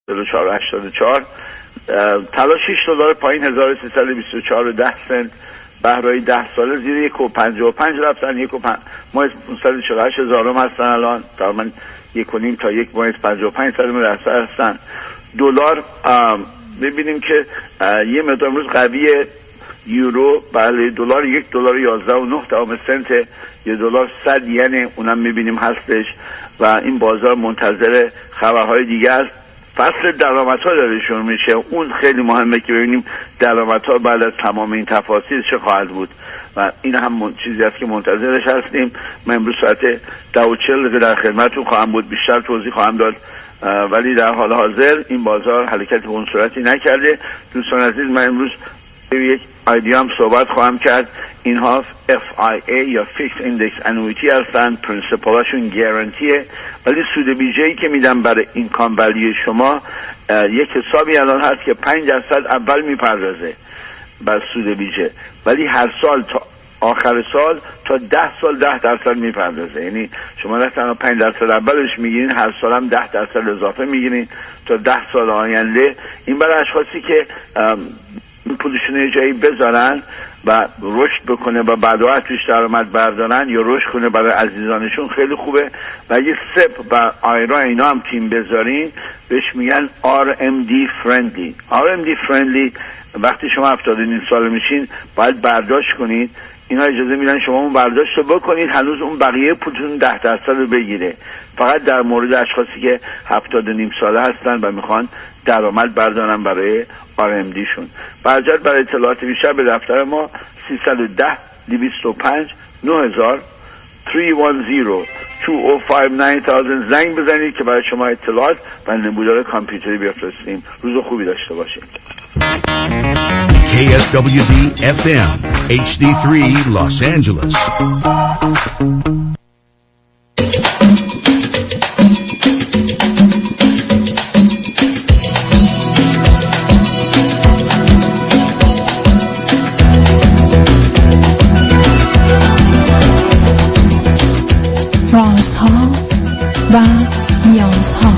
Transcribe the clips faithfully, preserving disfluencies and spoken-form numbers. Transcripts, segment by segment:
چهل و چهار و هشتاد و چهار، طلا شش دلار پایین هزار و سیصد و بیست و چهار و ده سنت. بهرهای ده ساله زیر یک و پنجاه و پنج رفتن، یک و پن... مایز پانصد و چهل و هشت هزارم هستن الان، تقریبا یک و نیم تا یک مایز پنجاه و پنج صدم درصد هستن. دلار ببینیم که یه مقدار امروز قویه. یورو بله دلار یک دلار یازده و نه دهم سنت، یه دلار صد ین اونم میبینیم هستش و این بازار منتظر خبرهای دیگه است. فصل درآمدها داره شروع میشه، اون خیلی مهمه که ببینیم درآمدها بعد از تمام این تفاصیل چه خواهد بود و این هم من... چیزی است که منتظرش هستیم. من امروز ساعت ده و چهل در خدمتتون خواهم بود، بیشتر توضیح خواهم داد، ولی در حال حاضر این بازار حرکت به اون صورتی نکرده. دوستان عزیز، من امروز یک ایدیا هم صحبت خواهم کرد. اینها اف آی ای یا Fixed Index Annuity هستن، پرینسیپالاشون گارانتیه، ولی سود بیجه‌ای که میدم برای اینکام ولیو شما یک حسابی الان هست که پنج درصد اول میپردازه بر سود بیجه، ولی هر سال تا آخر سال تا ده سال ده درصد میپردازه. یعنی شما نه تنها پنج درصد اولش میگیرین، هر سال هم ده درصد اضافه میگیرین تا ده سال آینده. این برای اشخاصی که پولشون یه جایی بذارن و رشد بکنه و بعدها توش درآمد بردارن یا رشد کنه برای عزیزانشون خیلی خوبه. و یه سپ و آیرا اینا هم تیم بذارین، بهش میگن آر ام دی friendly. آر ام دی friendly وقتی شما هفتاد و نیم سال میشین باید برداشت کنید، اینا اجازه میدن شما اون برداشت رو بکنید، هنوز اون بقیه پولتون ده درصد رو بگیره. فقط در مورد اشخاصی که هفتاد و نیم ساله هستن و میخوان درآمد بردارن برای آر ام دی شون. برجت برای اطلاعات بیشتر به دفتر ما سیصد و ده دویست و پنج نه هزار سه یک صفر دو صفر پنج نه هزار زنگ بزنید که برای شما اطلاعات و نمودار کامپیوتری بفرستیم. روز خوبی داشته باشید. K S W D F M H D three Los Angeles. رازها و نیازها.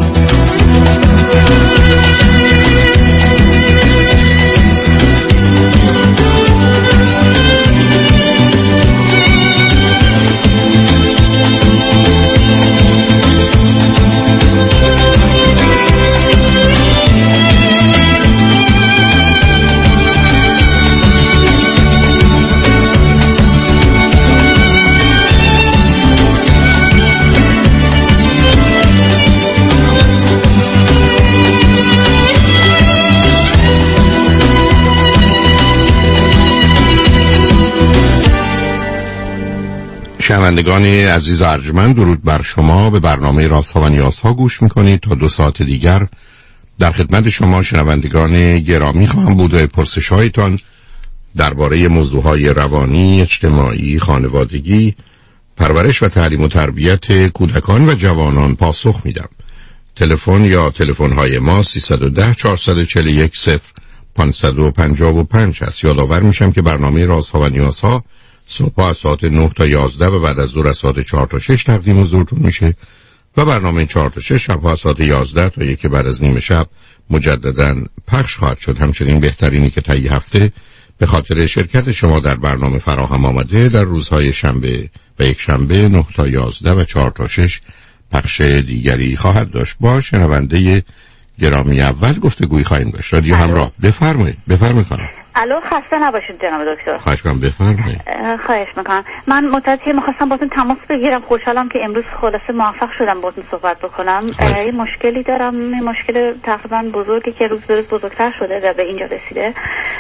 شنوندگان عزیز ارجمند، درود بر شما. به برنامه رازها و نیازها گوش میکنید. تا دو ساعت دیگر در خدمت شما شنوندگان گرامی خواهم بود و پرسش هایتان درباره موضوعهای روانی، اجتماعی، خانوادگی، پرورش و تعلیم و تربیت کودکان و جوانان پاسخ میدم. تلفن یا تلفن های ما سیصد و ده چهارصد و چهل و یک صفر پانصد و پنجاه و پنج هست. یادآور میشم که برنامه رازها و نیازها صبح از ساعت نه تا یازده و بعد از ظهر از ساعت چهار تا شش تقدیم حضورتون میشه و برنامه چهار تا شش شب از ساعت یازده تا یک بعد از نیم شب مجددا پخش خواهد شد. همچنین بهترینی که طی هفته به خاطر شرکت شما در برنامه فراهم آمده در روزهای شنبه و یک شنبه نه تا یازده و چهار تا شش پخش دیگری خواهد داشت. با شنونده گرامی اول گفتگویی خواهیم داشت. رادیو همراه، بفرمایید. بفرمایید خانم. الو، خسته نباشید جناب دکتر. خواهش می‌کنم، بفرمایید. خواهش می‌کنم. من مدتی می‌خواستم باهاتون تماس بگیرم. خوشحالم که امروز خلاصه موفق شدم باهاتون صحبت بکنم. یه مشکلی دارم، یه مشکل تقریبا بزرگی که روز به روز بزرگتر شده و به اینجا رسیده.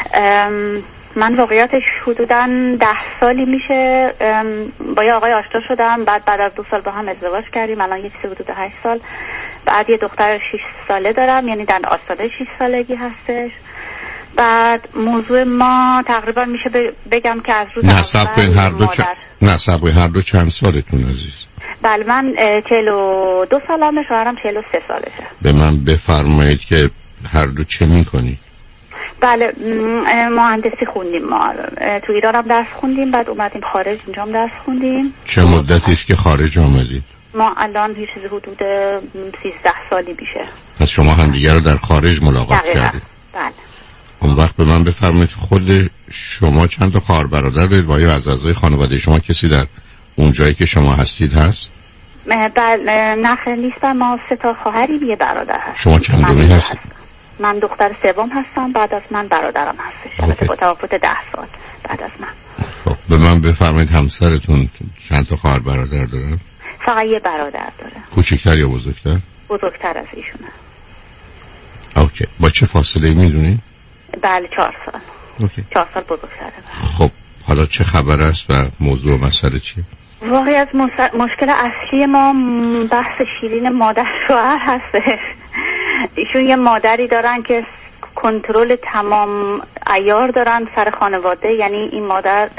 من واقعیتش حدوداً ده سالی میشه با یه آقای آشنا شدم، بعد بعد از دو سال با هم ازدواج کردیم. الان یه چیزی حدود هشت سال. بعد یه دختر شش ساله دارم، یعنی در آستانه شش سالگی هستش. بعد موضوع ما تقریبا میشه بگم که از روز نه سب کنید هر دو چ... نه سب کنید هر دو چند سالتون عزیز؟ بله من چهل و دو سالمه، شوهرم چهل و سه سالشه. به من بفرمایید که هر دو چه میکنید؟ بله مهندسی خوندیم ما، تو ایران هم درس خوندیم، بعد اومدیم خارج، اینجا هم درس خوندیم. چه مدتی است که خارج آمدید؟ ما الان یه چیزی حدود سیزده سالی میشه. پس شما هم دیگر رو در خارج ملاقات کردید؟ بله. اون وقت به من بفرمایید خود شما چند تا خواهر برادر دارید و یا از اعضای خانواده شما کسی در اون جایی که شما هستید هست؟ بله نه خیلی نیست، ما سه تا خواهریم یه برادر هست. شما چند دومی هستید؟ من دختر سوم هستم، بعد از من برادرم هستش البته با تفاوت ده سال بعد از من. خب به من بفرمایید همسرتون چند تا خواهر برادر داره؟ فقط یه برادر داره. کوچکتر یا بزرگتر؟ بزرگتر از ایشونه. اوکی. با چه فاصله میدونی؟ بله چهار سال. اوکی. چهار سال بزرگتره. خب حالا چه خبر است و موضوع و مسئله چیه؟ واقعی از مشکل اصلی ما بحث شیرین مادر شوهر هستش. ایشون یه مادری دارن که کنترل تمام عیار دارن سر خانواده، یعنی این مادر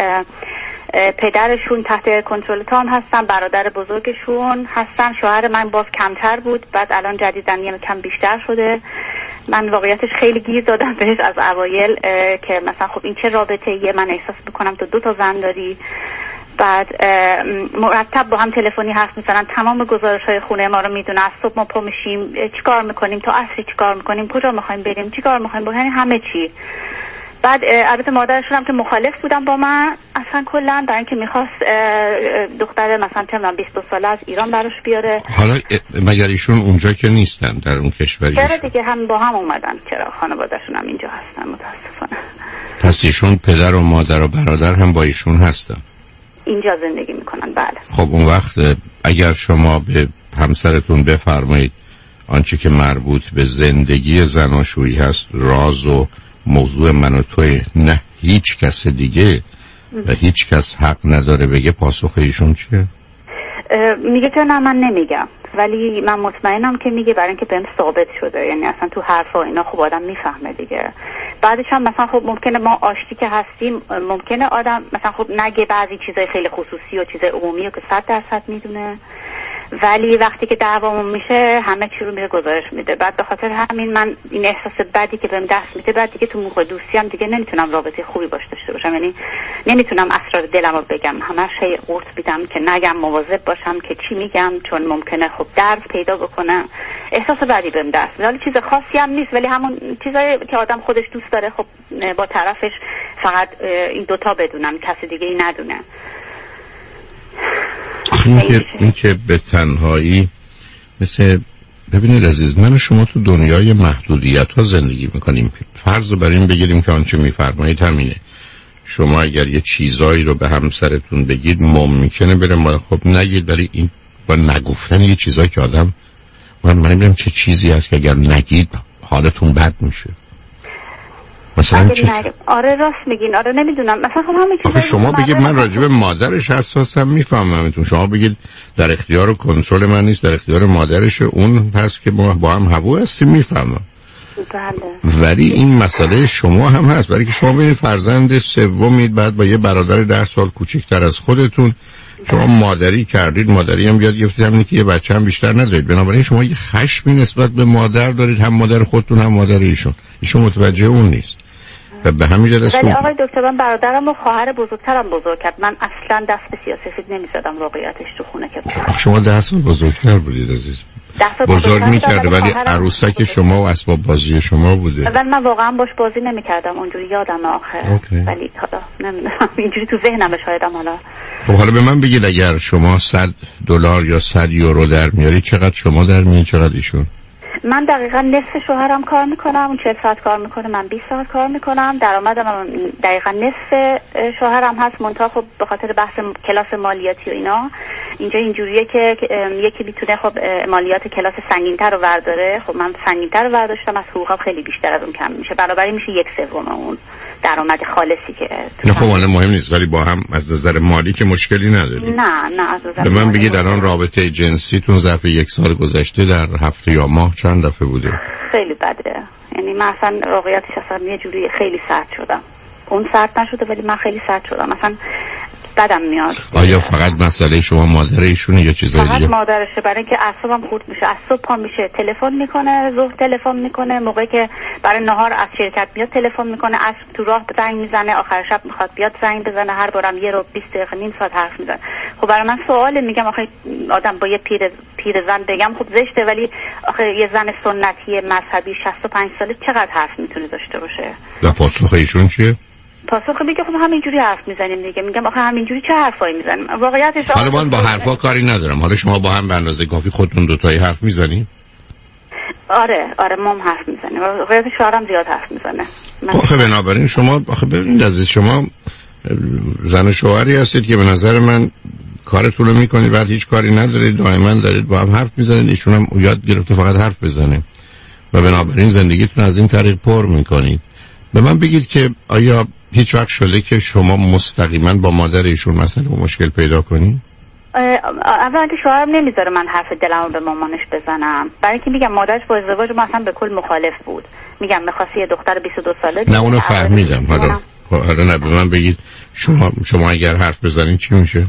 پدرشون تحت کنترل تام هستن، برادر بزرگشون هستن، شوهر من باز کمتر بود، بعد الان جدیدن یه کم بیشتر شده. من واقعیتش خیلی گیر دادم بهش از اوایل که مثلا خب این چه رابطه یه، من احساس میکنم تو دو تا زن داری. بعد مرتب با هم تلفنی حرف میزنن، تمام گزارش‌های خونه ما رو میدونه، از صبح ما پا میشیم چیکار میکنیم، تا عصر چیکار میکنیم، کجا میخوایم بریم، چیکار میخوایم بکنیم، یعنی همه چی. بعد البته مادرشون هم که مخالف بودن با من اصلا کلا، برای اینکه میخواست دختر مثلا چند بیست و دو ساله از ایران براش بیاره. حالا مگر ایشون اونجا که نیستن در اون کشوری؟ چرا دیگه هم با هم اومدن، چرا خانواده‌شون هم اینجا هستن متاسفانه. پس ایشون پدر و مادر و برادر هم با ایشون هستن؟ اینجا زندگی میکنن بله. خب اون وقت اگر شما به همسرتون بفرمایید آنچه که مربوط به زندگی زناشویی هست راز و موضوع من و توی، نه هیچ کس دیگه و هیچ کس حق نداره بگه، پاسخ ایشون چیه؟ میگه که نه من نمیگم، ولی من مطمئنم که میگه، برای اینکه بهم ثابت شده، یعنی اصلا تو حرفا اینا خب آدم میفهمه دیگه. بعدش هم مثلا خب ممکنه ما آشتی که هستیم ممکنه آدم مثلا خب نگه بعضی چیزای خیلی خصوصی و چیزای عمومی رو که صد درصد میدونه، ولی وقتی که دعوامون میشه همه چی رو میره گزارش میده. بعد به خاطر همین من این احساس بدی که بهم دست میده، بعد دیگه تو موقع دوستی هم دیگه نمیتونم رابطه خوبی باش داشته باشم، یعنی نمیتونم اسرار دلم رو بگم، همش هی قورت میدم که نگم، مواظب باشم که چی میگم، چون ممکنه خب درد پیدا بکنه. احساس بدی بهم دست میده، ولی چیز خاصی هم نیست، ولی همون چیزایی که آدم خودش دوست داره خب با طرفش فقط این دوتا بدونم، کسی دیگه ای ندونه. این که, این که به تنهایی مثل ببینید عزیز، من و شما تو دنیای محدودیت ها زندگی میکنیم. فرض رو بر این بگیریم که آنچه میفرمایید همینه. شما اگر یه چیزایی رو به همسرتون بگید ممکنه بره ما خب نگید، ولی این با نگفتن یه چیزایی که آدم من من نمیدونم چه چیزی هست که اگر نگید حالتون بد میشه. مثلا چه؟ آره راست میگین، آره نمیدونم مثلا خب همین چیزا شما بگید من راجع به مادرش حساسم میفهممتون، شما بگید در اختیار و کنترل من نیست، در اختیار مادرش، اون هست که ما با هم هوا هستیم، میفهمم. بله. ولی این مسئله شما هم هست، برای که شما ببینید فرزند سومید، بعد با یه برادر ده سال کوچکتر از خودتون شما مادری کردید، مادری هم یاد گرفتید، همین که یه بچه هم بیشتر ندارید، بنابراین شما یه خشمی نسبت به مادر دارید، هم مادر خودتون هم مادر ایشون. ایشون متوجه اون نیست و به همین جهت است. ولی آقای دکتر من برادرم و خواهر بزرگترم بزرگ کرد، من اصلا دست به سیاست نمی‌زدم واقعیتش تو خونه که شما ده سال بزرگتر بودید عزیز، بزرگ می‌کرد ولی عروسک شما و اسباب بازی شما بوده. ولی من واقعا باش بازی نمی‌کردم اونجوری، یادم آخه اوکی. ولی حالا نمیدونم اینجوری تو ذهنم شایدم. حالا خب حالا به من بگید اگر شما صد دلار یا صد یورو در میاری چقدر شما در میارید، چقدر ایشون؟ من دقیقا نصف شوهرم کار میکنم، اون چهل ساعت کار میکنه، من بیست ساعت کار میکنم، درآمدم دقیقا نصف شوهرم هست، منتها خب به خاطر بحث کلاس مالیاتی و اینا اینجا اینجوریه که یکی میتونه خب مالیات کلاس سنگین‌تر رو ورداره، خب من سنگین‌تر رو ورداشتم، از حقوقم خیلی بیشتر از اون کم میشه، بنابراین میشه یک سوم اون درآمد خالصی که نه. خب حالا مهم نیست، ولی با هم از نظر مالی که مشکلی ندارید. نه نه از نظر به من بگید الان رابطه جنسیتون ظرف یک سال گذشته در هفته یا ماه چند دفعه بوده؟ خیلی بده، یعنی من اصلا واقعیتش اصلا یه جوری خیلی سرد شدم، اون سرد نشده ولی من خیلی سرد شدم، مثلا بدم میاد. آیا فقط مسئله شما مادر ایشونه یا چیزای دیگه؟ فقط مادرشه، برای اینکه اعصابم خورد میشه، از صبح پا میشه تلفن میکنه، ظهر تلفن میکنه، موقعی که برای نهار از شرکت میاد تلفن میکنه، عصر تو راه زنگ میزنه، آخر شب میخواد بیاد زنگ بزنه، هر بارم یه رو بیست دقیقه نیم ساعت حرف میزنه. خب برای من سواله، میگم آخه آدم با یه پیر پیرزن بگم خب زشته، ولی آخه یه زن سنتی مذهبی شصت و پنج ساله چقدر حرف میتونه داشته باشه؟ و پاسخ ایشون چیه؟ پاسخ میگه خب همینجوری حرف میزنیم دیگه. میگم آخه همینجوری چه حرفایی میزنیم؟ واقعیتش حالا من با حرفا کاری ندارم. حالا شما با هم به اندازه کافی خودتون دو تایی حرف میزنید؟ آره آره مام حرف میزنه، واقعیتش شوهرم زیاد حرف میزنه. آخه بنابراین شما آخه ببینید عزیز، شما زن شوهری هستید که به نظر من کارتون رو میکنید، بعد هیچ کاری ندارید، دائما دارید با هم حرف میزنید، ایشون هم یاد گرفته فقط حرف بزنه و بنابراین زندگیتون از این طریق پر میکنید. به من بگید که آیا هیچ وقت شده که شما مستقیما با مادر ایشون مسئله و مشکل پیدا کنید؟ اولا که شوهرم نمیذاره من حرف دلمو به مامانش بزنم، برای اینکه میگم مادرش با ازدواج ما اصلا به کل مخالف بود. میگم می‌خواست یه دختر بیست و دو ساله. نه اونو فهمیدم. حالا حالا نه به من بگید شما شما اگر حرف بزنید چی میشه؟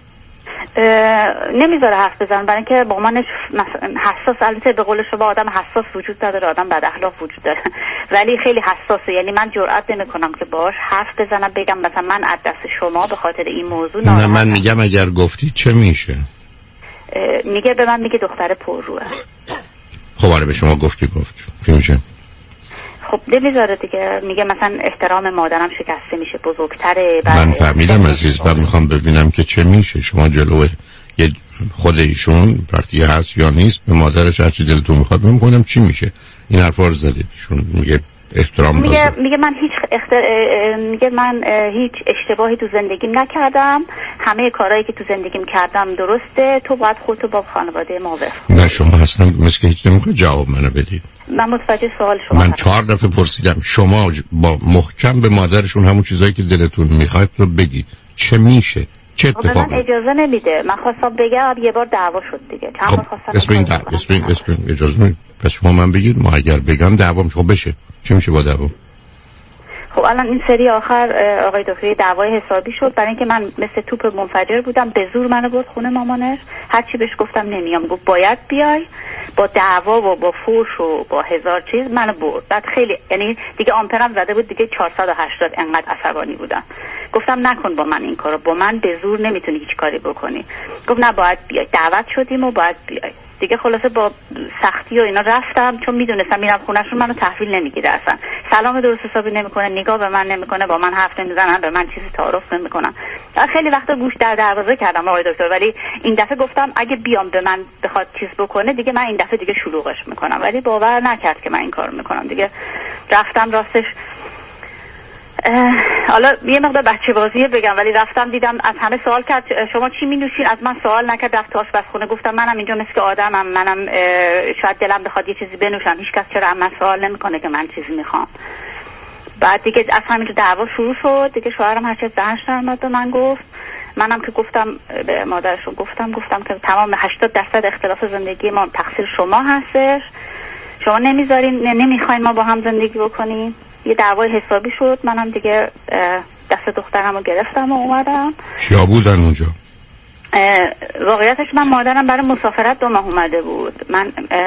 نمیذاره حرف بزنم، برای اینکه مامانش حساس، البته به قول شما آدم حساس وجود نداره، آدم بد اخلاق وجود داره، ولی خیلی حساسه. یعنی من جرئت نمیکنم که باهاش حرف بزنم بگم مثلا من از دست شما به خاطر این موضوع نه. نه من میگم اگر گفتی چه میشه؟ میگه به من میگه دختر پرروه. خب آره به شما گفتی گفت چی میشه؟ خب نمیذاره دیگه، میگه مثلا احترام مادرم شکسته میشه، بزرگتره. من فهمیدم عزیز، من میخوام ببینم که چه میشه. شما جلوه یه خود ایشون وقتی هست یا نیست به مادرش هرچی دلتون میخواد میکنم چی میشه؟ این حرفا رو زدید. ایشون میگه احترام میگه دازه. میگه من هیچ اختر... میگه من هیچ اشتباهی تو زندگیم نکردم، همه کارهایی که تو زندگیم کردم درسته، تو باید خودتو با خانواده ما وفق. نه شما اصلا مثل که هیچ نمیخواد جواب منو بدید. من متوجه سوال شما من چهار دفعه پرسیدم شما با محکم به مادرشون همون چیزایی که دلتون میخواد رو بگید. چه میشه؟ چه اتفاقی؟ من اجازه نمیده. من خواستم بگم یه بار دعوا شد دیگه. چند خب بار خواستم اسم این دعوا اسم این اسم اجازه نمیده. پس شما من بگید ما اگر بگم دعوام خب بشه. چی میشه با دعوا؟ خب الان این سری آخر آقای دکتر دعوای حسابی شد، برای اینکه من مثل توپ منفجر بودم، به زور منو برد خونه مامانش. هر چی بهش گفتم نمیام، گفت باید بیای، با دعوا و با فوش و با هزار چیز منو برد. بعد خیلی یعنی دیگه آمپرم زده بود دیگه چهارصد و هشتاد، انقدر عصبانی بودم. گفتم نکن با من این کارو، با من به زور نمیتونی هیچ کاری بکنی. گفت نه باید بیای، دعوت شدیم و باید بیای. دیگه خلاصه با سختی و اینا رفتم، چون میدونستم میرم خونه‌شون منو تحویل نمیگیره، اصلا سلام درست حسابی نمیکنه، نگاه به من نمیکنه، با من حرف نمیزنن، به من چیزی تعارف نمیکنن. خیلی وقتا گوش در دروازه کردم آقای دکتر، ولی این دفعه گفتم اگه بیام به من بخواد چیز بکنه دیگه من این دفعه دیگه شلوغش میکنم، ولی باور نکرد که من این کارو میکنم. دیگه رفتم راستش حالا یه مقدار بچه بازیه بگم، ولی رفتم دیدم از همه سوال کرد شما چی می نوشین، از من سوال نکرد، رفت تو آشپزخونه. گفتم منم اینجا مثل آدمم، منم شاید دلم بخواد یه چیزی بنوشم، هیچ کس چرا من سوال نمیکنه که من چیزی میخوام. بعد دیگه از همینجا دعوا شروع شد دیگه. شوهرم هر چه زنش درآمد به من گفت، منم که گفتم به مادرشون گفتم گفتم که تمام هشتاد درصد اختلاف زندگی ما تقصیر شما هستش، شما نمیذارین نمیخواین ما با هم زندگی بکنیم. یه دعوای حسابی شد، منم دیگه دست دخترم رو گرفتم و اومدم. کیا بودن اونجا؟ واقعیتش من مادرم برای مسافرت دو ماه اومده بود. من اه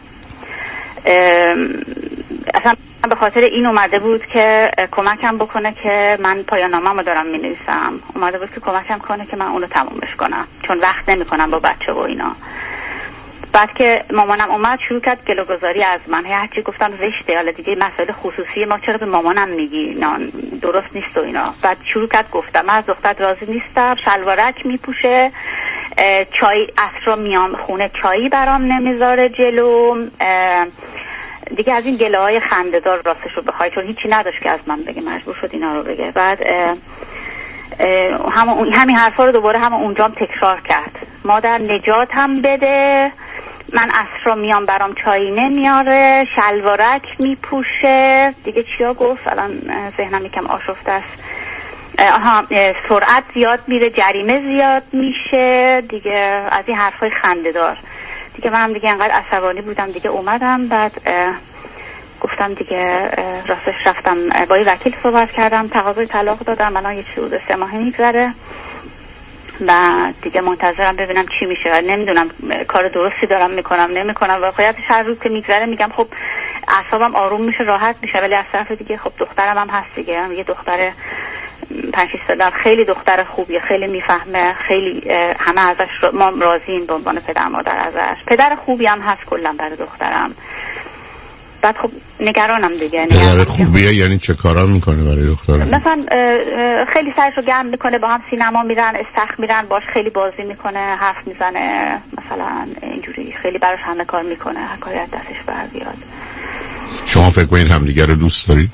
اه اصلا به خاطر این اومده بود که کمکم بکنه که من پایان نامه‌مو دارم می‌نویسم، اومده بود که کمکم کنه که من اونو تمومش کنم، چون وقت نمی‌کنم با بچه و اینا. بعد که مامانم اومد شروع کرد گلوگذاری از من، هرچی گفتم زشته، حالا دیگه مسئله خصوصی ما چرا به مامانم میگی، نه درست نیست و اینا. بعد شروع کرد گفتم من از دخترت راضی نیستم، شلوارک میپوشه، چای عصرا میام خونه چایی برام نمیذاره جلو، دیگه از این گله های خنده‌دار راستش رو بخوای، چون هیچی نداشت که از من بگه، مجبور شد اینا رو بگه. بعد همین همین حرفا رو دوباره هم اونجام تکرار کرد، مادر نجات هم بده، من عصرا میام برام چایی نمیاره، شلوارک میپوشه، دیگه چیا گفت الان ذهنم یکم آشفته است، آها سرعت زیاد میره، جریمه زیاد میشه، دیگه از این حرفای خنده‌دار. دیگه منم دیگه انقدر عصبانی بودم دیگه اومدم. بعد گفتم دیگه راستش رفتم با یه وکیل صحبت کردم، تقاضای طلاق دادم، الان یه چیز سه ماهی میگذره و دیگه منتظرم ببینم چی میشه و نمیدونم کار درستی دارم میکنم نمیکنم. واقعیتش هر روز که میگذره میگم خب اعصابم آروم میشه، راحت میشه، ولی از طرف دیگه خب دخترم هم هست دیگه، یه دختر پنج شش سال خیلی دختر خوبیه، خیلی میفهمه، خیلی همه ازش ما راضییم به عنوان پدر مادر ازش. پدر خوبی هم هست کلا برای دخترم. بعد خب نگرانم دیگه. پدر خوبیه یعنی چه کارا میکنه برای دخترم؟ مثلا خیلی سرشو گرم میکنه، با هم سینما میرن، استخر میرن، باش خیلی بازی میکنه، حرف میزنه، مثلا اینجوری خیلی براش همه کار میکنه، هر کاری از دستش بر بیاد. شما فکر کنید همدیگه رو دوست دارید؟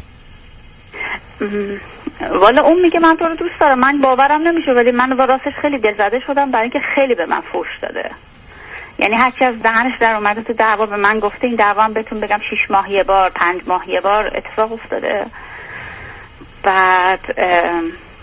والا اون میگه من تو رو دوست دارم، من باورم نمیشه، ولی من راستش خیلی دلزده شدم برای اینکه خیلی به من فحش داده. یعنی هرچی از دهنش در اومده تو دعوا به من گفته. این دعوا هم بهتون بگم شش ماه یه بار، پنج ماه یه بار اتفاق افتاده. بعد ام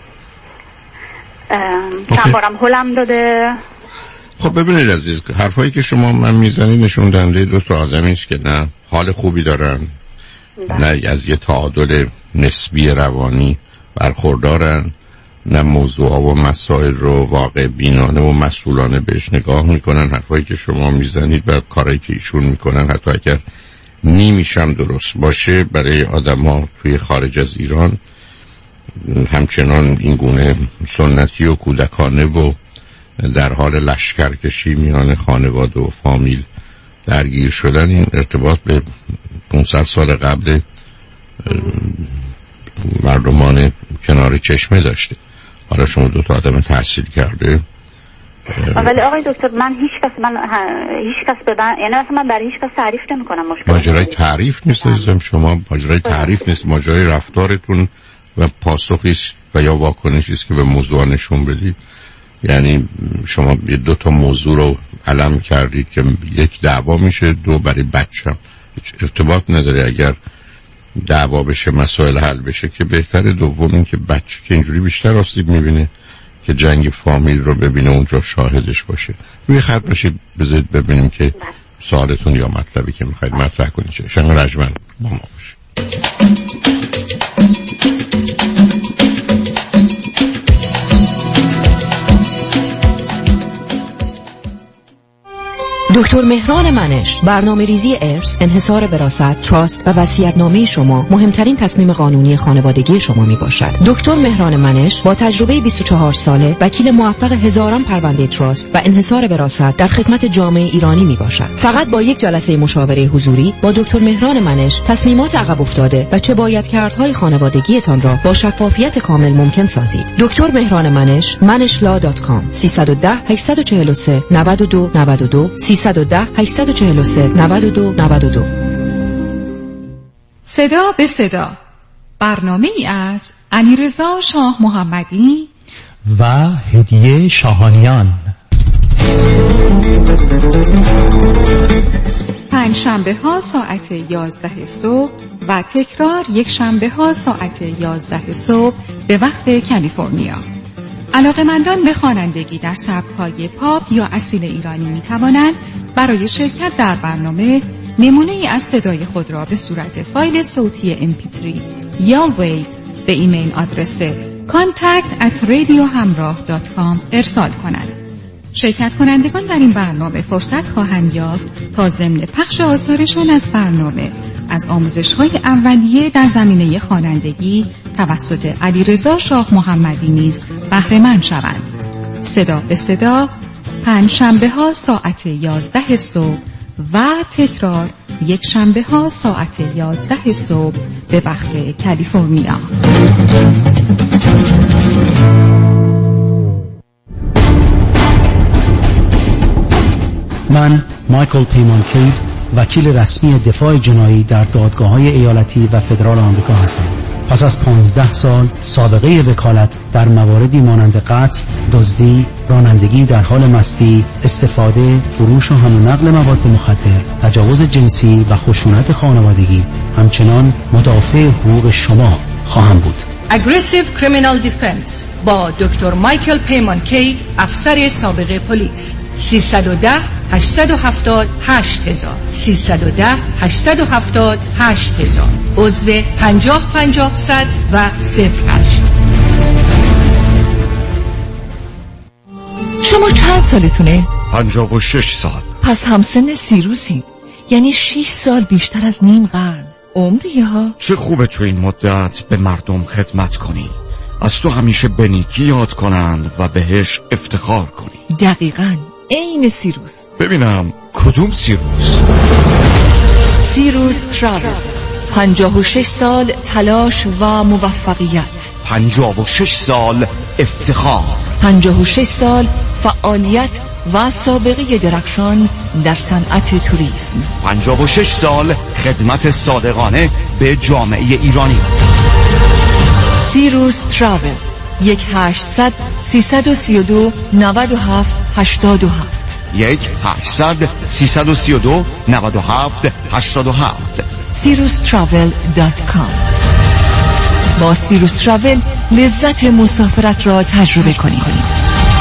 ام چند بارم هلم داده. خب ببینید عزیز، حرفایی که شما من میزنید نشون دهنده دو تا آدمی است که نه حال خوبی دارن، ده. نه از یه تعادل نسبی روانی برخوردارن، نه موضوع ها و مسائل رو واقع بینانه و مسئولانه بهش نگاه میکنن. حرفایی که شما میزنید و کارهایی که ایشون میکنن حتی اگر نیمیشم درست باشه برای آدم ها توی خارج از ایران همچنان این گونه سنتی و کودکانه و در حال لشکرکشی میان خانواده و فامیل درگیر شدن، این ارتباط به پانصد سال قبل مردمان کنار چشمه داشته. حالا شما دو تا آدم تحصیل کرده. ولی آقای دکتر من هیچ کس من هیچ کس به من یعنی مثلا من برای هیچ کس تعریف نمی‌کنم. مشکل ماجرای تعریف نیست عزیزم، شما ماجرای تعریف نیست، ماجرای رفتارتون و پاسخی است و یا واکنشی است که به موضوع نشون بدید. یعنی شما دو تا موضوع رو علم کردید که یک دعوا میشه، دو برای بچه‌م. هیچ ارتباط نداره. اگر دعوا بشه مسائل حل بشه که بهتره. دوم این که بچه که اینجوری بیشتر آسیب میبینه که جنگ فامیل رو ببینه اونجا شاهدش باشه. روی خط باشید بذارید ببینیم که سوالتون یا مطلبی که میخواید مطرح کنید چه. شنگ رجمن با ما باشید. دکتر مهران منش، برنامه ریزی ارث، انحصار وراثت، تراست و وصیت‌نامه شما مهمترین تصمیم قانونی خانوادگی شما می باشد. دکتر مهران منش با تجربه بیست و چهار ساله، وکیل موفق هزاران پرونده تراست و انحصار وراثت در خدمت جامعه ایرانی می باشد. فقط با یک جلسه مشاوره حضوری با دکتر مهران منش تصمیمات عقب افتاده و چه بایدکردهای خانوادگیتان را با شفافیت کامل ممکن سازید. دکتر مهران منش، منش لا دات کام. سیصد و ده هشتصد و چهل و سه نود و دو نود و دو سیصد و ده هشتصد و چهل و سه نود و دو نود و دو. صدا به صدا، برنامه ای از علیرضا شاه محمدی و هدیه شاهانیان. پنج شنبه ها ساعت یازده صبح و تکرار یک شنبه ها ساعت یازده صبح به وقت کالیفرنیا. علاقه‌مندان به خوانندگی در سبک‌های پاپ یا اصیل ایرانی می‌توانند برای شرکت در برنامه نمونه‌ای از صدای خود را به صورت فایل صوتی ام پی تری یا ویو به ایمیل آدرس کانتکت ات رادیو همراه دات کام ارسال کنند. شرکت کنندگان در این برنامه فرصت خواهند یافت تا ضمن پخش آثارشان از برنامه از آموزش‌های اولیه در زمینه خوانندگی توسط علیرضا شاه محمدی نیز بهره مند شوند. صدا به صدا، پنج شنبه ها ساعت یازده صبح و تکرار یک شنبه ها ساعت یازده صبح به وقت کالیفرنیا. من مایکل پیمانکی، وکیل رسمی دفاع جنایی در دادگاه‌های ایالتی و فدرال آمریکا هستم. پس از پانزده سال سابقه وکالت در مواردی مانند قتل، دزدی، رانندگی در حال مستی، استفاده، فروش و حمل و نقل مواد مخدر، تجاوز جنسی و خشونت خانوادگی، همچنان مدافع حقوق شما خواهم بود. Aggressive Criminal Defense با دکتر مایکل پیمانکی، افسر سابق پلیس. سیصد و ده هشتصد و هفتاد هشت هزار سیصد و ده هشتصد و هفتاد هشت هزار. عضو پنجاه پنجاه صد و صفر هشت. شما چند سالتونه؟ پنجاه و شش سال. پس همسن سیروسین، یعنی شش سال بیشتر از نیم قرن عمری ها. چه خوبه تو این مدت به مردم خدمت کنی. از تو همیشه به نیکی یاد کنن و بهش افتخار کنی. دقیقاً عین سیروس. ببینم کدوم سیروس؟ سیروس تراول. پنجاه و شش سال تلاش و موفقیت. پنجاه و شش سال افتخار. پنجاه و شش سال فعالیت و سابقه درخشان در صنعت توریسم. پنجاه و شش سال خدمت صادقانه به جامعه ایرانی. سیروس تراول. یک هشتصد سیصد و سی و دو نود و هفت هشتاد و هفت. یک هشتصد سیصد و سی و دو نود و هفت هشتاد و هفت. سیروس تراول دات کام. با سیروس تراول لذت مسافرت را تجربه کنید.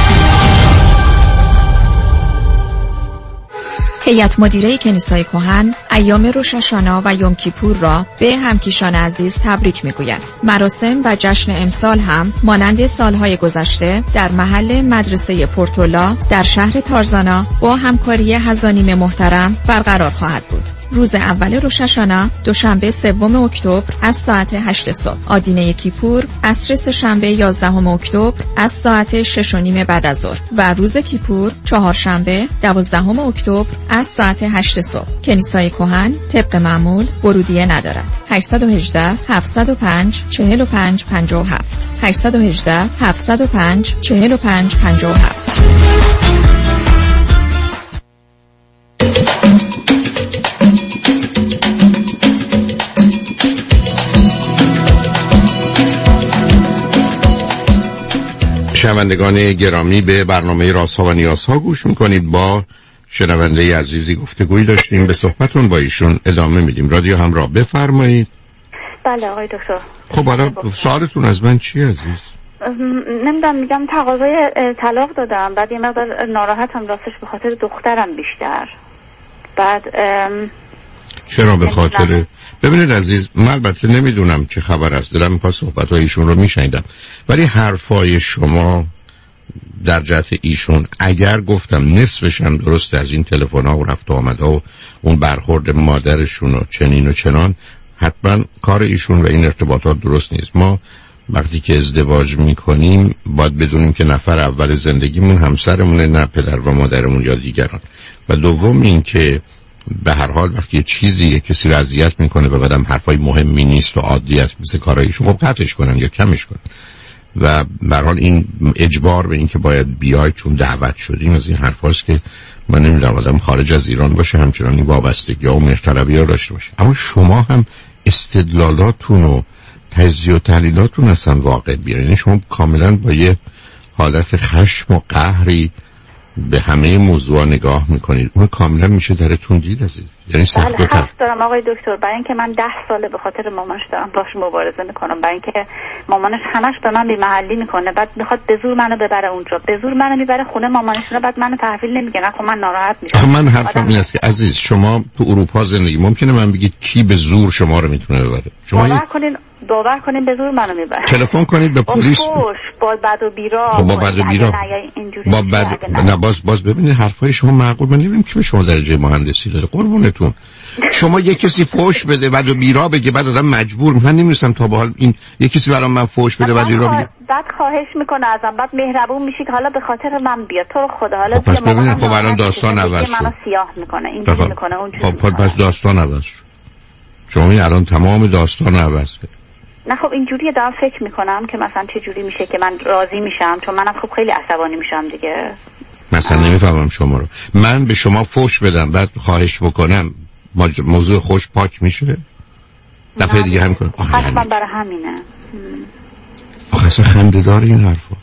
هیئت مدیره کنیسای کهن ایام روش هاشانا و یوم کیپور را به همکیشان عزیز تبریک میگوید. مراسم و جشن امسال هم مانند سالهای گذشته در محل مدرسه پورتولا در شهر تارزانا با همکاری حضانیم محترم برقرار خواهد بود. روز اول روش هاشانا دوشنبه سوم اکتبر از ساعت هشت صبح، آدینه کیپور عصر سه‌شنبه یازدهم اکتبر از ساعت شش و نیم بعد از ظهر و روز کیپور چهارشنبه دوازدهم اکتبر از ساعت هشت صبح. کنیسای کهن طبق معمول ورودیه ندارد. هشت یک هشت هفت صفر پنج چهل و پنج پنجاه و هفت هشت یک هشت هفت صفر پنج چهل و پنج پنجاه و هفت. شنوندگان گرامی، به برنامه رازها و نیازها گوش میکنید. با شنونده عزیزی گفتگویی داشتیم، به صحبتون با ایشون ادامه میدیم. رادیو همراه، بفرمایید. بله آقای دکتر. خب حالا سوالتون از من چی عزیز؟ نمیدونم، میگم تقاضای طلاق دادم، بعد یه مقدار ناراحتم راستش به خاطر دخترم بیشتر. بعد چرا به خاطر؟ ببینید عزیز، من البته نمیدونم چه خبر است، دلم میخواد صحبت‌های ایشون رو میشنیدم، ولی حرفای شما در جهت ایشون اگر گفتم نصفش هم درسته از این تلفن‌ها و رفت و آمدها و اون برخورد مادرشون و چنین و چنان، حتما کار ایشون و این ارتباطات درست نیست. ما وقتی که ازدواج میکنیم باید بدونیم که نفر اول زندگیمون همسرمونه، نه پدر و مادرمون یا دیگران. و دوم این که به هر حال وقتی یه چیزی یه کسی رو اذیت میکنه و بعدم حرفای مهمی نیست و عادی است مثل کارایشون، خب قطعش کنن یا کمش کنن. و به هر حال این اجبار به این که باید بیای چون دعوت شدیم از این حرفاست که من نمیدونم آدم خارج از ایران باشه همچنان این وابستگی و مهرطلبی رو داشته باشه. اما شما هم استدلالاتون و تجزیه و تحلیلاتون اصلا واقع بیارین. یعنی شما کاملا با یه حالت خشم و قهری به همه موضوع نگاه میکنید، اون کاملا میشه درتون دید عزیز. یعنی سخت بله حق دارم آقای دکتر، برای اینکه من ده ساله به خاطر مامانش دارم باش مبارزه میکنم، برای اینکه مامانش همش به من بی‌محلی میکنه، بعد میخواد به زور منو ببره اونجا، به زور منو میبره خونه مامانش، بعد منو تحویل نمیگه. نه خب من ناراحت میشم. من حرفم این است که عزیز شما تو اروپا زندگی، ممکنه من بگید کی به زور شما رو میتونه ببره؟ شما باور کنین باور کنین به زور منو میبره. تلفن کنید به پلیس. با بد و بیرا. خب با بد و بیرا. با بد نه باز باز ببینید حرفای شما معقول، من نمیدونم کی به شما درجه مهندسی داره قربونتون. شما یه کسی فوش بده بد و بیرا بگه، بعد آدم مجبور، من نمی‌دونم تا به حال این یه کسی برام من فوش بده بد و بیرا بگه، بعد خواهش میکنه ازم، بعد مهربون میشی که حالا به خاطر من بیا، تو رو خدا حالا خب پس ببینید خب الان داستان عوض شد، منو سیاه میکنه اینجوری میکنه اونجوری. خب پس داستان عوض شد. شما الان تمام داستان عوض شد. نه خب اینجوریه، دارم فکر میکنم که مثلا چه جوری میشه که من راضی میشم، چون منم خب خیلی عصبانی میشم دیگه. مثلا نمیفهمم شما رو، من به شما فوش بدم بعد خواهش بکنم موضوع خوش پاک میشه؟ دفعه دیگه هم کنم حتما برای همینه. آخه اصلا خنده دار این حرفا.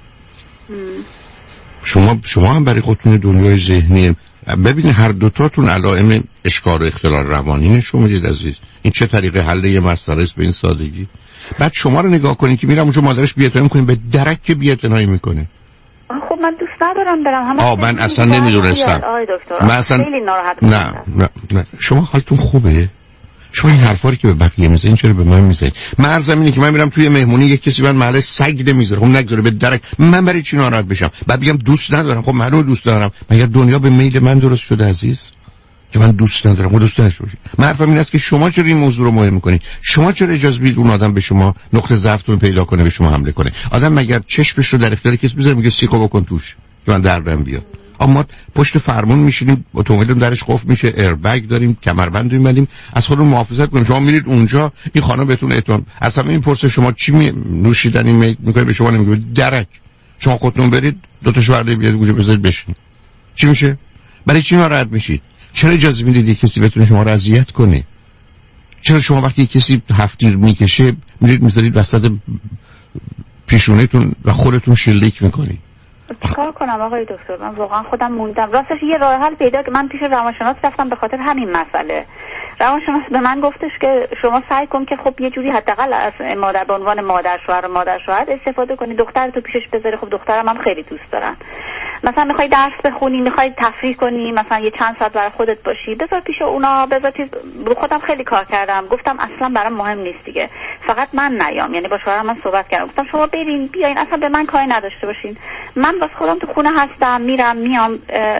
شما شما هم برای خودتون دنیای ذهنی ببینید، هر دوتاتون علائم اشکال و اختلال روانی نشون میدید عزیز. این چه طریقه حل یه مسئله است به این سادگی؟ بعد شما رو نگاه کنید که میرم اونجا مادرش بی‌اعتنایی میکنه، به درک بی‌اعتنایی میکنه. خب من دوست ندارم برم همه. آه من اصلا نمیدونستم. من اصلا خیلی ناراحت نه نه نه شما حالتون خوبه؟ شما این حرفا رو که به بقیه میزنین چرا به من میزنین؟ مرزم اینه که من میرم توی مهمونی یک کسی من محل سگ نمیذاره، خب نگذاره به درک، من برای چی ناراحت بشم؟ بعد بگم دوست ندارم. خب منو دوست دارم، مگر دنیا به میل من درست شده عزیز؟ که من دوست ندارم و دوست نداشته باشید. من حرفم این است که شما چرا این موضوع رو مهم می‌کنید؟ شما چرا اجازه میدید اون آدم به شما نقطه ضعفتون پیدا کنه، به شما حمله کنه؟ آدم مگر چشمش رو در اختیار کسی بذاره میگه سیخو بکن توش که من دردم بیاد؟ اما پشت فرمون میشینیم، اتومبیل درش قفل میشه، ایربگ داریم، کمربند می‌بندیم، از خودمون محافظت کنیم. شما میرید اونجا، این خانم بهتون اعتماد اصلا میپرسه شما چی می... نوشیدنی میکنید، به شما نمیگه درک. شما خودتون برید دو تا شوارده بیاد گوشه بذارید بشین. چی میشه؟ برای چی ناراحت میشید؟ چرا اجازه میدید یک کسی بتونه شما رو اذیت کنه؟ چرا شما وقتی کسی هفتیر میکشه میرید میذارید وسط پیشونیتون و خودتون شلیک میکنید؟ چیکار کنم آقای دکتر؟ من واقعا خودم موندم. راستش یه راه حل پیدا که من پیش روانشناس رفتم به خاطر همین مسئله. روانشناس به من گفتش که شما سعی کن که خب یه جوری حداقل از مادر به عنوان مادر شوهر و مادر شوهر استفاده کنی، دخترتو پیشش بذاری. خب دخترم هم خیلی دوست دارن. مثلا میخوای درس بخونی، میخوای تفریح کنی، مثلا یه چند ساعت برای خودت باشی، بذار پیش اونا، بذار چیز. رو خودم خیلی کار کردم، گفتم اصلا برام مهم نیست دیگه، فقط من نیام. یعنی با شوهرم من صحبت کردم، گفتم شما برین بیاین، اصلا به من کاری نداشته باشین، من واسه خودم تو خونه هستم، میرم میام،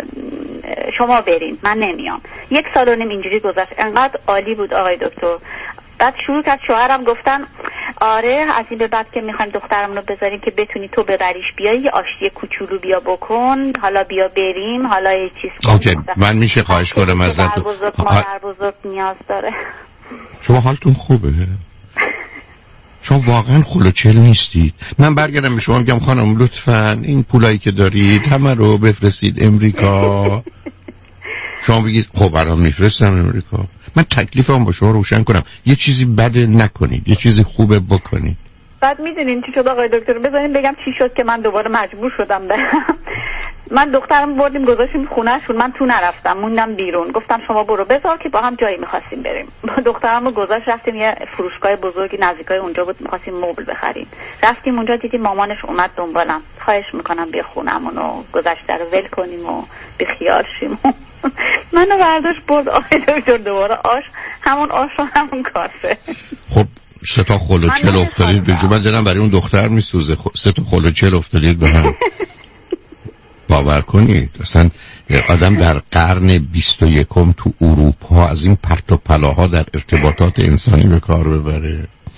شما برین، من نمیام. یک سال و نیم اینجوری گذشت. انقدر عالی بود آقای دکتر. بعد شروع کرد شوهرم گفتن آره از این به بعد که میخوایم دخترمون رو بذاریم که بتونی تو ببریش، بیای یه آشتی کوچولو بیا بکن، حالا بیا بریم، حالا یه چیز اوکی. من میشه خواهش کنم ازت، مادر بزرگ مادر بزرگ نیاز داره. شما حالتون خوبه؟ شما واقعا خلوچل نیستید؟ من برگردم به شما میگم خانم لطفاً این پولایی که دارید همه رو بفرستید امریکا. شما بگید خب الان میفرستم امریکا. من تکلیفم با شما روشن کنم، یه چیزی بده نکنید، یه چیزی خوبه بکنید. بعد میدونین چی شد آقای دکتر؟ بذارین بگم چی شد که من دوباره مجبور شدم برم. من دخترم بردیم گذاشتیم خونهشون، من تو نرفتم، موندم بیرون. گفتم شما برو بذار که با هم جایی میخواستیم بریم. دخترم رو گذاشت رفتیم یه فروشگاه بزرگی نزدیکای اونجا بود، میخواستیم مبل بخریم. رفتیم اونجا دیدیم مامانش اومد دنبالم، خواهش میکنم بیا خونمون و گذشته رو ول کنیم و بی خیال شیم. منو برداشت برد آقای دکتر دوباره آش، همون آش و همون کاسه. خب سه تا خلوچل افتادید به جو. من دلم برای اون دختر میسوزه. سه تا خلوچل افتادید به هم. باور کنید اصلا آدم در قرن بیست و یکم تو اروپا از این پرت و پلاها در ارتباطات انسانی به کار ببره.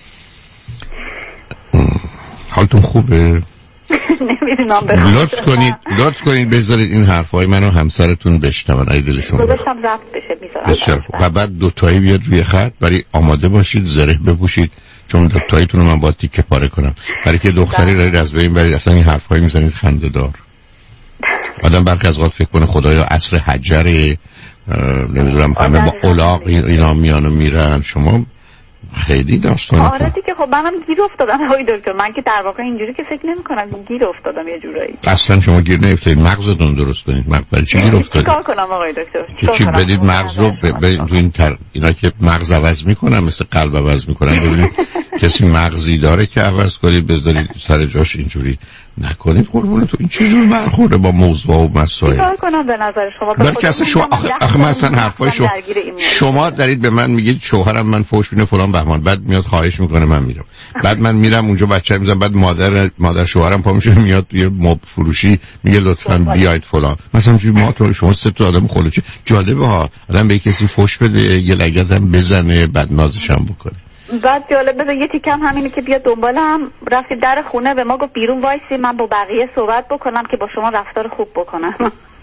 حالتون خوبه؟ نمیدونم. لطف کنید لطف کنید بذارید این حرفای منو همسرتون بشنون. ای دلشون گذاشتم ضبط بشه میذارم. بسیار و بعد دو تایی بیاد روی خط، برای آماده باشید، زره بپوشید، چون دو تاییتون رو من با تیکه پاره کنم. برای که دختری دارید از بین برید، اصلا این حرفایی میزنید خنده دار. آدم برخی از اوقات فکر کنه خدایا عصر حجر، نمیدونم همه با الاغ اینا میان و میرن. شما خیلی داستان. آره دیگه. خب منم گیر افتادم آقای دکتر. من که در واقع اینجوری که فکر نمی‌کنم، گیر افتادم یه جورایی. اصلا شما گیر نمی‌افتید، مغزتون درست کنید. من برای چی گیر افتادید؟ چیکار کنم آقای دکتر؟ چی بدید مغز رو به این تر... اینا که مغز عوض میکنن مثل قلب عوض میکنن. ببینید کسی مغزی داره که عوض کنید بذارید سر جاش، اینجوری نکنید. قربون تو این چیزو برخورده با موضوع و مسائل. چیکار کنم به نظر شما؟ بلکه اصلا شما آخه مثلا حرفای شما شما دارید به من میگید شوهرم من فوش میده فلان بهمان، بعد میاد خواهش میکنه من میرم، بعد من میرم اونجا بچه میذارم، بعد مادر مادر شوهرم پا میشه میاد توی مب فروشی میگه لطفاً بیاید فلان. مثلا چی ما تو شما سه تا آدم خلوچه جالبه ها، آدم به کسی فوش بده یه لگدم بزنه بعد نازش هم بکنه. بعد جالب بذار یه تیکم همینه که بیا دنبالم. رفتیم در خونه به ما گفت بیرون وایسی من با بقیه صحبت بکنم که با شما رفتار خوب بکنم.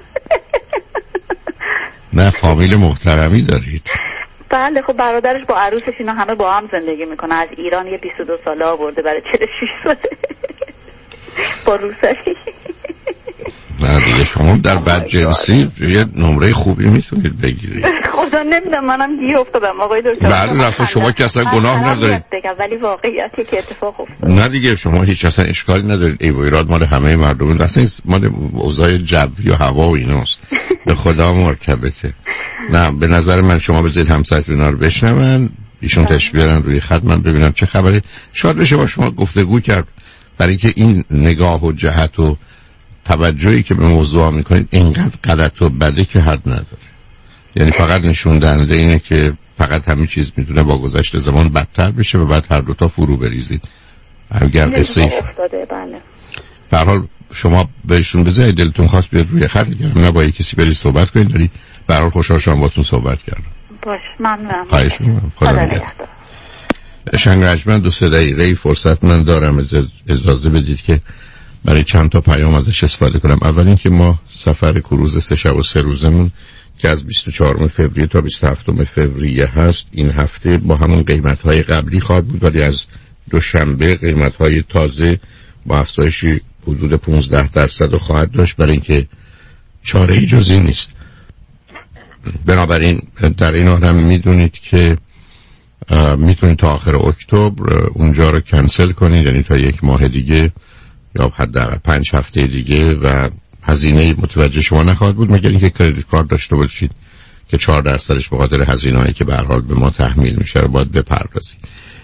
نه فامیل محترمی دارید. بله خب برادرش با عروسش اینا همه با هم زندگی میکنه. از ایران یه بیست و دو ساله آورده برای چهل و شش ساله با روسری. نه دیگه شما در بدجنسی یه نمره خوبی میتونید بگیرید. خدا نمیدونم منم گیر افتادم آقای دکتر. بله رفت شما که اصلا گناه ندارید ولی واقعیتی که اتفاق افتاد. نه دیگه شما هیچ اصلا اشکالی ندارید. ای و ایراد مال همه مردم، اصلا مال اوضاع جوی و هوا و ایناست. به خدا مرتبطه. نه به نظر من شما بذارید همسرتون اینا رو بشنون، ایشون تشریف بیارن روی خط، من ببینم چه خبره. شاید بشه با شما گفتگو کرد، برای که این نگاه و جهت و توجهی که به موضوع میکنید اینقدر غلط و بده که حد نداره. یعنی فقط نشون دهنده اینه که فقط همین چیز میتونه با گذشت زمان بدتر بشه و بعد هر دوتا فرو بریزید. اگر قصه افتاده بله. به هر حال شما بهشون بذارید دلتون خواست بیاد روی خط، نه با کسی برید صحبت کنید، داری برای خوشحال شدم باتون صحبت کردم. باش ممنونم. خواهش می‌کنم. خدا نگهدار. شنگرجمند دو سه دقیقه فرصت من دارم، اجازه بدید که برای چند تا پیام ازش استفاده کنم. اول اینکه ما سفر کروز سه شب و سه روزمون که از بیست و چهارم فوریه تا بیست و هفتم فوریه هست این هفته با همون قیمت‌های قبلی خواهد بود، ولی از دوشنبه قیمت‌های تازه با افزایشی حدود پانزده درصد خواهد داشت، برای اینکه چاره‌ای جز این نیست. بنابراین در این حال هم میدونید که میتونید تا آخر اکتبر اونجا رو کنسل کنید، یعنی تا یک ماه دیگه یا حداقل پنج هفته دیگه، و هزینه متوجه شما نخواهد بود مگر اینکه کردیت کارت داشته باشید که چهار درصدش به خاطر هزینه‌ای که به هر حال به ما تحمیل میشه رو باید بپردازید.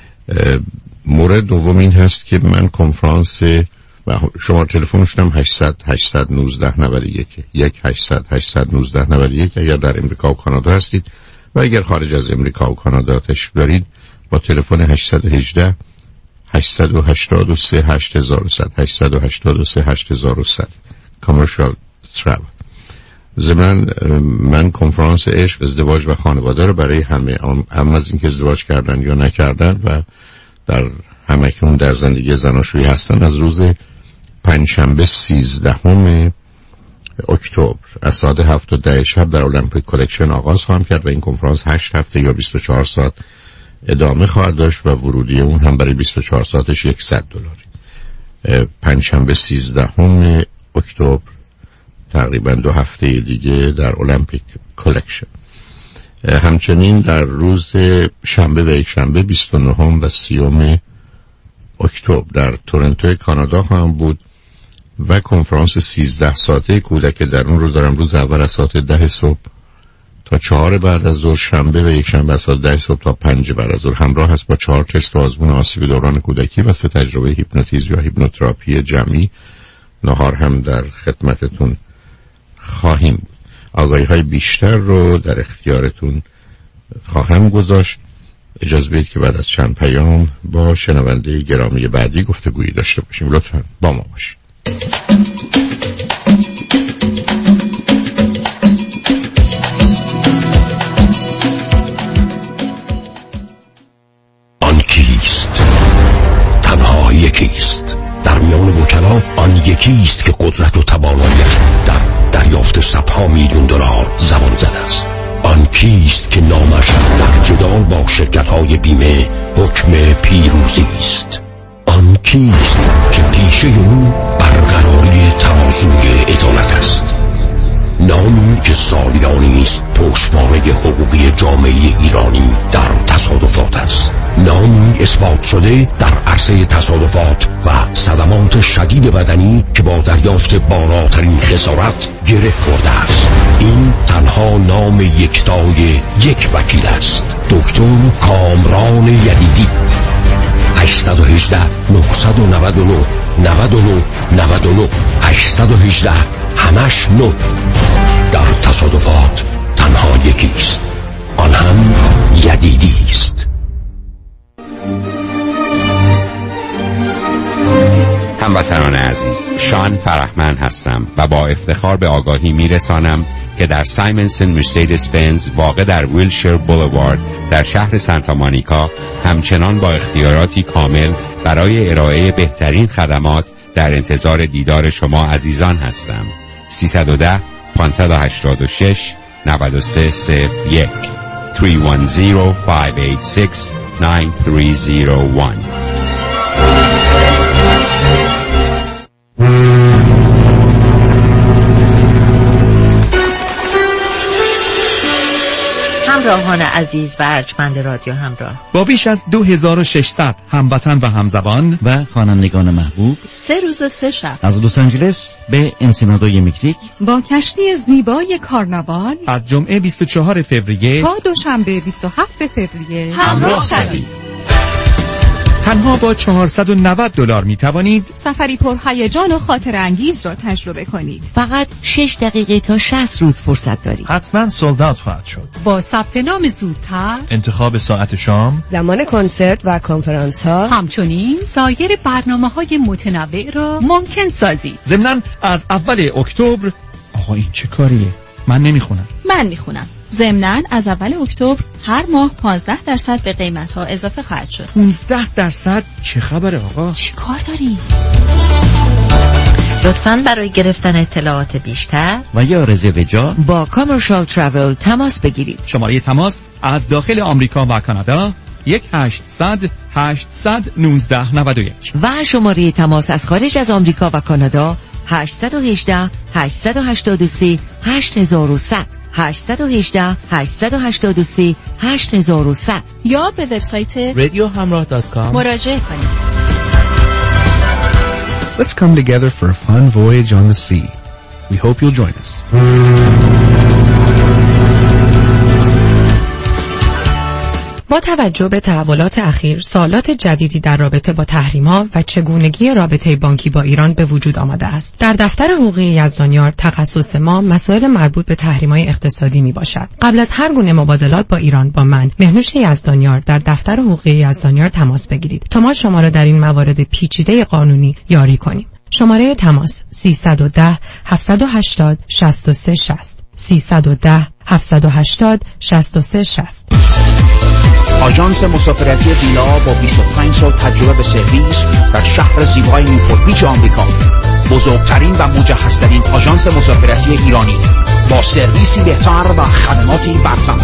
مورد دوم این هست که من کنفرانس و شماره تلفنش هم هشتصد هشتصد و نوزده نود و یک یک هشتصد هشتصد و نوزده نود و یک اگر در امریکا و کانادا هستید، و اگر خارج از امریکا و کانادا تشریف دارید با تلفن هشتصد و هجده هشتصد و هشتاد و سه هشت هزار و صد هشتصد و هشتاد و سه هشت هزار و صد کامرشال ترابل. ضمن من کنفرانس عشق، ازدواج و خانواده رو برای همه، هم از اینکه ازدواج کردن یا نکردن و در همکنون در زندگی زناشویی هستن، از روز پنجشنبه سیزدهم اکتبر از ساعت هفت تا ده شب در المپیک کلکشن آغاز خواهم کرد و این کنفرانس هشت هفته یا بیست و چهار ساعت ادامه خواهد داشت و ورودی اون هم برای بیست و چهار ساعتش صد دلاری. پنجشنبه سیزدهم اکتبر تقریبا دو هفته دیگه در المپیک کلکشن. همچنین در روز شنبه و یک شنبه بیست و نه و سی اکتبر در تورنتو کانادا خواهم بود و کنفرانس سیزده ساعته کودک در اون رو دارم روز اول از ساعت ده صبح تا چهار بعد از ظهر، شنبه و یک شنبه از ساعت ده صبح تا پنج بعد از ظهر، همراه هست با چهار تست آزمون آسیب دوران کودکی و سه تجربه هیپنوتیزم یا هیپنوتراپی جمعی. نهار هم در خدمتتون خواهیم بود. آگاهی های بیشتر رو در اختیارتون خواهم گذاشت. اجازه بدید که بعد از چند پیام با شنونده گرامی بعدی گفتگویی داشته باشیم. لطفاً با ما باشید. آن کیست؟ تنها یکیست. در میان وکلا آن یکیست که قدرت و تواناییش در دریافت صدها میلیون دلار زبان زده است. آن کیست که نامش در جدال با شرکت‌های بیمه حکم پیروزی است. آن کیست که پیشه او برقراری ترازوی عدالت است. نامی که سالیانی است پشتوانه حقوقی جامعه ایرانی در تصادفات است. نامی اثبات شده در عرصه تصادفات و صدمات شدید بدنی که با دریافت بالاترین خسارت گره خورده است. این تنها نام یکتای یک وکیل است، دکتر کامران یدیدی. هشت یک هشت نه نه نه نه نه نه نه هشت یک هشت همش نو. در تصادفات تنها یکیست، آن هم یدیدی است. هموطنان عزیز، شان فرحمن هستم و با افتخار به آگاهی میرسانم که در سایمنسن مرسدس بنز واقع در ویلشیر بولوارد در شهر سانتا مونیکا همچنان با اختیاراتی کامل برای ارائه بهترین خدمات در انتظار دیدار شما عزیزان هستم. سیصد و ده پانصد و هشتاد و شش نود و سه صفر یک سه یک صفر پنج هشت شش نه سه صفر یک. همراهان عزیز و ارجمند رادیو همراه، با بیش از دو هزار و ششصد هموطن و همزبان و خوانندگان محبوب، سه روز سه شب از لس آنجلس به انسینادوی مکزیک با کشتی زیبای کارناوال از جمعه بیست و چهارم فوریه تا دوشنبه بیست و هفتم فوریه همراه شوید. تنها با چهارصد و نود دلار می توانید سفری پر هیجان و خاطر انگیز را تجربه کنید. فقط شش دقیقه تا شصت روز فرصت دارید. حتما سولد اوت خواهد شد. با ثبت نام زودتر، انتخاب ساعت شام، زمان کنسرت و کنفرانس ها، همچنین سایر برنامه‌های متنوع را ممکن سازید. ضمناً از اول اکتبر، آقا این چه کاریه؟ من نمیخونم. من میخونم. ضمناً از اول اکتبر هر ماه پانزده درصد به قیمت‌ها اضافه خواهد شد. پانزده درصد؟ چه خبره آقا؟ چی کار داری؟ لطفاً برای گرفتن اطلاعات بیشتر و یا رزرو جا با کامرشال ترافل تماس بگیرید. شماره تماس از داخل آمریکا و کانادا یک هشتصد هشتصد نوزده نود و یک و شماره تماس از خارج از آمریکا و کانادا هشت یک هشت هشت هشت سه هشت یک صفر صفر هشت یک هشت هشت هشت سه هشت یک صفر یا به وبسایت رادیو همراه دات کام مراجعه کنید. Let's come together for a fun voyage on the sea. We hope you'll join us. با توجه به تحولات اخیر، سوالات جدیدی در رابطه با تحریم‌ها و چگونگی رابطه بانکی با ایران به وجود آمده است. در دفتر حقوقی یزدانیار تخصص ما مسائل مربوط به تحریم‌های اقتصادی میباشد. قبل از هر گونه مبادلات با ایران با من، مهنوش یزدانیار، در دفتر حقوقی یزدانیار تماس بگیرید تا ما شما را در این موارد پیچیده قانونی یاری کنیم. شماره تماس سیصد و ده هفتصد و هشتاد شصت و سه شصت سیصد و ده هفتصد و هشتاد شصت و سه شصت. آژانس مسافرتی ویلا با بیست و پنج سال تجربه به سرویس در شهر زیبای نیوپورت بیچ آمریکا، بزرگترین و مجهزترین آژانس مسافرتی ایرانی با سرویسی بهتر و خدماتی برتر.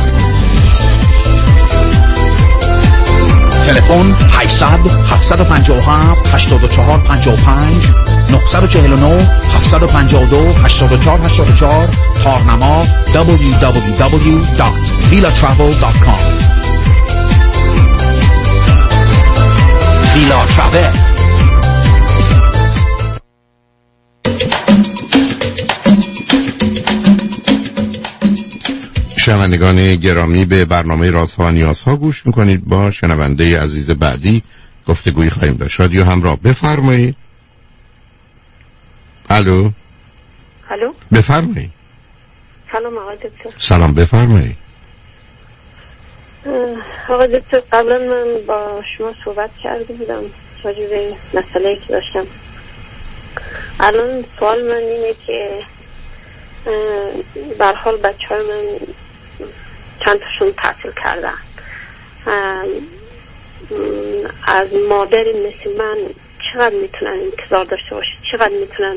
تلفن هشتصد هفتصد و پنجاه و هفت هشتاد و چهار پنجاه و پنج نه چهار نه هفتصد و پنجاه و دو هشتاد و چهار هشتاد و چهار. تارنما دبلیو دبلیو دبلیو دات ویلا ترافل دات کام. ویلا ترافل. شنوندگان گرامی، به برنامه رازها و نیازها گوش میکنید. با شنونده عزیز بعدی گفتگویی خواهیم داشت. رادیو همراه، بفرمایید. الو. الو. بفرمایید. سلام آقای دکتر. سلام، بفرمایید. آقای دکتر، قبلا من با شما صحبت کرده بودم راجع به مسئله‌ای که داشتم. الان سوال من اینه که به هر حال بچه‌های من چند تاشون تحصیل کردن. از مادری مثل من چقدر میتونن انتظار داشته باشه؟ چقدر میتونن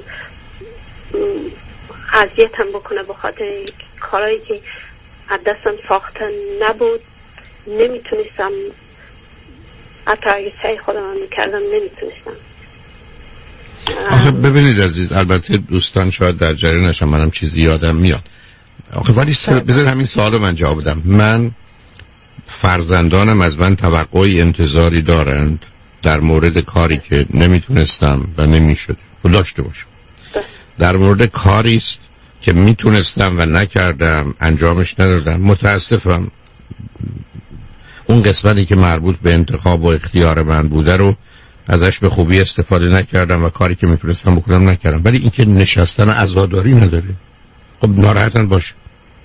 اذیتم بکنه به خاطر کارهایی که از دستم ساختن نبود؟ نمیتونستم، حتی اگه سعی خودم هم میکردم نمیتونستم. آخه ببینید عزیز، البته دوستان شاید در جریان نشن، منم چیزی یادم میاد. آخه ولی بذار همین سوالو من جواب بدم. من فرزندانم از من توقعی انتظاری دارند در مورد کاری که نمیتونستم و نمیشد و داشته باشم. در مورد کاری است که میتونستم و نکردم، انجامش ندادم. متاسفم اون قسمتی که مربوط به انتخاب و اختیار من بوده رو ازش به خوبی استفاده نکردم و کاری که میتونستم بکنم نکردم. ولی اینکه نشستن عزاداری نداره. خب ناراحتن باشه.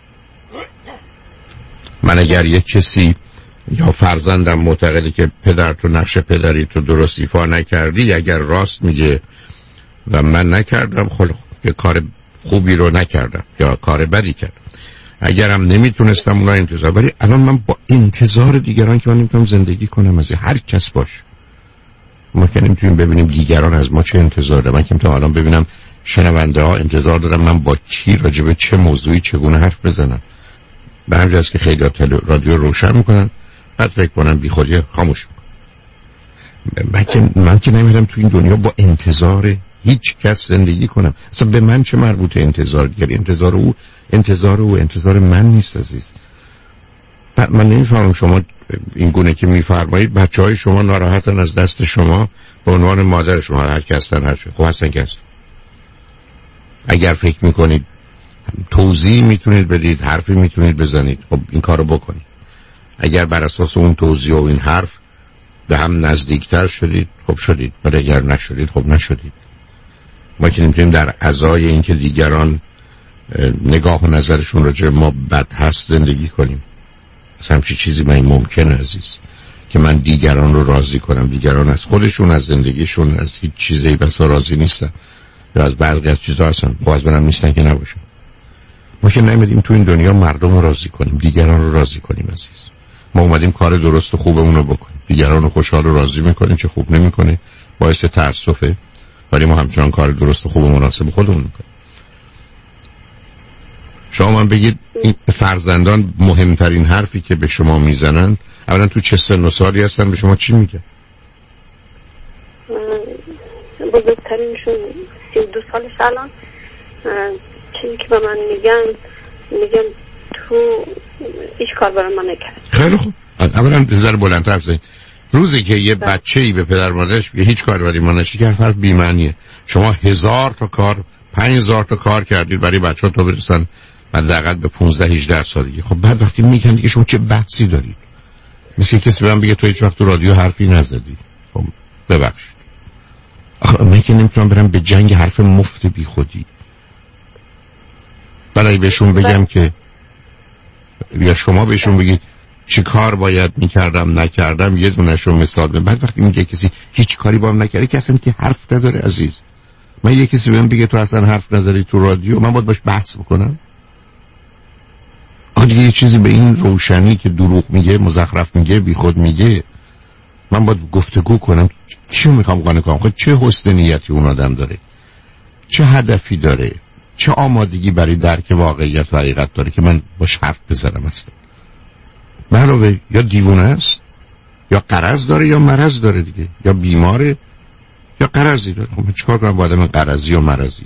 من اگر یک کسی یا فرزندم معتقده که پدر تو نقش پدری تو درست ایفا نکردی، اگر راست میگه و من نکردم، خب یه کار خوبی رو نکردم یا کار بدی کردم. اگرم نمیتونستم اونا انتظار، ولی الان من با انتظار دیگران که من نمیتونم زندگی کنم از هر کس باشه. ما که نمیتونیم ببینیم دیگران از ما چه انتظار دارن. من که میتونم الان ببینم شنونده ها انتظار دارم من با کی راجبه چه موضوعی چگونه حرف بزنم. به همین جاست که خیلی رادیو روشن میکنن، بعد فکر کنن بی خودی خاموش میکنن. من که من که نمیدونم تو این دنیا با انتظار هیچ کس زندگی کنم. اصلا به من چه مربوطه انتظار دیگری؟ انتظار او انتظار او انتظار من نیست عزیز. من نمیفهمم شما این گونه که میفرمایید بچهای شما ناراحتن از دست شما به عنوان مادر شما، هر کی هستن هر چی. خب هستن که هستن. اگر فکر میکنید توضیح میتونید بدید، حرفی میتونید بزنید، خب این کارو بکنید. اگر بر اساس اون توضیح و این حرف به هم نزدیکتر شدید، خب شدید. ولی اگر نشدید، خب نشدید. ما که نمیتونیم در ازای این که دیگران نگاه و نظرشون راجع ما بد هست زندگی کنیم. اصلا همچی چیزی من ممکنه عزیز که من دیگران رو راضی کنم؟ دیگران از خودشون، از زندگیشون، از هیچ چیزی بسا راضی نیستن، یا از بعضی از چیزها هستن. خب از منم نیستن که نباشن. ما که نمیدیم تو این دنیا مردم رو راضی کنیم، دیگران رو راضی کنیم عزیز. ما اومدیم کار درست و خوبمون رو بکنیم، دیگران رو خوشحال و راضی میکنیم، چه خوب نمیکنه باعث تأسفه، ولی ما همچنان کار درست و خوب و مناسب خودمون میکنیم. شما من بگید این فرزندان مهمترین حرفی که به شما میزنن اولا تو چه سن و سالی هستن، به شما چی میگن؟ بزرگترینشون سی و دو سالش الان، چیزی که به من میگن میگن تو هیچ کار برای من نکرد. خیلی خوب، اولا ذره بلندتر حرف زنید. روزی که یه بچه‌ای به پدر مادرش میگه هیچ کاری برای ما نکرد، حرف بی معنیه. شما هزار تا کار، پنج هزار تا کار کردید برای بچه‌ها تا برسن حداقل به پانزده هجده سالگی. خب بعد وقتی میگن دیگه شما چه بحثی دارید؟ مثل کسی به من بگه تو هیچ وقت تو رادیو حرفی نزدی. خب ببخشید. آخه من که نمیتونم برم به جنگ حرف مفت بی خودی. برای بهشون بگم که یا شما بهشون بگید چی کار باید میکردم نکردم، یه دونشون مثال بزنم. بعد وقتی میگه کسی هیچ کاری با هم نکردی که اصلا که حرف نداره عزیز. من یه کسی بهم بگه تو اصلا حرف نزدی تو رادیو، من باید باش بحث بکنم؟ آخه یه چیزی به این روشنی که دروغ میگه، مزخرف میگه، بی خود میگه، من باید گفتگو کنم. چی میخوام قانع کنم؟ خب چه حسن نیتی اون آدم داره، چه هدفی داره، چه آمادگی برای درک واقعیت و حقیقت داره که من باش حرف بزنم؟ اصلا علاوه یا دیوونه است، یا قرض داره، یا مرض داره دیگه، یا بیماره، یا قرضی داره. خب من چیکار کنم با آدم قرضی و مرضی؟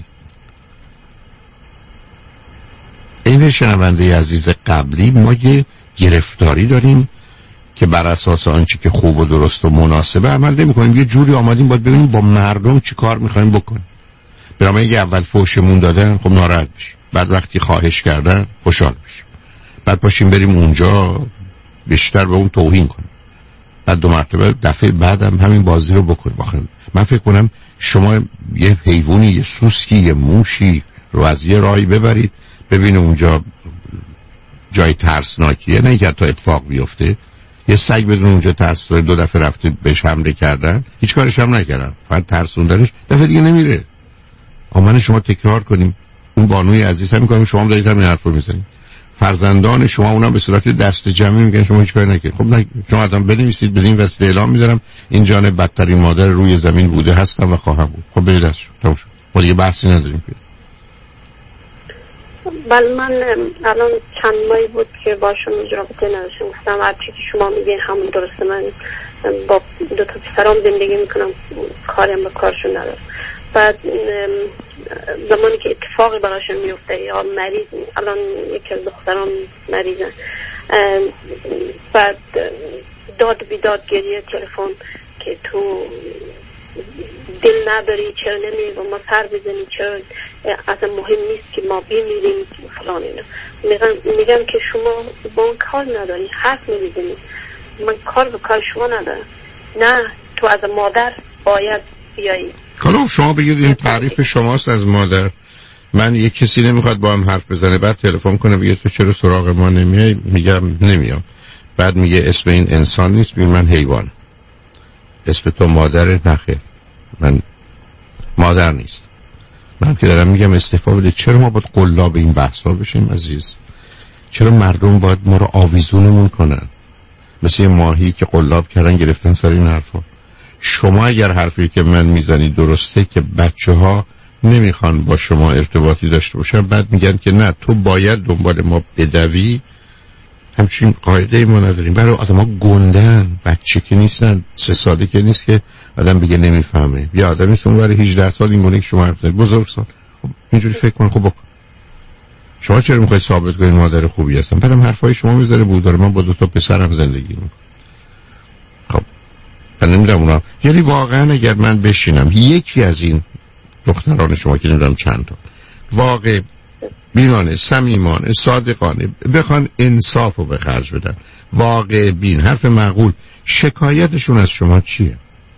این شنونده عزیز قبلی، ما یه گرفتاری داریم که بر اساس آنچه که خوب و درست و مناسبه عمل نمی کنیم. یه جوری آمدیم باید ببینیم با مردم چی کار میخوایم بکنیم. برام اگه اول فوشمون دادن خب ناراحت بشیم، بعد وقتی خواهش کردن خوشحال بشیم، بعد پاشیم بریم اونجا بیشتر به اون توهین کنیم، بعد دو مرتبه دفعه بعدم همین بازی رو بکنیم. آخه من فکر کنم شما یه حیوانی، یه سوسکی، یه موشی رو از یه راهی ببرید ببینه اونجا جای ترسناکیه، نه اینکه تا اتفاق بیفته. یه سگ بدون اونجا ترس داره، دو دفعه رفته بهش حمله کردن، هیچ کارش هم نکردن، فقط ترسوندنش، دفعه دیگه نمیره. آمانه شما تکرار کنیم. اون بانوی عزیز هم میگم شما هم دارید همین حرف رو میزنید. فرزندان شما اونم به صورت دست جمعی میگن شما هیچ کاری نکردید. خب نه، شما آدم بنویسید، بدین وسیله اعلام میذارم این جان بدترین مادر روی زمین بوده هستم و خواهم بود. خب برید دست تموم شد. ما دیگه بحثی نداریم. بله، من الان چند ماهی بود که باشون رابطه نداشتم. گفتم هر چی که شما میگین همون درسته. من با دو تا پسرام زندگی میکنم، کارم به کارشون ندارم. بعد زمانی که اتفاقی براشون میفته یا مریض، الان یکی از دخترام مریضن، بعد داد بیداد گریه تلفن که تو دل نداری، چرا نمی و ما سر بزنی، چرا اصلا مهم نیست که ما بمیریم فلان اینا. میگم میگم که شما با اون کار نداری، حرف نمیزنی، من کار به کار شما ندارم. نه، تو از مادر باید بیایی. حالا شما بگید این تعریف شماست از مادر. من یک کسی نمیخواد با هم حرف بزنه، بعد تلفن کنه بگه تو چرا سراغ ما نمیای؟ میگم نمیام. بعد میگه اسم این انسان نیست، میگه من حیوان. اسم تو مادر؟ نخیر، من مادر نیست. من که دارم میگم استعفا بده. چرا ما باید قلاب این بحثا بشیم عزیز؟ چرا مردم باید ما رو آویزونمون کنن مثل ماهی که قلاب کردن گرفتن سر این حرفا؟ شما اگر حرفی که من میزنید درسته که بچه ها نمیخوان با شما ارتباطی داشته باشن، بعد میگن که نه تو باید دنبال ما بدوی، همچین قاعده ما نداریم. برای آدم ها گندن، بچه که نیستن، سه ساله که نیست که آدم بگه نمیفهمه. یه آدم نیست اون برای هجده سال این گونه که شما حرف زنید، بزرگ سال. خب اینجوری فکر کن. خب بکن. شما چرا میخواید ثابت کنید مادر خوبی هستم؟ بعدم حرفای شما میذاره بوداره من با دو تا پسرم زندگی میکنم. خب من نمیدونم اونا، یعنی واقعا اگر من بشینم یکی از این دختران شما که نمیدونم چند تا واقع بینانه، صمیمانه، صادقانه بخوان انصاف رو به خرج بدن، واقع بین، حرف معقول، شکایتشون از شما چیه؟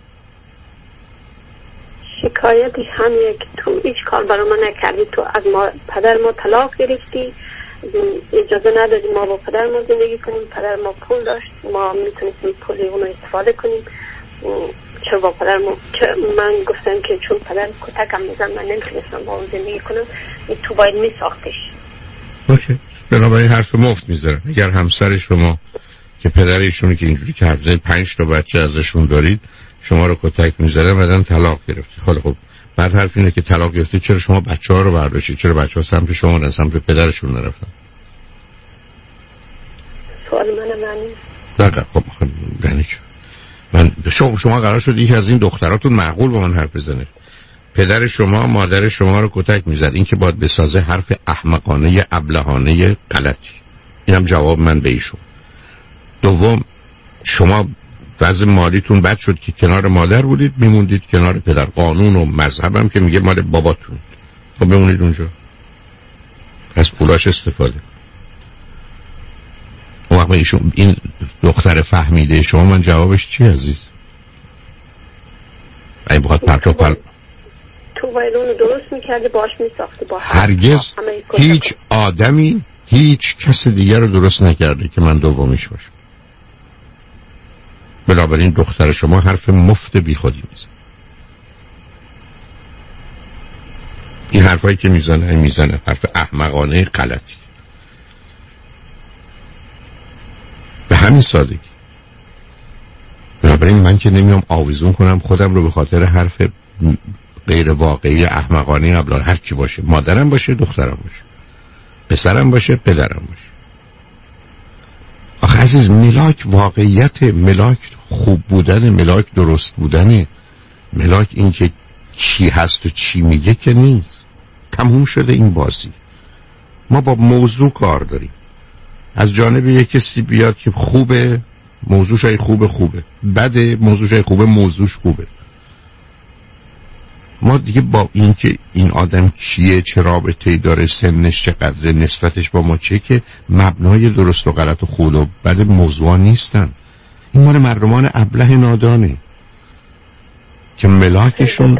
شکایتی همینه که تو هیچ کار برای ما نکردی، تو از ما پدر ما طلاق گرفتی، اجازه ندادی ما با پدر ما زندگی کنیم، پدر ما پول داشت، ما میتونستیم پول اون رو استفاده کنیم، چرا با پدر ما چرا من گفتم که چون پدر کتکم میزن من نمیتونستم با اون زندگی کنم، تو باید میساختش. اوکی، بنابراین حرف مفت میذارن. اگر همسر شما که پدرشون که اینجوری که حرف زنید پنج تا بچه ازشون دارید شما رو کتک میذارن بعدن طلاق گرفتی، خیلی خب بعد حرف اینه که طلاق گرفتی چرا شما بچه ها رو برداشتید، چرا بچه ها سمت شما نه سمت پدرشون نرفتن؟ سوال منم معنی دقیقا. خب یعنی چه؟ من شما, شما قرار شد یکی از این دختراتون معقول با من حرف بزنه، پدر شما مادر شما رو کتک میزد، این که باید بسازه حرف احمقانه ابلهانه غلطی. اینم جواب من به ایشون. دوم، شما وضع مالیتون بد شد که کنار مادر بودید میموندید کنار پدر، قانون و مذهبم که میگه مال باباتون، خب بمونید اونجا از پولاش استفاده. اون وقت ایشون این دختر فهمیده شما من جوابش چی عزیز؟ این بخواد پرت و پرت تو وایلون درست میکرده باش میساخته با هرگز هیچ آدمی هیچ کس دیگر رو درست نکرده که من دومیش باشم. بنابراین دختر شما حرف مفت بی خودی میزنه. این حرفایی که میزنه میزنه حرف احمقانه غلطی. به همین سادگی. بنابراین من که نمیام آویزون کنم خودم رو به خاطر حرف غیر واقعی احمقانه ابلار، هر کی باشه، مادرم باشه دخترم باشه، پسرم باشه پدرم باشه. آخه عزیز ملاک واقعیت، ملاک خوب بودن، ملاک درست بودن، ملاک این که چی هست و چی میگه که نیست. تموم شده این بازی. ما با موضوع کار داریم. از جانب یک کسی بیاد که خوبه موضوعش خوبه خوبه، بده موضوعش خوبه موضوعش خوبه. ما دیگه با این که این آدم کیه، چه رابطه‌ای داره، سنش چقدر، نسبتش با ما چیه، که مبنای درست و غلط و خوب و بد موضوع نیستن. این مال مردمان ابله نادانه که ملاکشون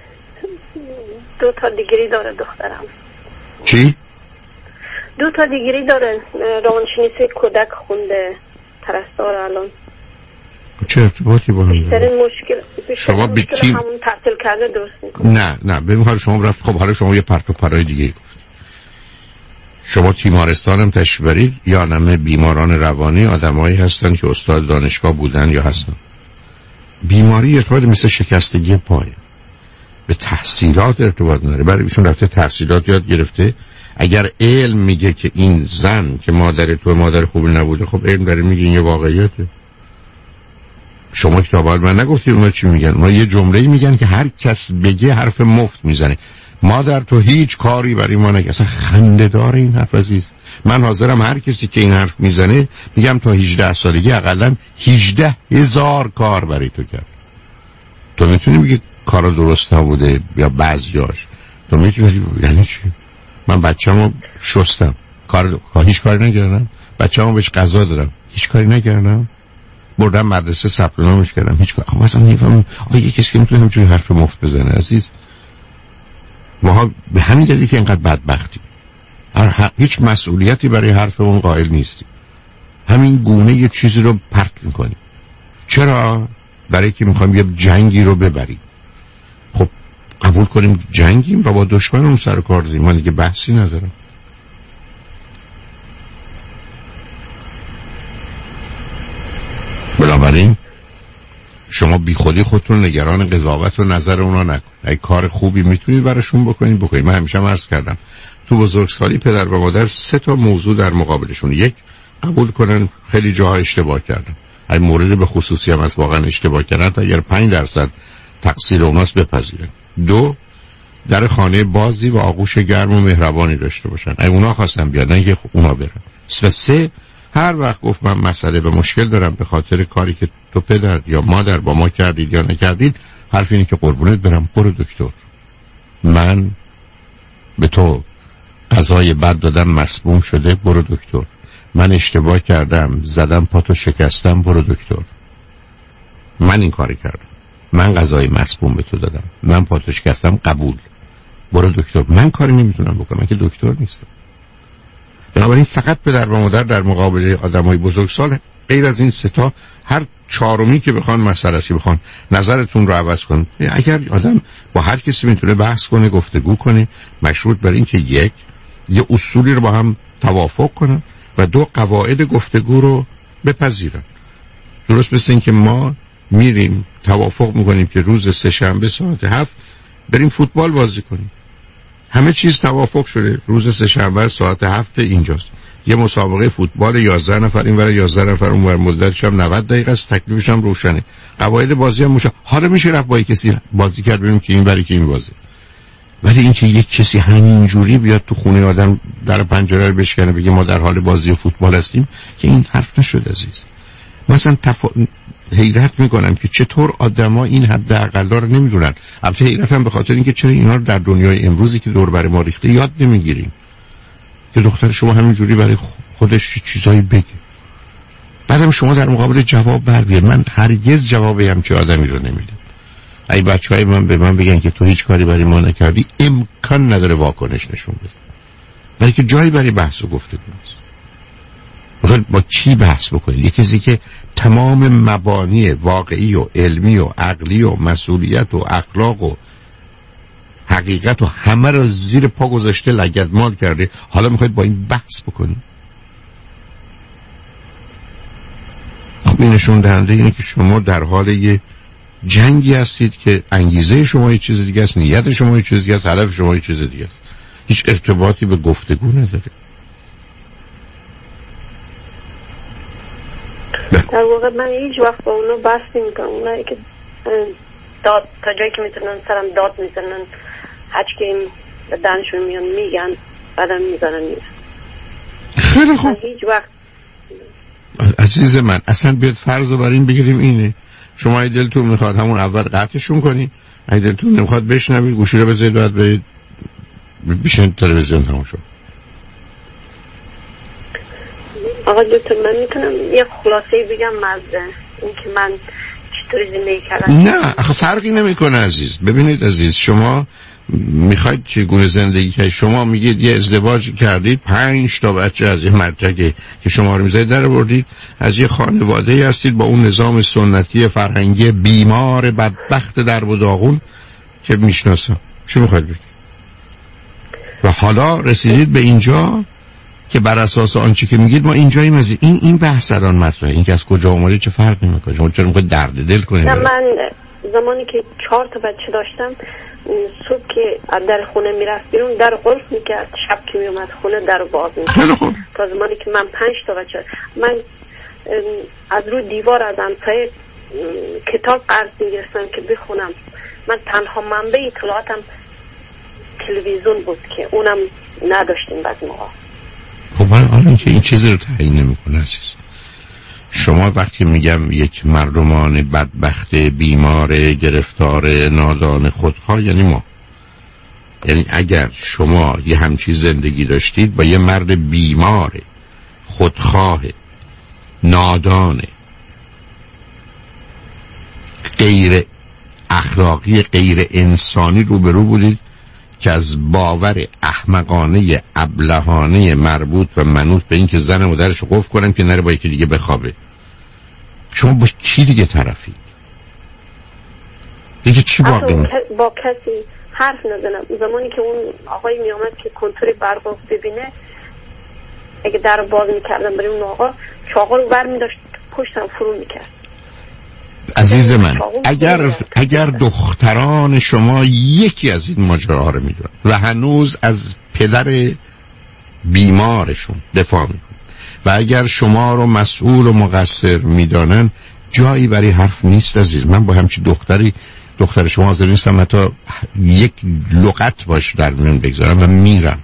دو تا دیگری داره دخترم. چی؟ دو تا دیگری داره، روانشناسی کودک خونده، پرستار الان. چه ارتباطی با هم داره؟ بیشترین مشکل شما بیشترین به مشکل تیم همون تحصیل کرده درست میکنه. نه نه ببین حالا شما رفت، خب حالا شما یه پرت و پرای دیگه گفت. شما تیمارستان هم تشریف برید، یا نمه بیماران روانی آدمایی هستن که استاد دانشگاه بودن یا هستن. بیماری ارتباط مثل شکستگی پای به تحصیلات ارتباط نداره. برای ایشون رفته تحصیلات یاد گرفته. اگر علم میگه که این زن که مادر تو مادر خوبی نبوده، خب علم داره میگه این یه واقعیته. شما که تا بعد من نگفتید اونا چی میگن؟ اونا یه جمله‌ای میگن که هر کس بگه حرف مفت میزنه. مادر تو هیچ کاری برای ما نگه. اصلا خنده داره این حرف عزیز. من حاضرم هر کسی که این حرف میزنه میگم تا هجده سالگی حداقل هجده هزار کار برای تو کرد. تو میتونی بگی کارا درست نبوده یا بعضیاش. تو میتونی یعنی چی؟ من بچه‌مو شستم، کار هیچ کاری نکردم. بچه‌مو بهش غذا دادم، هیچ کاری نکردم. بردم مدرسه ثبت نامش کردم، هیچ کاری. خب اصلا نمیفهمم آقا یه کسی که میتونه همچین حرف مفت بزنه عزیز. ما به همین دلیل که اینقدر بدبختیم، هیچ مسئولیتی برای حرف اون قائل نیستیم، همین گونه یه چیزی رو پرت میکنیم. چرا؟ برای که میخوایم یه جنگی رو ببریم. خب قبول کنیم جنگیم و با دشمنمون سر کار داریم، من دیگه بحثی ندارم. بنابراین شما بی خودی خودتون نگران قضاوت و نظر اونا نکن. اگه کار خوبی میتونید براشون بکنید بکنید. من همیشه عرض کردم تو بزرگسالی پدر و مادر سه تا موضوع در مقابلشون. یک، قبول کنن خیلی جاها اشتباه کردن، اگه مورد به خصوصی هم از واقعا اشتباه کردن تا اگر پنج درصد تقصیر اوناست بپذیرن. دو، در خانه بازی و آغوش گرم و مهربانی داشته باشن اگه اونا خواستن بیاد، نه که اونا برن. و سه، هر وقت گفت من مسئله به مشکل دارم به خاطر کاری که تو پدر یا مادر با ما کردید یا نکردید، حرف اینه که قربونت برم برو دکتر، من به تو غذای بد دادم مسموم شده برو دکتر، من اشتباه کردم زدم پاتو شکستم برو دکتر، من این کاری کردم، من غذای مسموم به تو دادم، من پاتو شکستم قبول برو دکتر. من کاری نمیتونم بکنم، من که دکتر نیستم. بنابراین فقط پدر و مادر در مقابل آدمای بزرگسال غیر از این سه تا هر چهارمی که بخوان مسئله است که بخوان نظرتون رو عوض کن. اگر آدم با هر کسی میتونه بحث کنه، گفتگو کنه، مشروط بر این که یک، یه اصولی رو با هم توافق کنن و دو قواعد گفتگو رو بپذیرن. درست مثل این که ما میریم توافق میکنیم که روز سه شنبه ساعت هفت بریم فوتبال بازی کنیم، همه چیز توافق شده، روز سه شنبه ساعت هفت اینجاست، یه مسابقه فوتبال یازده نفر این ور یازده نفر اون ور، مدتش هم نود دقیقه است، تکلیفش هم روشنه، قواعد بازی هم مشابه. حالا میشه رفت با کسی بازی کرد ببینیم که این برای که این بازی. ولی اینکه یک کسی همینجوری بیاد تو خونه آدم در پنجره رو بشکنه بگه ما در حال بازی فوتبال هستیم، که این حرف نشد عزیز. مثلا تف... حیرت میکنم که چطور آدما این حد اقلا رو نمیدونن. البته حیرتم به خاطر اینکه چرا اینا رو در دنیای امروزی که دور بر ما ریخته یاد نمیگیریم که دختر شما همینجوری برای خودش چیزایی بگه، بعدم شما در مقابل جواب بر بیاد. من هرگز جواب همچین آدمی رو نمیدم. ای بچهای من به من بگن که تو هیچ کاری برای ما نکردی، امکان نداره واکنش نشون بده، برای که جایی برای بحث و گفتگو نیست. بخاطر با کی بحث بکنید؟ یه کسی که تمام مبانی واقعی و علمی و عقلی و مسئولیت و اخلاق و حقیقت و همه رو زیر پا گذاشته لگدمال کرده، حالا میخواید با این بحث بکنید؟ خب این نشون دهنده اینه که شما در حال یه جنگی هستید که انگیزه شما یه چیز دیگه است، نیت شما یه چیز دیگه است، هدف شما یه چیز دیگه است، هیچ ارتباطی به گفتگو نداره. در واقع من هیچ وقت با اونو بحث نمی‌کنم. اونایی که داد تا جایی که میتونن سرم داد میزنن، هرچی که این به دانشون میان میگن بعدم میزنن میرن. خیلی خوب. هیچ وقت عزیز من اصلا بیاد فرض رو بر این بگیریم اینه شما ای دلتون میخواد همون اول قطعشون کنی، ای دلتون نمیخواد بشنوید گوشی رو بذارید باید برید بیشن تلویزیون تمام شد. آقا دکتر من میتونم یه خلاصه بگم از این که من چطوری زندگی کردم؟ نه آخه فرقی نمیکنه عزیز. ببینید عزیز، شما میخواید چگونه زندگی کنید؟ شما میگید یه ازدواج کردید، پنج تا بچه از یه مرتکه که شما رو میذارید در بردید، از یه خانواده هستید با اون نظام سنتی فرهنگی بیمار بدبخت در و داغون که میشناسم. چی میخواید بگید؟ و حالا رسیدید به اینجا که بر اساس آنچه که میگید ما اینجاییم. از این این بحث الان مطرحه، این که از کجا اومدید چه فرقی میکنه. شما چرا میخواید درد دل کنید؟ من زمانی که چهار تا بچه داشتم، صبح که در خونه میرفت بیرون در قلف میکرد، شب که میومد خونه در باز میکرد. تا زمانی که من پنج تا بچه، من از رو دیوار از همسایه کتاب قرض میگرفتم که بخونم. من تنها منبع اطلاعاتم تلویزیون بود که اونم نداشتیم بعد موقع. خب من الان که این چیزی رو تعیین نمیکنه عزیز. شما وقتی میگم یک مردمان بدبخت بیمار گرفتار نادان خودخواه یعنی ما، یعنی اگر شما یه همچین زندگی داشتید با یه مرد بیمار خودخواه نادان غیر اخلاقی غیر انسانی روبرو بودید که از باور احمقانه ابلهانه مربوط و منوط به این که زن و درش قفل کنم که نره با یکی دیگه بخوابه، شما با کی دیگه طرفی؟ دیگه چی باقی؟ با کسی حرف نزنم. زمانی که اون آقای می آمد که کنتور برق ببینه، اگه در باز میکردم برای اون آقا، چاقو رو بر می داشت پشتم فرو میکرد. عزیز من اگر اگر دختران شما یکی از این ماجراها رو میدونن و هنوز از پدر بیمارشون دفاع میکنن و اگر شما رو مسئول و مقصر میدانن، جایی برای حرف نیست عزیز. من با همچین دختری دختر شما حاضر نیستم حتی یک لغت باش در میون بگذارم و میرم.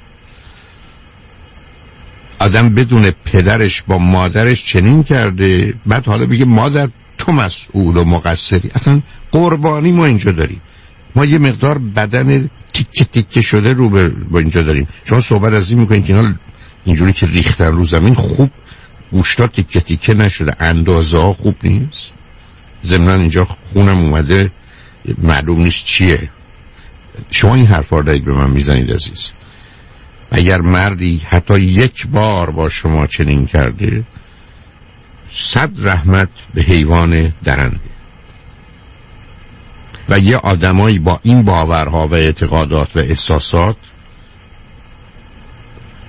آدم بدون پدرش با مادرش چنین کرده، بعد حالا بگه مادر تو مسئول و مقصری. اصلا قربانی ما اینجا داریم، ما یه مقدار بدن تیکه تیکه شده رو با اینجا داریم. شما صحبت از این میکنید که اینا اینجوری که ریختن رو زمین خوب گوشتا تیکه تیکه نشده، اندازه ها خوب نیست. ضمناً اینجا خونم اومده معلوم نیست چیه. شما این حرفا رو دارید به من میزنید عزیز. اگر مردی حتی یک بار با شما چنین کرده، صد رحمت به حیوان درنده. و یه آدمایی با این باورها و اعتقادات و احساسات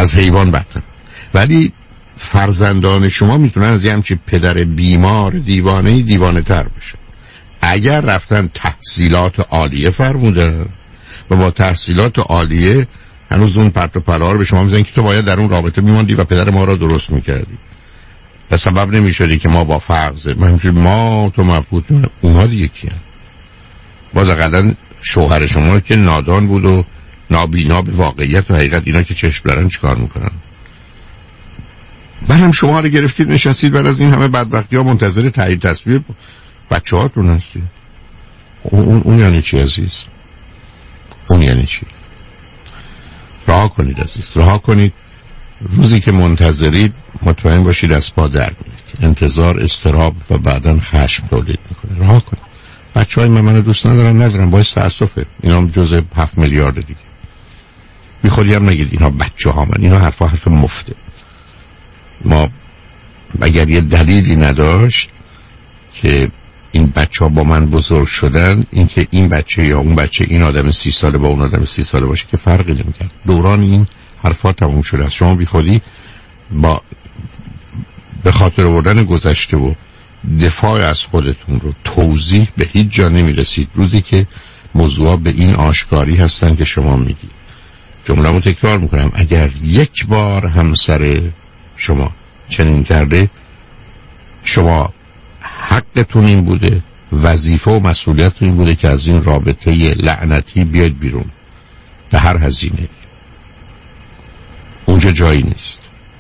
از حیوان بدتر. ولی فرزندان شما میتونن از یه همچی پدر بیمار دیوانه دیوانه تر بشه. اگر رفتن تحصیلات عالیه فرمودن و با تحصیلات عالیه هنوز اون پرت و پلا رو به شما میزنن که تو باید در اون رابطه میموندی و پدر ما رو درست میکردی و سبب نمیشدی که ما با فرض ما تو مفهوم اونها دیگه کیه. باز اقلا شوهر شما که نادان بود و نابینا به واقعیت و حقیقت، اینا که چشم دارن چیکار میکنن؟ بعد هم شما رو گرفتید نشستید بعد از این همه بدبختی ها منتظر تایید تصویر بچه هاتون هستید. اون, اون یعنی چی عزیز؟ اون یعنی چی؟ رها کنید عزیز، رها کنید. روزی که منتظرید مطمئن باشید از پا در میاد. انتظار استراب و بعداً خشم تولید میکنه. رها کنید. بچه های من منو دوست ندارن ندارن باعث تأسفه. اینا هم جزء هفت میلیارد دیگه. بی خودی هم نگید اینا بچه ها من. اینا حرفا حرف مفته. ما اگر یه دلیلی نداشت که این بچه ها با من بزرگ شدن، اینکه این بچه یا اون بچه این آدم سی ساله با اون آدم سی ساله باشه که فرقی نمی‌کنه. دوران این حرفا تموم شده است. شما بی خودی با به خاطر آوردن گذشته و دفاع از خودتون رو توضیح به هیچ جا نمی‌رسید. روزی که موضوعا به این آشکاری هستن که شما میگی. جمله‌مو تکرار می‌کنم، اگر یک بار همسر شما چنین کرده، شما حقتون این بوده، وظیفه و مسئولیتتون این بوده که از این رابطه لعنتی بیاید بیرون به هر هزینه. اونجا جایی نیست.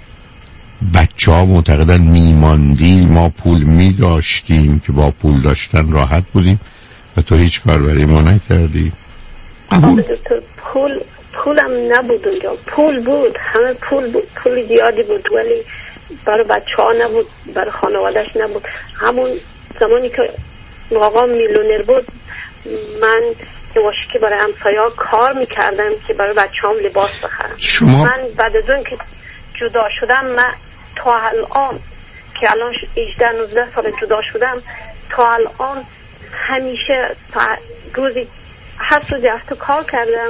بچه ها معتقدن میماندی، ما پول میداشتیم که با پول داشتن راحت بودیم و تو هیچ کار برای ما نکردی. قبول پول پولم نبود اونجا، پول بود، همه پول بود، پول زیادی بود، ولی برای بچه ها نبود، برای خانوادش نبود. همون زمانی که آقا میلیونر بود، من یواشی که برای همسایا کار میکردم که برای بچه هم لباس بخرم. شما... من بعد از اون که جدا شدم، من تا الان که الان هجده نوزده سال جدا شدم، تا الان همیشه تا روزی هفت روزی هفته کار کردم،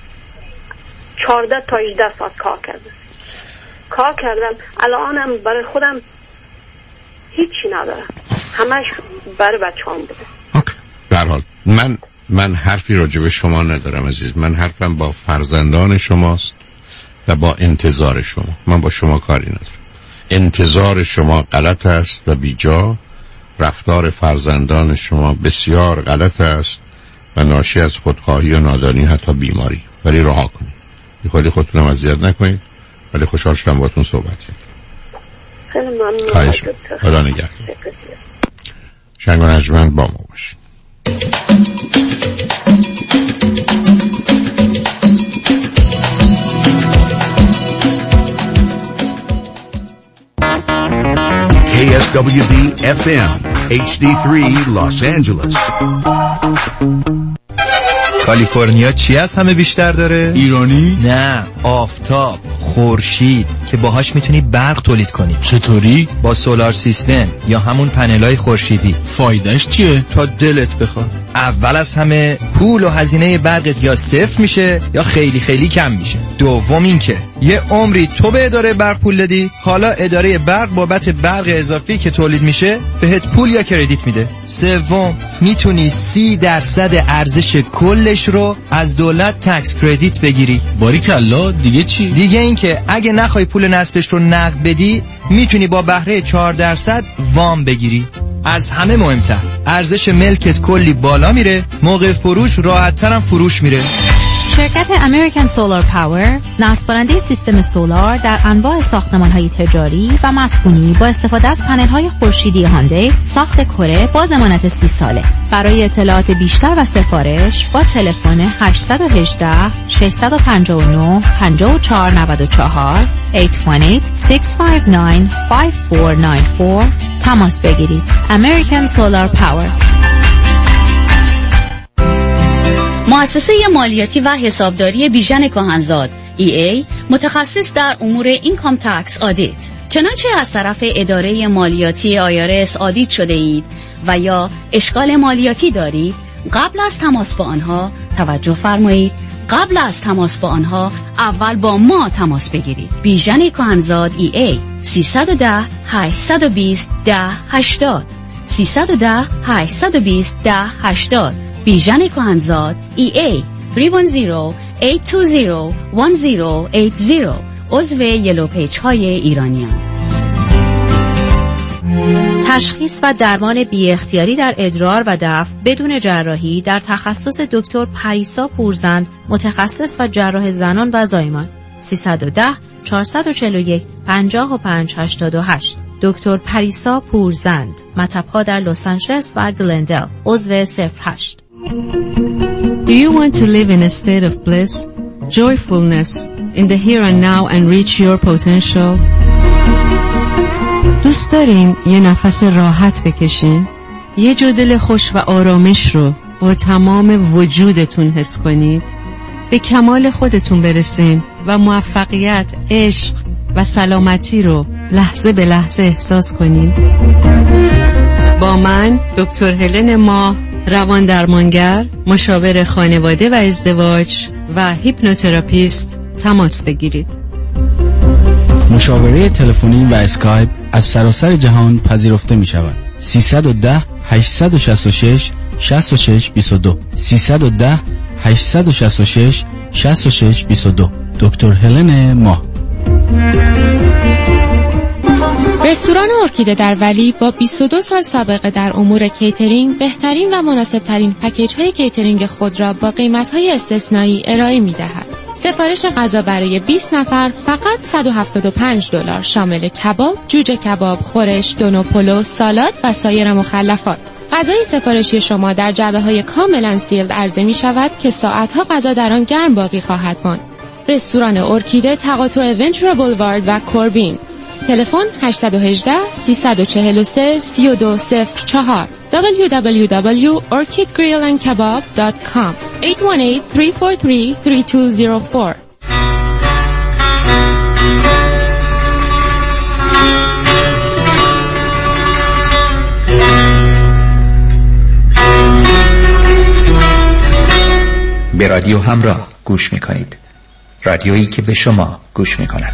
چهارده تا هجده ساعت کار کردم کار کردم الانم برای خودم هیچی ندارم، همش برای بچه هم بوده. اوکی. در حال من من حرفی راجع به شما ندارم عزیز. من حرفم با فرزندان شماست و با انتظار شما. من با شما کاری ندارم. انتظار شما غلط است و بیجا. رفتار فرزندان شما بسیار غلط است و ناشی از خودخواهی و نادانی، حتی بیماری. ولی رها کنید. خیلی خودتونم اذیت نکنید. ولی خوشحال شدم باهاتون صحبت کردم. خیلی ممنون. خواهش می‌کنم. خدا نگهدار. شنگ و نجمن با ما باشید. K S W B F M H D three Los Angeles. کالیفرنیا چی از همه بیشتر داره؟ ایرانی؟ نه، آفتاب، خورشید که باهاش میتونی برق تولید کنی. چطوری؟ با سولار سیستم یا همون پنلای خورشیدی. فایدهش چیه؟ تا دلت بخواد. اول از همه پول و هزینه برقت یا صفر میشه یا خیلی خیلی کم میشه. دوم این که یه عمری تو به اداره برق پول دادی، حالا اداره برق بابت برق اضافی که تولید میشه بهت پول یا کردیت میده. سوم میتونی سی درصد ارزش کلش رو از دولت تکس کردیت بگیری. باریکلا. دیگه چی؟ دیگه این که اگه نخوای پول نصبش رو نقد بدی، میتونی با بهره چهار درصد وام بگیری. از همه مهمتر ارزش ملکت کلی بالا میره، موقع فروش راحت ترم فروش میره. شرکت امریکن سولار پاور نصب کننده سیستم سولار در انواع ساختمان‌های تجاری و مسکونی با استفاده از پنل‌های خورشیدی هاندی، ساخت کره با ضمانت سی ساله. برای اطلاعات بیشتر و سفارش با تلفن هشت یک هشت شش پنج نه پنج چهار نه چهار هشت یک هشت شش پنج نه پنج چهار نه چهار تماس بگیرید. امریکن سولار پاور. مؤسسه مالیاتی و حسابداری بیژن کاهنزاد ای ای متخصص در امور اینکام تکس آدیت. چنانچه از طرف اداره مالیاتی آیارس آدیت شده اید و یا اشکال مالیاتی دارید، قبل از تماس با آنها توجه فرمایید قبل از تماس با آنها اول با ما تماس بگیرید. بیژن کهنزاد ای ای سیصد و ده هشتصد و بیست ده هشتاد سیصد و ده هشتصد و بیست ده هشتاد. بیژن کهنزاد ای ای سه یک صفر هشت دو صفر یک صفر هشت صفر. عضو یلو پیج های ایرانیان. تشخیص و درمان بی اختیاری در ادرار و دفع بدون جراحی در تخصص دکتر پریسا پورزند، متخصص و جراح زنان و زایمان. سیصد و ده چهارصد و چهل و یک پنجاه و پنج هشتاد و هشت. دکتر پریسا پورزند. مطب‌ها در لس آنجلس و گلندل. عضو صفر هشت. Do you want to live in a state of bliss, joyfulness, in the here and now and reach your potential? دوست دارین یه نفس راحت بکشین؟ یه جو دل خوش و آرامش رو با تمام وجودتون حس کنید؟ به کمال خودتون برسین و موفقیت، عشق و سلامتی رو لحظه به لحظه احساس کنید؟ با من دکتر هلن ماه، روان درمانگر، مشاور خانواده و ازدواج و هیپنوتراپیست تماس بگیرید. مشاوره تلفنی و اسکایپ از سراسر جهان پذیرفته می شود. سیصد و ده هشتصد و شصت و شش شصت و شش بیست و دو سیصد و ده هشتصد و شصت و شش شصت و شش بیست و دو. دکتر هلن ماه. رستوران ارکیده در ولی با بیست و دو سال سابقه در امور کیترینگ بهترین و مناسبترین پکیج های کیترینگ خود را با قیمت های استثنایی ارائه می دهد. سفارش غذا برای بیست نفر فقط صد و هفتاد و پنج دلار شامل کباب، جوجه کباب، خورش، دونو پلو، سالاد و سایر مخلفات. غذای سفارشی شما در جعبه‌های کاملا سیلد عرضه می شود که ساعتها غذا در آن گرم باقی خواهد ماند. رستوران ارکیده تقاطع ونچورا بولوارد و کوربین. تلفن هشت یک هشت سه چهار سه سه دو صفر چهار دبلیو دبلیو دبلیو دات orchid grill and kebab دات کام هشت یک هشت سه چهار سه سه دو صفر چهار. به رادیو همراه گوش میکنید. رادیویی که به شما گوش میکند.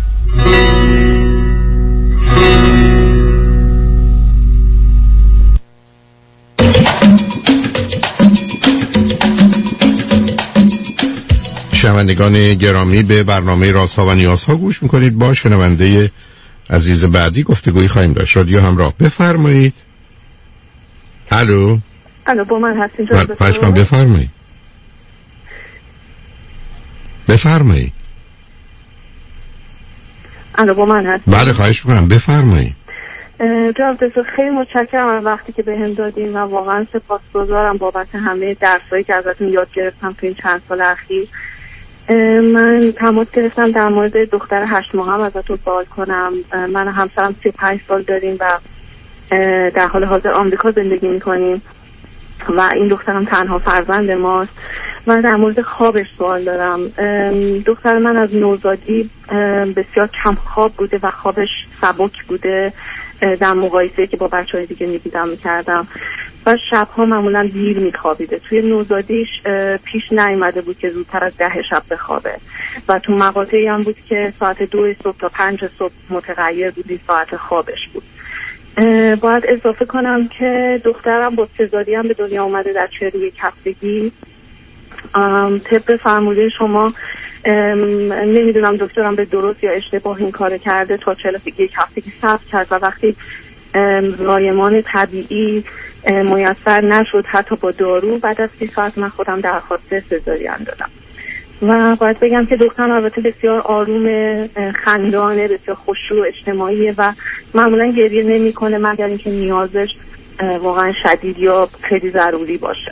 شنوندگان گرامی، به برنامه رازها و نیازها گوش میکنید. با شنونده عزیز بعدی گفتگویی خواهیم داشت. رادیو همراه، بفرمایید. الو الو با من هستین جناب دکتر؟ بفرمایید بفرمایید. الو با من هستین؟ بله خواهش میکنم بفرمایید. جناب دکتر خیلی متشکرم از وقتی که بهم دادین و واقعا سپاسگزارم بابت همه درسایی که ازتون یاد گرفتم تو این چند سال اخیر. من تماس گرفتم در مورد دختر هشت ماه هم ازتون سوال کنم. من و همسرم سی و پنج سال داریم و در حال حاضر آمریکا زندگی میکنیم و این دخترم تنها فرزند ماست. من در مورد خوابش سوال دارم. دختر من از نوزادی بسیار کم خواب بوده و خوابش سبک بوده در مقایسه که با بچه‌های دیگه می‌دیدم می‌کردم و شب‌ها معمولاً دیر می‌خوابیده. توی نوزادیش پیش نیامده بود که زودتر از ده شب بخوابه و تو مقاطعی هم بود که ساعت دو صبح تا پنج صبح متغیر بودی ساعت خوابش بود. باید اضافه کنم که دخترم با سزاری هم به دنیا اومده در چهل و یک هفتگی. طبق فرموده شما نمیدونم دکترم به درست یا اشتباه این کار کرده، تا چهل و یک هفتگی صبر کرد و وقتی زایمان طبیعی میسر نشد حتی با دارو، بعد از سی ساعت من خودم درخواست سزارین دادم و باید بگم که دخترم البته بسیار آروم، خندانه، بسیار خوشرو اجتماعیه و معمولا گریه نمی کنه مگر اینکه نیازش واقعا شدید یا خیلی ضروری باشه.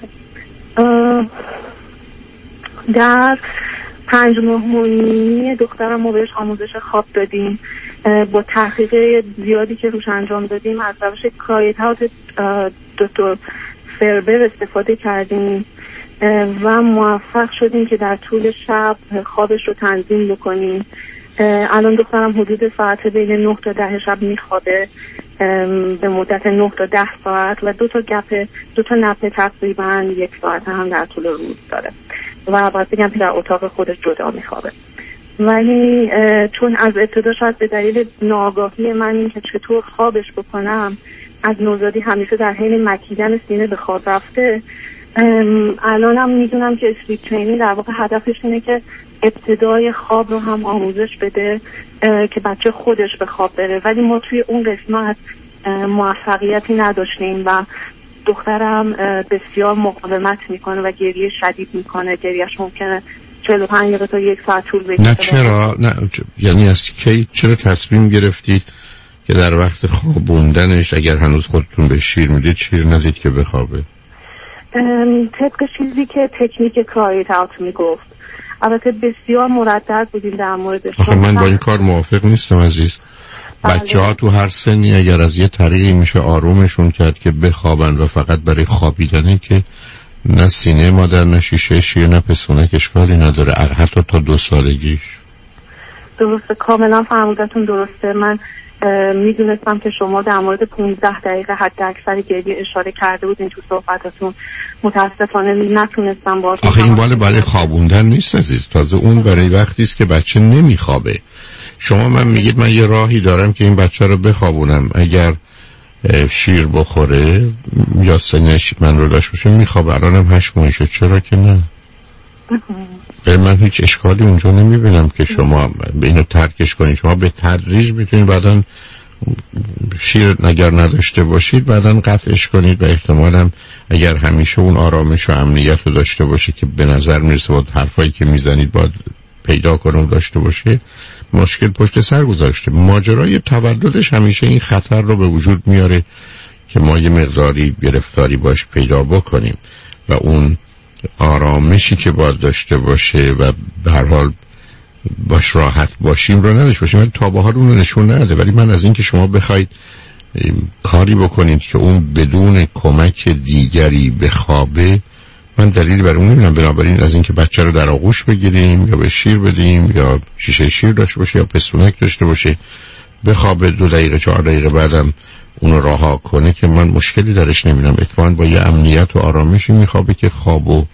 در پنج ماه مونی دخترم ما بهش آموزش خواب دادیم. با تحقیق زیادی که روش انجام دادیم از روش کایتات دکتر فربر استفاده کردیم و موفق شدیم که در طول شب خوابش رو تنظیم بکنیم. الان دخترم حدود ساعت بین نه تا ده شب میخوابه به مدت نه تا ده ساعت و دو تا گپ دو تا نپ تقریبا یک ساعت هم در طول روز داره. و باید بگم که در اتاق خودش جدا میخوابه. ولی چون از ابتدا شاید به دلیل ناآگاهی من این که چطور خوابش بکنم از نوزادی همیشه در حین مکیدن سینه به خواب رفته، الانم میدونم که اسلیپ ترینینگ در واقع هدفش اینه که ابتدای خواب رو هم آموزش بده که بچه خودش به خواب بره. ولی ما توی اون قسمت موفقیتی نداشتیم و دخترم بسیار مقاومت میکنه و گریه شدید میکنه. گریهش ممکنه چهل و پنج دقیقه تا یک ساعت طول بکشه. نه چرا؟ نه یعنی از کی چرا تصمیم گرفتید که در وقت خوابوندنش اگر هنوز خودتون به شیر میدید شیر ندید که بخوابه؟ طبق چیزی که تکنیک کرایت اوت میگفت. البته بسیار مردد بودیم در موردش. آخه من با این کار موافق نیستم عزیز. بله. بچه ها تو هر سنی اگر از یه طریقی میشه آرومشون کرد که بخوابن و فقط برای خوابیدنه که نه سینه مادر نه شیشه شیر نه پسونک اشکالی نداره، حتی تا دو سالگیش. درسته، کاملا فرمودتون درسته. من میدونستم که شما در مورد پونزده دقیقه حد اکثر گریه اشاره کرده بودین تو صحبتاتون. متاسفانه نتونستم باز. آخه این بالا برای خوابوندن نیست عزیز، تازه اون برای وقتی است که بچه نمیخوابه. شما من میگید من یه راهی دارم که این بچه رو بخوابونم، اگر شیر بخوره یا سنش من رو داشت باشه میخوابه. الانم هشت ماهشه، چرا که نه؟ من هیچ اشکالی اونجا نمیبینم که شما به اینو ترکش کنید. شما به تدریج میتونید بعداً شیر اگر نداشته باشید بعداً قطعش کنید و احتمالاً اگر همیشه اون آرامش و امنیت رو داشته باشه که به نظر میرسه با حرفایی که میزنید باید پیدا کنه و داشته باشه، مشکل پشت سر گذاشته. ماجرای تولدش همیشه این خطر رو به وجود میاره که ما یه مقداری گرفتاری باش پیدا بکنیم و اون آرامشی که باید داشته باشه و به هر حال باش راحت باشیم رو نداشته باشیم. ولی تا به حال اون رو نشون نده. ولی من از این که شما بخواید کاری بکنید که اون بدون کمک دیگری بخوابه، من دلیلی برای اون نمیدونم. بنابراین از این که بچه رو در آغوش بگیریم یا به شیر بدیم یا شیشه شیر داشته باشه یا پستونک داشته باشه بخوابه، دو دقیقه چهار دقیقه بعدم اونو رها کنه، که من مشکلی درش نمیدونم. اتفاقاً با یه امنیت و آرامشی میخوابه که خواب و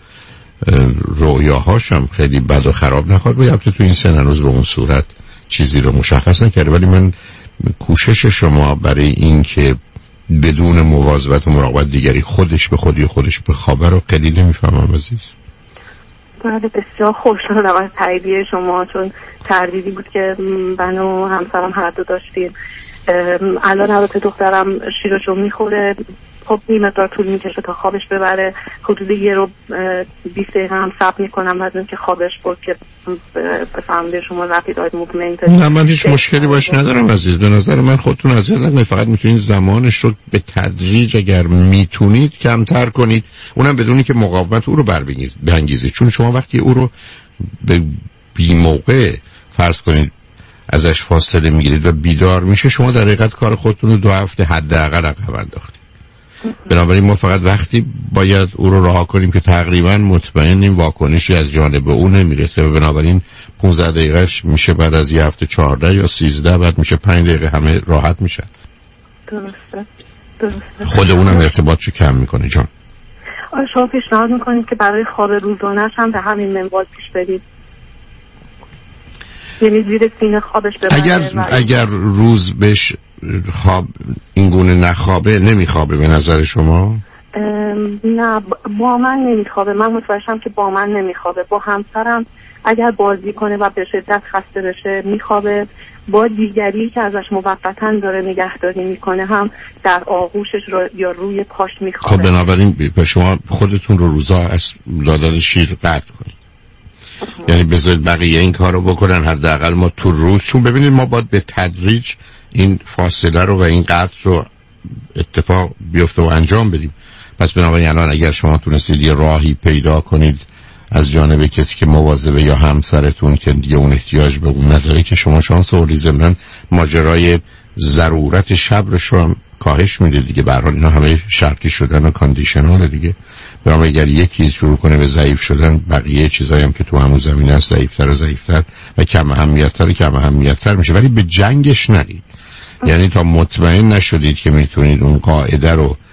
رویاهاش هم خیلی بد و خراب نخواد. و البته تو این سن هنوز به اون صورت چیزی رو مشخص نکرده. ولی من کوشش شما برای این که بدون مواظبت و مراقبت دیگری خودش به خودی خودش بخوابه رو خیلی نمیفهمم عزیز. بله بسیار خوشحالم از تاییدیه شما، چون تردیدی بود که من و همسرم هر دو داشتیم. الان البته دخترم شیرشو میخوره، خب این مقدار طول میکشه تا خوابش ببره. حدود یه رو بیست دقیقه هم صبر میکنم بعد اینکه خوابش برد که بفهمده شما رپید آید موومنت. نه من هیچ مشکلی باش ندارم عزیز. به نظر من خودتون اذیت نکنید، فقط میتونید زمانش رو به تدریج اگر میتونید کمتر کنید، اونم بدونی که مقاومت او رو بربنگیزید. چون شما وقتی او رو به بی موقع فرض کنید ازش فاصله میگیرید و بیدار میشه، شما در حقیقت کار خودتون رو دو هفته حداقل عقب انداختید. بنابراین ما فقط وقتی باید او رو رها کنیم که تقریبا مطمئنیم واکنشی از جانب او نمیرسه و بنابراین پانزده دقیقهش میشه بعد از یه هفته چهارده یا سیزده، بعد میشه پنج دقیقه، همه راحت میشن. درسته درسته. خود اونم ارتباطشو کم میکنه جان. آره شما پیشنهاد میکنید که برای خواب روزانه‌اش هم به همین منوال پیش برید، یعنی زیر سینه خوابش ببره. اگر اگر روز بهش خواب این گونه نخوابه نمیخوابه به نظر شما؟ نه با من نمیخوابه. من متوجهم که با من نمیخوابه. با همسرم اگر بازی کنه و به شدت خسته بشه میخوابه. با دیگری که ازش موقتا داره نگهداری میکنه هم در آغوشش رو یا روی پاش میخوابه. خب بنابراین شما خودتون رو روزا از دادن شیر قطع کنید، یعنی بذارید بقیه این کار رو بکنن حداقل ما تو روز. چون ببینید ما باید به تدریج این فاصله رو و این قطع رو اتفاق بیفته و انجام بدیم. پس بنابراین الان اگر شما تونستید یه راهی پیدا کنید از جانب کسی که مواظبه یا همسرتون که دیگه اون احتیاج به اون نداره، که شما شانس آوردید. ضمن ماجرای ضرورت شب رو هم کاهش میده دیگه. به هر حال اینا همه شرطی شدن و کاندیشنال دیگه. بنابراین اگر یکی شروع کنه به ضعیف شدن، بقیه چیزایی هم که تو همون زمینه است ضعیف‌تر و ضعیف‌تر و کم اهمیت‌تر و کم اهمیت‌تر میشه. ولی به جنگش نرید. یعنی تا مطمئن نشدید که میتونید اون قاعده رو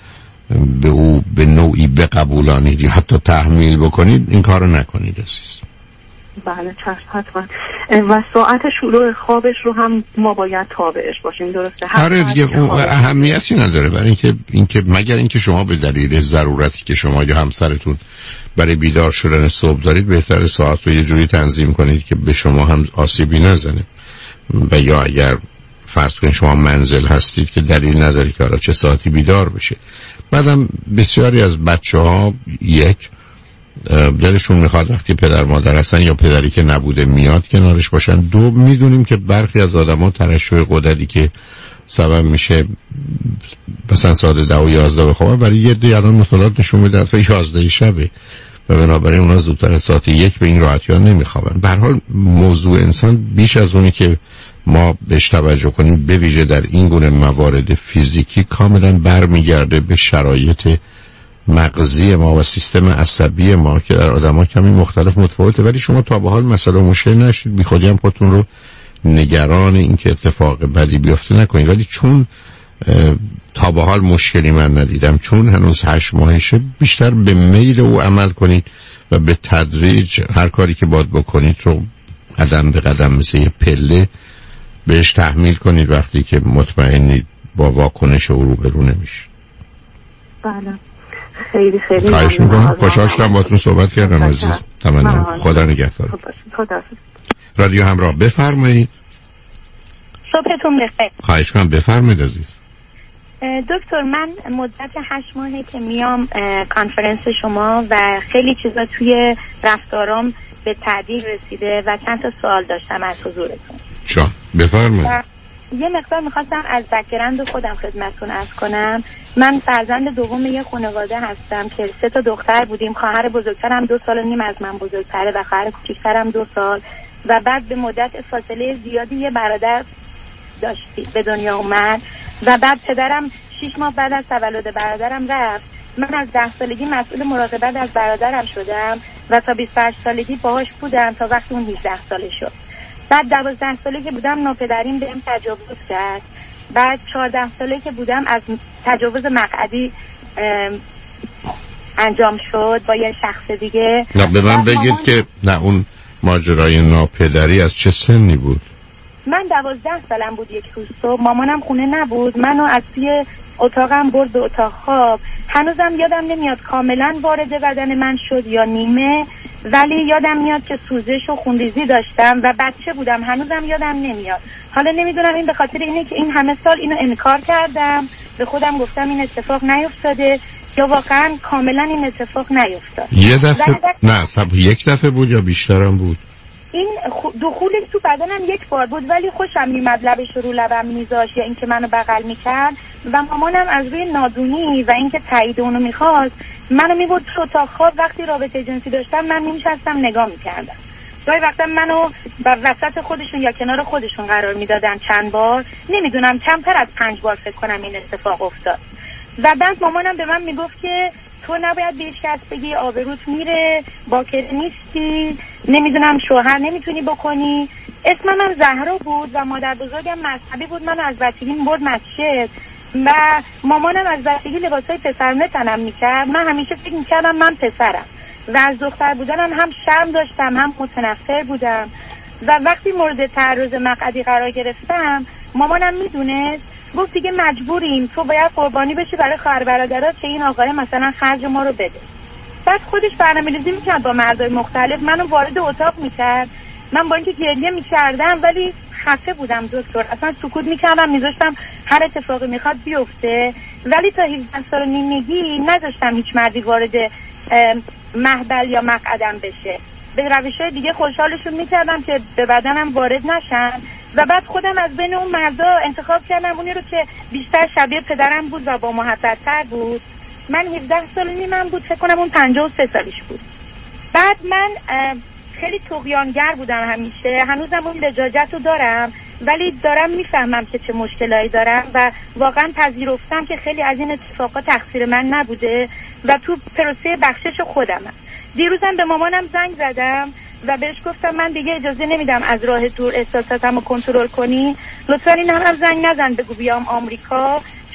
به او به نوعی بقبولانید یا حتی تحمیل بکنید، این کارو نکنید عزیز. بله چشم حتما. و ساعت شروع خوابش رو هم ما باید تابعش باشیم، درسته؟ آره دیگه اون اهمیتی نداره، برای اینکه اینکه مگر اینکه شما به دلیل ضرورتی که شما یا همسرتون برای بیدار شدن صبح دارید، بهتر ساعت رو یه جوری تنظیم کنید که به شما هم آسیبی نزنه. و یا اگر فرض کنید شما منزل هستید که دلیل نداره که حالا چه ساعتی بیدار بشه. بعدم بسیاری از بچه‌ها یک دلشون میخواد وقتی پدر مادر هستن یا پدری که نبوده میاد کنارش باشن. دو، میدونیم که برخی از آدما ترشح غددی که سبب میشه مثلا ساعت ده و یازده بخوابن، برای یه عده الان مطالعات نشون میده تا یازده شبه و بنابراین اونا زودتر از ساعت یک به این راحتی ها نمیخوابن. به هر حال موضوع انسان بیش از اونی که ما بهش توجه کنیم، به ویژه در این گونه موارد فیزیکی، کاملا برمیگرده به شرایط مغزی ما و سیستم عصبی ما که در آدم‌ها کمی مختلف متفاوته. ولی شما تا به حال مثلا مشکل نشید، بی خودی هم خودتون رو نگران این که اتفاق بدی بیفته نکنید. ولی چون تا به حال مشکلی من ندیدم، چون هنوز هشت ماهشه، بیشتر به میل او عمل کنید و به تدریج هر کاری که باید بکنید رو قدم به قدم مثل یه پله بهش تحمیل کنید وقتی که مطمئنید با واکنش او روبرو نمیشید. بله خیلی خیلی خواهش میکنم. خوشحال شدم باهاتون صحبت کردم عزیز. تمام. خدا نگهدار. خدا. رادیو همراه، بفرمایید. صبحتون بخیر. خواهش کنم بفرمایید عزیز. دکتر من مدت هشت ماهه که میام کانفرنس شما و خیلی چیزا توی رفتارام به تعدیل رسیده و چند تا سوال داشتم از حضورتون. چا بفرمایید. یه مقدار میخواستم از بک‌گراند خودم خدمتتون عرض کنم. من فرزند دوم یه خانواده هستم که سه تا دختر بودیم. خواهر بزرگترم دو سال و نیم از من بزرگتره و خواهر کوچیکترم دو سال و بعد به مدت فاصله زیادی یه برادر داشتی به دنیا اومد و بعد پدرم شش ماه بعد از تولد برادرم رفت. من از ده سالگی مسئول مراقبت از برادرم شدم و تا بیست و هشت سالگی باهاش بودم تا وقتی اون هجده ساله شد. بعد دوازده ساله که بودم ناپدریم بهم تجاوز کرد. بعد چهارده ساله که بودم از تجاوز مقعدی انجام شد با یه شخص دیگه. نه به من بگید مامان... که نه اون ماجرای ناپدری از چه سنی بود؟ من دوازده سالم بود یک روز صبح، مامانم خونه نبود، منو از توی اتاقم برد به اتاق خواب. هنوزم یادم نمیاد کاملا وارد بدن من شد یا نیمه، ولی یادم میاد که سوزش و خونریزی داشتم و بچه بودم. هنوزم یادم نمیاد. حالا نمیدونم این به خاطر اینه که این همه سال اینو انکار کردم، به خودم گفتم این اتفاق نیفتاده، یا واقعا کاملا این اتفاق نیفتاد. یه دفعه نه سب یک دفعه بود یا بیشترم بود؟ این دخولش تو بدنم یک بار بود، ولی خوشم میمد لبش رو لبم میذاشت یا اینکه منو بغل میکرد و مامانم از روی نادونی و اینکه تایید اونو میخواست منو میبرد تو اتاق خواب. وقتی رابطه جنسی داشتم من میشستم نگاه میکردم. گاهی وقتا منو بر وسط خودشون یا کنار خودشون قرار میدادن چند بار، نمیدونم کمتر از پنج بار فکر کنم این اتفاق افتاد. و بعد مامانم به من میگفت که تو نباید به هیچ کس بگی، آبروت میره، باکره نیستی، نمیدونم شوهر نمیتونی بکنی. اسمم هم زهرا بود و مادر بزرگم مذهبی بود. من از بچگی میبرد مسجد و مامانم از بچگی لباسای پسرانه تنم میکرد. من همیشه فکر میکردم من پسرم و از دختر بودنم هم شرم داشتم هم متنفر بودم و وقتی مورد تعرض مقعدی قرار گرفتم مامانم میدونست، گفت دیگه مجبوریم، تو باید قربانی بشی برای خواهر برادرات که این آقای مثلا خرج ما رو بده. بعد خودش برنامه‌ریزی میکرد با مردای مختلف، منو وارد اتاق میکرد. من با اینکه گریه میکردم ولی خفه بودم دکتر، اصلا سکوت میکردم، میذاشتم هر اتفاقی میخواد بیفته. ولی تا هفده سال و نیمگی نذاشتم هیچ مردی وارد محبل یا مقعدم بشه. به روش‌های دیگه خوشحالشون میکردم که به بدنم وارد نشن و بعد خودم از بین اون مردا انتخاب کردم اونی رو که بیشتر شبیه پدرم بود و با محبت‌تر بود. من هفده سال نیمم بود، فکر کنم اون پنجاه و سه سالش بود. بعد من خیلی طغیانگر بودم همیشه، هنوزم اون لجاجت رو دارم، ولی دارم میفهمم که چه مشکلایی دارم و واقعا پذیرفتم که خیلی از این اتفاقات تقصیر من نبوده و تو پروسه بخشش خودمم. دیروزم به مامانم زنگ زدم و بهش گفتم من دیگه اجازه نمیدم از راه دور احساساتم رو کنترل کنی، لطفا این هم زنگ نزن بگو بیام آمریکا،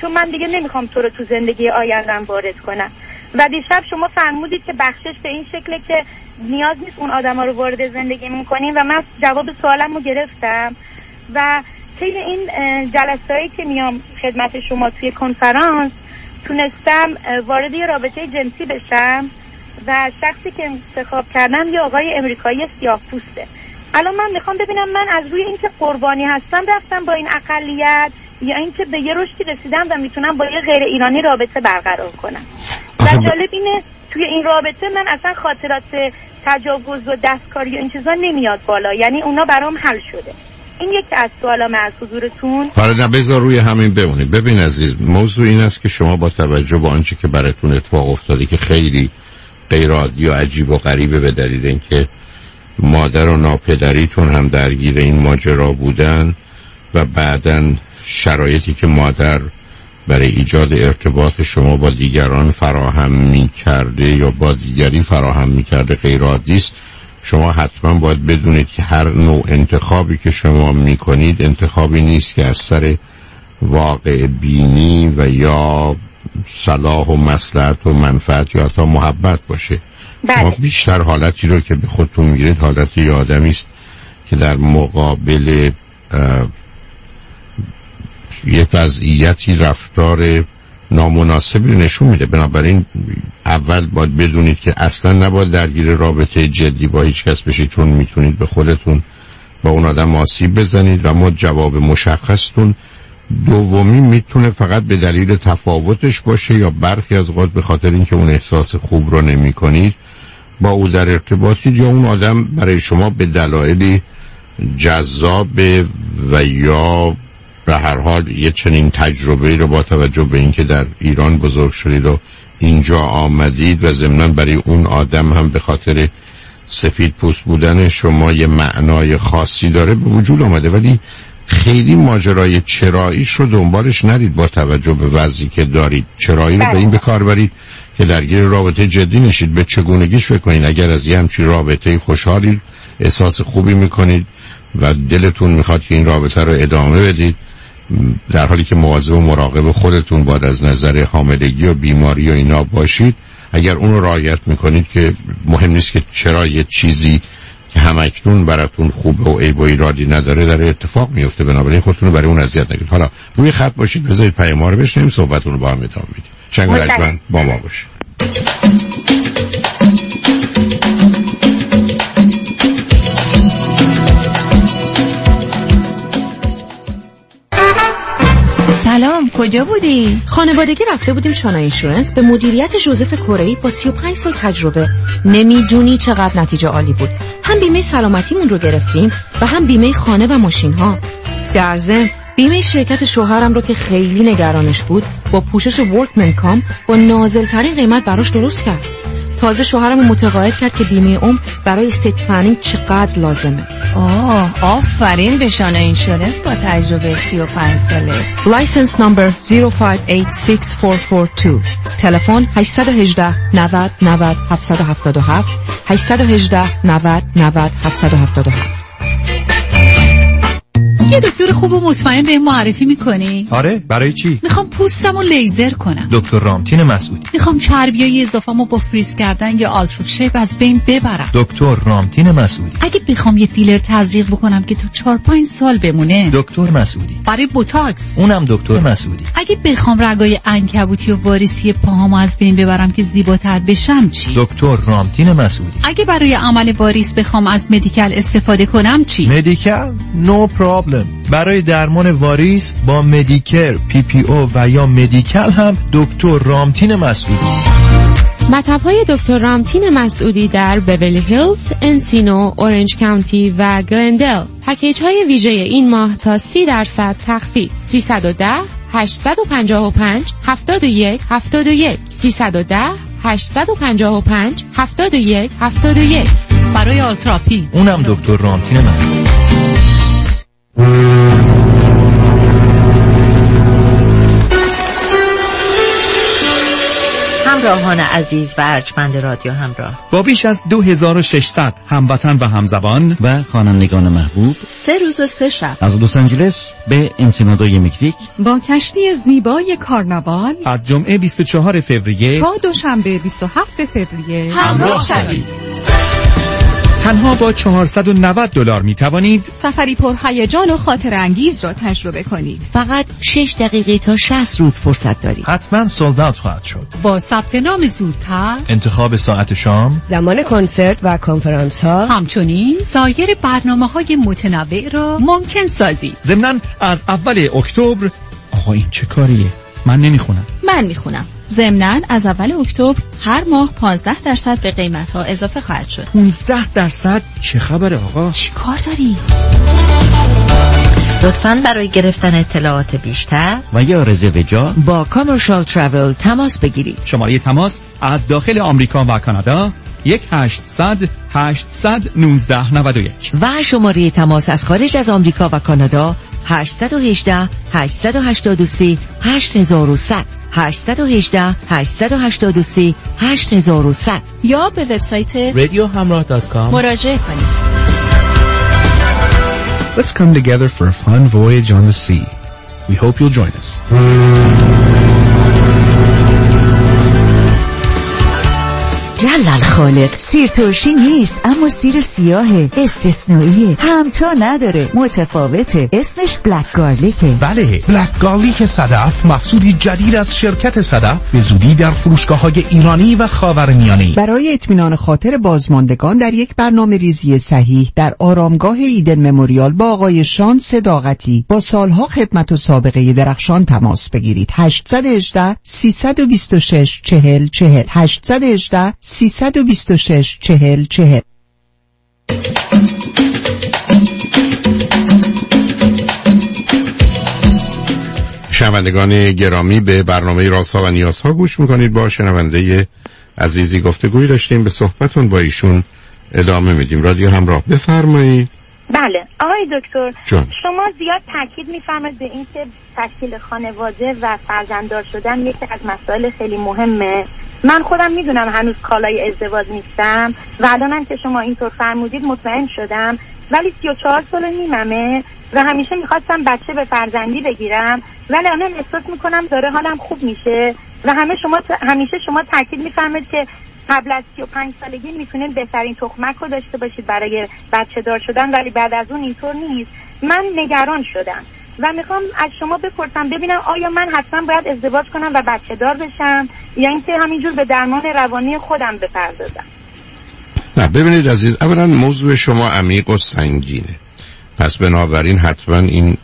چون من دیگه نمیخوام تو رو تو زندگی آیندم وارد کنم. و دیشب شما فرمودید که بخشش به این شکله که نیاز نیست اون آدما رو وارد زندگیمون کنیم و من جواب سوالم رو گرفتم و طی این جلسه‌ای که میام خدمت شما توی کنفرانس تونستم وارد یه رابطه جنسی بشم و شخصی که انتخاب کردم یه آقای امریکایی سیاه‌پوسته. الان من میخوام ببینم من از روی اینکه قربانی هستم رفتم با این اقلیت یا اینکه به یه رشدی رسیدم و میتونم با یه غیر ایرانی رابطه برقرار کنم. و جالب اینه توی این رابطه من اصلا خاطرات تجاوز و دستکاری و این چیزا نمیاد بالا، یعنی اونا برام حل شده. این یکی از سوالام از حضورتون. حالا نه بذار روی همین بمونید. ببین عزیز، موضوع این است که شما با توجه به آنچه که براتون اتفاق افتاده که خیلی غیر عادی و عجیب و غریبه به دلیل اینکه مادر و ناپدریتون هم درگیر این ماجرا بودن و بعداً شرایطی که مادر برای ایجاد ارتباط شما با دیگران فراهم می کرده یا با دیگری فراهم می کرده غیر عادی است. شما حتما باید بدونید که هر نوع انتخابی که شما می کنید انتخابی نیست که از سر واقع بینی و یا صلاح و مصلحت و منفعت یا حتی محبت باشه. بله. شما بیشتر حالتی رو که به خودتون میگیرید حالت یه آدمی است که در مقابل یه وضعیتی رفتار نامناسبی نشون میده. بنابراین اول باید بدونید که اصلا نباید درگیر رابطه جدی با هیچ کس بشید، چون میتونید به خودتون با اون آدم آسیب بزنید و ما جواب مشخصتون دومی میتونه فقط به دلیل تفاوتش باشه یا برخی از اوقات به خاطر اینکه اون احساس خوب رو نمی کنید با او در ارتباطید یا اون آدم برای شما به دلایلی جذاب و یا به هر حال یه چنین تجربه رو با توجه به اینکه در ایران بزرگ شدید و اینجا آمدید و ضمناً برای اون آدم هم به خاطر سفید پوست بودن شما یه معنای خاصی داره به وجود آمده، ولی خیلی ماجرای چراییش رو دنبالش ندید با توجه به وضعی که دارید. چرایی رو به این به کار برید که درگیر رابطه جدی نشید. به چگونگیش فکر کنید. اگر از یه همچین رابطه خوشحالید، احساس خوبی میکنید و دلتون میخواد که این رابطه رو ادامه بدید، در حالی که مواظب و مراقب خودتون باید از نظر حاملگی و بیماری و اینا باشید، اگر اون رو رعایت میکنید که مهم نیست که چرا یه چیزی که همکنون براتون خوبه و عیب و ایرادی نداره در اتفاق میفته. بنابراین خودتون رو برای اون اذیت نگیرید. حالا روی خط باشید، بذارید پیام رو بشنویم، صحبتون رو با هم ادامه میدیم. چنگ و رجمن با ما باشید. سلام، کجا بودی؟ خانوادگی رفته بودیم چانا اینشورنس به مدیریت جوزف کره‌ای با سی و پنج سال تجربه. نمیدونی چقدر نتیجه عالی بود. هم بیمه سلامتیمون رو گرفتیم و هم بیمه خانه و ماشین ها. در ضمن بیمه شرکت شوهرم رو که خیلی نگرانش بود با پوشش ورکمن کام با نازل‌ترین قیمت براش درست کرد. تازه شوهرم رو متقاعد کرد که بیمه عمر برای استیت پلنینگ چقدر لازمه. آه، آفرین به شانا اینشورنس با تجربه سی و پنج ساله. لایسنس نمبر صفر پنج هشت شش چهار چهار دو. تلفن هشت یک هشت نود نود هفت هفت هفت هشت یک هشت نود نود هفت هفت هفت. یه دکتر خوب و مطمئن به معرفی میکنی؟ آره، برای چی؟ میخوام پوستمو لیزر کنم. دکتر رامتین مسعودی. میخوام چربیای اضافه‌مو با فریز کردن یا آلترا شیپ از بین ببرم. دکتر رامتین مسعودی. اگه بخوام یه فیلر تزریق بکنم که تو چهار پنج سال بمونه. دکتر مسعودی. برای بوتاکس. اونم دکتر مسعودی. اگه بخوام رگای عنکبوتی و واریسی پاهامو از بین ببرم که زیباتر بشم چی؟ دکتر رامتین مسعودی. اگه برای عمل واریس بخوام از مدیکال استفاده کنم چی؟ مدیکال؟ نو پرابلم. برای درمان واریس با مدیکر، پی پی او و یا مدیکال هم دکتر رامتین مسعودی. مطب‌های دکتر رامتین مسعودی در بیولی هیلز، انسینو، اورنج کانتی و گلندل. پکیج‌های ویژه این ماه تا سی درصد تخفیف. سیصد و ده هشت پنج پنج هفتاد و یک هفتاد و یک سیصد و ده هشت پنج پنج هفتاد و یک هفتاد و یک. برای آلتراپی اونم دکتر رامتین مسعودی. همراهان عزیز و ارجمند رادیو همراه، با بیش از دو هزار و ششصد هموطن و همزبان و خوانندگان محبوب، سه روز و سه شب از لس آنجلس به انسینادوی مکزیک با کشتی زیبای کارناوال از جمعه بیست و چهارم فوریه تا دوشنبه بیست و هفتم فوریه همراه شوید. تنها با چهارصد و نود دلار می توانید سفری پر هیجان و خاطر انگیز را تجربه کنید. فقط شش دقیقه تا شصت روز فرصت دارید. حتما سولد اوت خواهد شد. با ثبت نام زودتر، انتخاب ساعت شام، زمان کنسرت و کنفرانس ها، همچنین سایر برنامه‌های متنوع را ممکن سازید. ضمناً از اول اکتبر. آقا این چه کاریه؟ من نمیخونم. من میخونم. ضمناً از اول اکتبر هر ماه پانزده درصد به قیمت‌ها اضافه خواهد شد. پانزده درصد؟ چه خبره آقا؟ چی کار داری؟ لطفاً برای گرفتن اطلاعات بیشتر و یا رزرو جا با کامرشال تراول تماس بگیرید. شماره تماس از داخل آمریکا و کانادا یک هشتصد هشتصد نوزده نود و یک و شماره تماس از خارج از آمریکا و کانادا هشت یک هشت هشت هشت سه هشت صفر صفر هشت یک هشت هشت هشت سه هشت صفر صفر یا به وبسایت رادیو همراه دات کام مراجعه کنید. Let's come together for a fun voyage on the sea. We hope you'll join us. جلال خالق، سیر ترشی نیست اما سیر سیاهه، استثنائیه، همتا نداره، متفاوته، اسمش بلک گارلیکه. بله، بلک گارلیک صدف محصولی جدید از شرکت صدف به زودی در فروشگاه‌های ایرانی و خاورمیانه. برای اطمینان خاطر بازماندگان در یک برنامه ریزی صحیح در آرامگاه ایدن مموریال با آقای شان صداقتی با سالها خدمت و سابقه درخشان تماس بگیرید. هشت یک هشت سه دو شش چهل چهل هشت یک هشت سه دو شش چهل چهل. شنوندگان گرامی، به برنامه رازها و نیازها گوش میکنید. با شنونده عزیزی گفتگوی داشتیم، به صحبتون با ایشون ادامه میدیم. رادیو همراه، بفرمایید. بله آقای دکتر جان. شما زیاد تاکید میفرمایید به این که تشکیل خانواده و فرزنددار شدن یکی از مسائل خیلی مهمه. من خودم میدونم هنوز کالای ازدواج نیستم و الانم که شما اینطور فرمودید مطمئن شدم، ولی سی و چهار سال نیممه و همیشه میخواستم بچه به فرزندی بگیرم، ولی الان احساس میکنم داره حالم خوب میشه و همه شما ت... همیشه شما تاکید میفرمایید که قبل از سی و پنج سالگی میتونید بهترین تخمک رو داشته باشید برای بچه دار شدن، ولی بعد از اون اینطور نیست. من نگران شدم و میخوام از شما بپرسم ببینم آیا من حتما باید ازدواج کنم و بچه دار بشم یا اینکه همینجور به درمان روانی خودم بپردازم؟ نه ببینید عزیز، اولا موضوع شما عمیق و سنگینه، پس بنابراین حتما این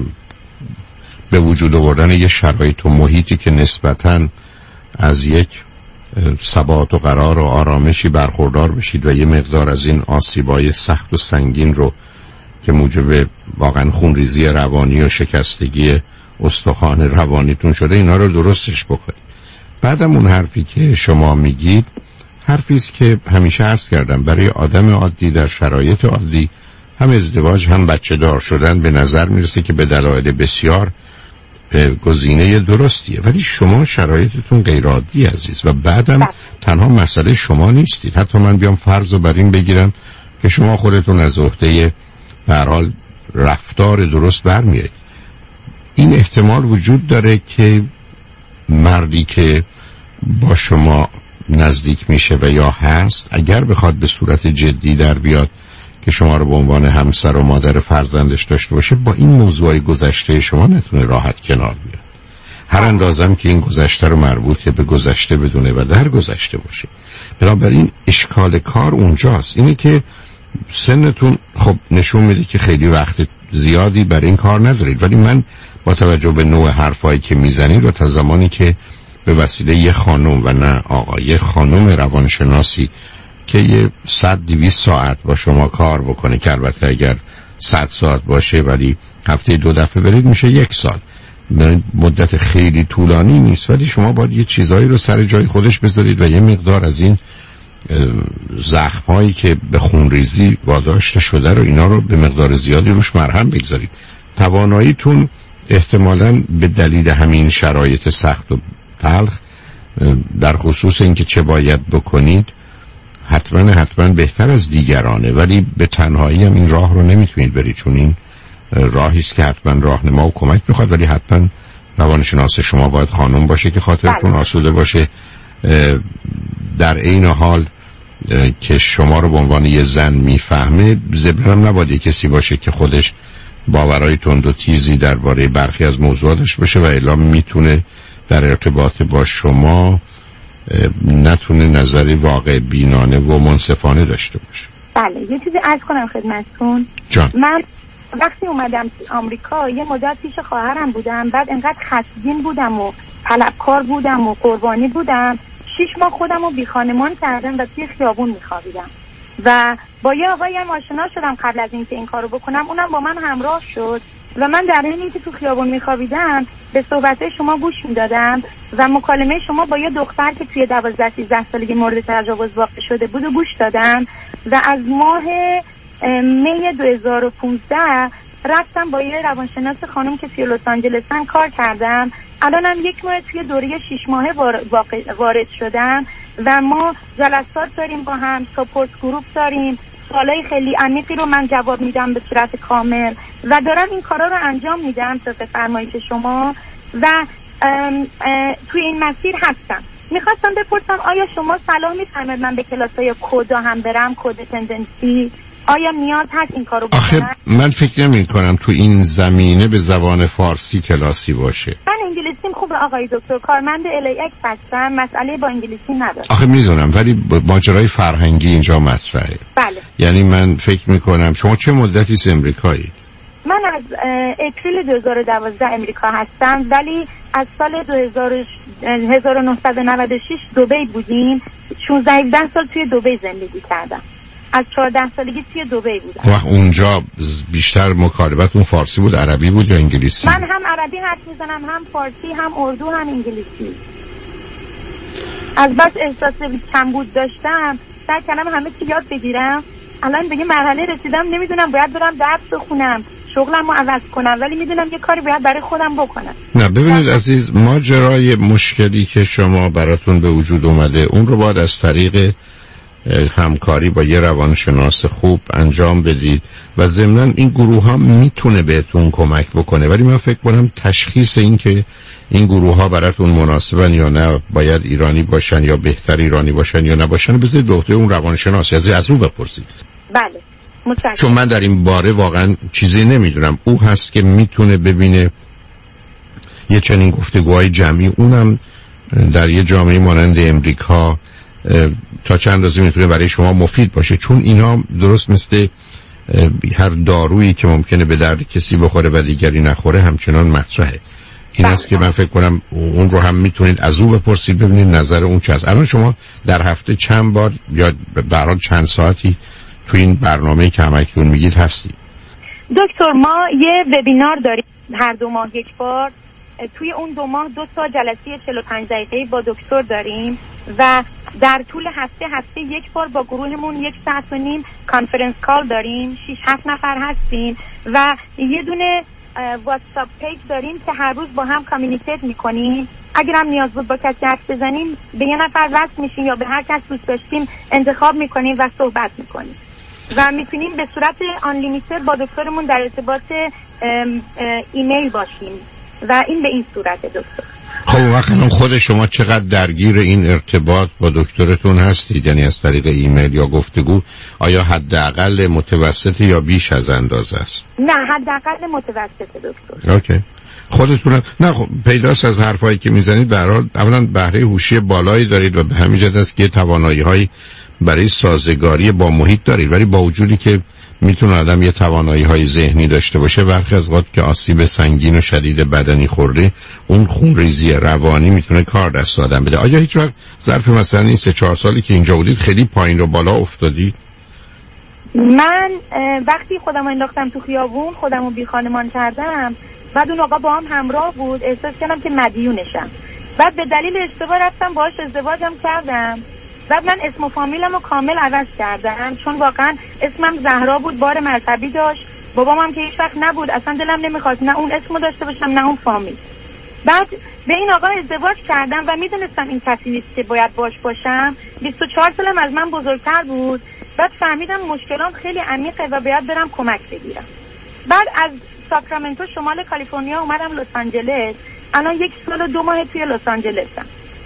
به وجود آوردن یه شرایط و محیطی که نسبتاً از یک ثبات و قرار و آرامشی برخوردار بشید و یه مقدار از این آسیبای سخت و سنگین رو که موجب واقعا خونریزی روانی و شکستگی استخوان روانیتون شده اینا رو درستش بکنید. بعدم اون حرفی که شما میگید حرفی است که همیشه عرض کردم، برای آدم عادی در شرایط عادی هم ازدواج هم بچه دار شدن به نظر میرسه که به دلایل بسیار گزینه درستیه، ولی شما شرایطتون غیر عادی عزیز و بعدم تنها مسئله شما نیستید. حتی من بیام فرض رو بر این بگیرم که شما خودتون از عهده به هر حال رفتار درست برمیایید، این احتمال وجود داره که مردی که با شما نزدیک میشه و یا هست اگر بخواد به صورت جدی در بیاد که شما رو به عنوان همسر و مادر فرزندش داشته باشه، با این موضوعی گذشته شما نتونه راحت کنار بیاد، هر اندازم که این گذشته رو مربوط به گذشته بدونه و در گذشته باشه. بنابراین اشکال کار اونجاست، اینه که سنتون خب نشون میده که خیلی وقت زیادی برای این کار ندارید، ولی من با توجه به نوع حرفایی که میزنید و تا زمانی که به وسیله یه خانم و نه آقا یه خانم روانشناسی که یه صد دویست ساعت با شما کار بکنه، که البته اگر صد ساعت باشه ولی هفته دو دفعه برید میشه یک سال، مدت خیلی طولانی نیست، ولی شما باید یه چیزایی رو سر جای خودش بذارید و یه مقدار از این زخم هایی که به خونریزی واداشته شده رو اینا رو به مقدار زیادی روش مرهم بگذارید. تواناییتون احتمالاً به دلیل همین شرایط سخت و تلخ در خصوص اینکه چه باید بکنید حتما حتما بهتر از دیگرانه، ولی به تنهایی هم این راه رو نمیتونید برید، چون این راهی است که حتما راهنما و کمک میخواد، ولی حتما روانشناس شما باید خانم باشه که خاطرتون آسوده باشه، در این حال که شما رو به عنوان یه زن میفهمه. ضمناً نباید کسی باشه که خودش باورهای تند و تیزی درباره برخی از موضوعاتش باشه و الا میتونه در ارتباط با شما نتونه نظری واقع بینانه و منصفانه داشته باشه. بله، یه چیزی عرض کنم خدمتتون. جان. من وقتی اومدم آمریکا یه مدت پیش خواهرم بودم، بعد انقدر خشمگین بودم و طلبکار بودم و قربانی بودم، شش ماه خودم رو بی خانمان کردم و توی خیابون میخوابیدم و با یه آقایی هم آشنا شدم قبل از اینکه این کارو بکنم، اونم با من همراه شد و من در این اینکه تو خیابون میخوابیدم به صحبت‌های شما گوش میدادم و مکالمه شما با یه دختر که توی دوازده سیزده سالگی مورد تجاوز واقع شده بود و گوش دادم و از ماه می دو هزار و پانزده رفتم با یه روانشناس خانم که توی لس آنجلسن کار کردم. الانم یک ماه توی دوره شش ماهه وارد شدم و ما جلسات داریم، با هم ساپورت گروپ داریم، سوالای خیلی عمیقی رو من جواب میدم به صورت کامل و دارم این کارا رو انجام میدم طبق فرمایش شما و ام ام توی این مسیر هستم. میخواستم بپرسم آیا شما صلاح میفرمایید من به کلاسای کد هم برم، کد تندنسی؟ آیا نیاز هست این کارو بکنم؟ آخه من فکر نمی کنم تو این زمینه به زبان فارسی کلاسی باشه. من انگلیسیم خوبه آقای دکتر، کارمند ال ای اکس هستم، مسئله با انگلیسی ندارم. آخه میدونم، ولی ماجرای فرهنگی اینجا مطرحه. بله. یعنی من فکر میکنم شما چه مدتی از امریکایی؟ من از اپریل دو هزار و دوازده امریکا هستم، ولی از سال هزار و نهصد و نود و شش دبی بودیم. شانزده هفده سال توی دبی زندگی کردم. از چهارده سالگی توی دبی بودم. وقت اونجا بیشتر مکالمتون فارسی بود، عربی بود یا انگلیسی؟ من هم عربی حرف میزنم، هم فارسی، هم اردو، هم انگلیسی. از بس احساس کمبود داشتم سعی کردم همه چی یاد بگیرم. الان به یه مرحله رسیدم نمیدونم باید برم درس بخونم، شغلم رو عوض کنم، ولی میدونم یه کاری باید برای خودم بکنم. نه ببینید عزیز، ماجرای مشکلی که شما براتون به وجود اومده اون رو باید از طریق همکاری با یه روانشناس خوب انجام بدید و ضمناً این گروه ها میتونه بهتون کمک بکنه، ولی من فکر کنم تشخیص این که این گروه ها براتون مناسبن یا نه، باید ایرانی باشن یا بهتر ایرانی باشن یا نباشن، بذارید دکتر اون روانشناس از از او بپرسید. بله متشکرم. چون من در این باره واقعا چیزی نمیدونم. او هست که میتونه ببینه یه چنین گفتگوهای جمعی، اونم در یه جامعه مانند امریکا تا چند اندازه میتونه برای شما مفید باشه، چون اینا درست مثل هر دارویی که ممکنه به درد کسی بخوره و دیگری نخوره همچنان مطرحه. این است که من فکر کنم اون رو هم میتونید از او بپرسید ببینید نظر اون چه است. الان شما در هفته چند بار یا به هر حال چند ساعتی تو این برنامه که همکنون میگید هستی؟ دکتر ما یه وبینار داریم هر دو ماه یک بار، توی اون دو ماه دو تا جلسه چهل و پنج دقیقه‌ای با دکتر داریم و در طول هفته هفته یک بار با گروهمون یک ساعت و نیم کانفرنس کال داریم، شش هفت نفر هستیم و یه دونه واتساپ پیج داریم که هر روز با هم کامیونیکیت میکنیم. اگر هم نیاز بود با کسی حرف بزنیم به یه نفر وصل میشیم یا به هر کس دوست داشتیم انتخاب میکنیم و صحبت میکنیم و میتونیم به صورت آنلیمیتد با دکترمون در ارتباط ایمیل باشیم و این به این صورت دکتر. خب واقعا خود شما چقدر درگیر این ارتباط با دکترتون هستید؟ یعنی از طریق ایمیل یا گفتگو؟ آیا حداقل متوسط یا بیش از اندازه است؟ نه حداقل متوسط دکتر. اوکی. خودتون نه خب پیداست از حرفایی که میزنید به هر حال اولا بهره هوشی بالایی دارید و به همین جهت است که توانایی‌هایی برای سازگاری با محیط دارید، ولی با وجودی که میتونه آدم یه توانایی‌های ذهنی داشته باشه، برخی از اوقات که آسیب سنگین و شدید بدنی خورده اون خونریزی روانی میتونه کار دست آدم بده. آیا هیچ وقت ظرف مثلا این سه چهار سالی که اینجا بودید خیلی پایین و بالا افتادید؟ من وقتی خودم رو انداختم تو خیابون، خودم رو بی خانمان کردم، بعد اون آقا با هم همراه بود، احساس کردم که مدیونشم. بعد به دلیل اشتباه رفتم باهاش ازدواجم کردم. بعد من اسم و فامیلم رو کامل عوض کردم، چون واقعا اسمم زهرا بود، بار مذهبی داشت. بابام هم که هیچ وقت نبود، اصلا دلم نمیخواست نه اون اسمو داشته باشم نه اون فامیل. بعد به این آقا ازدواج کردم و میدونستم این کسی نیست که باید باش باشم. بیست و چهار سالم از من بزرگتر بود. بعد فهمیدم مشکلام خیلی عمیقه و باید برم کمک بگیرم. بعد از ساکرامنتو شمال کالیفرنیا اومدم لس آنجلس. الان یک سال و دو ماه توی لس آنجلسم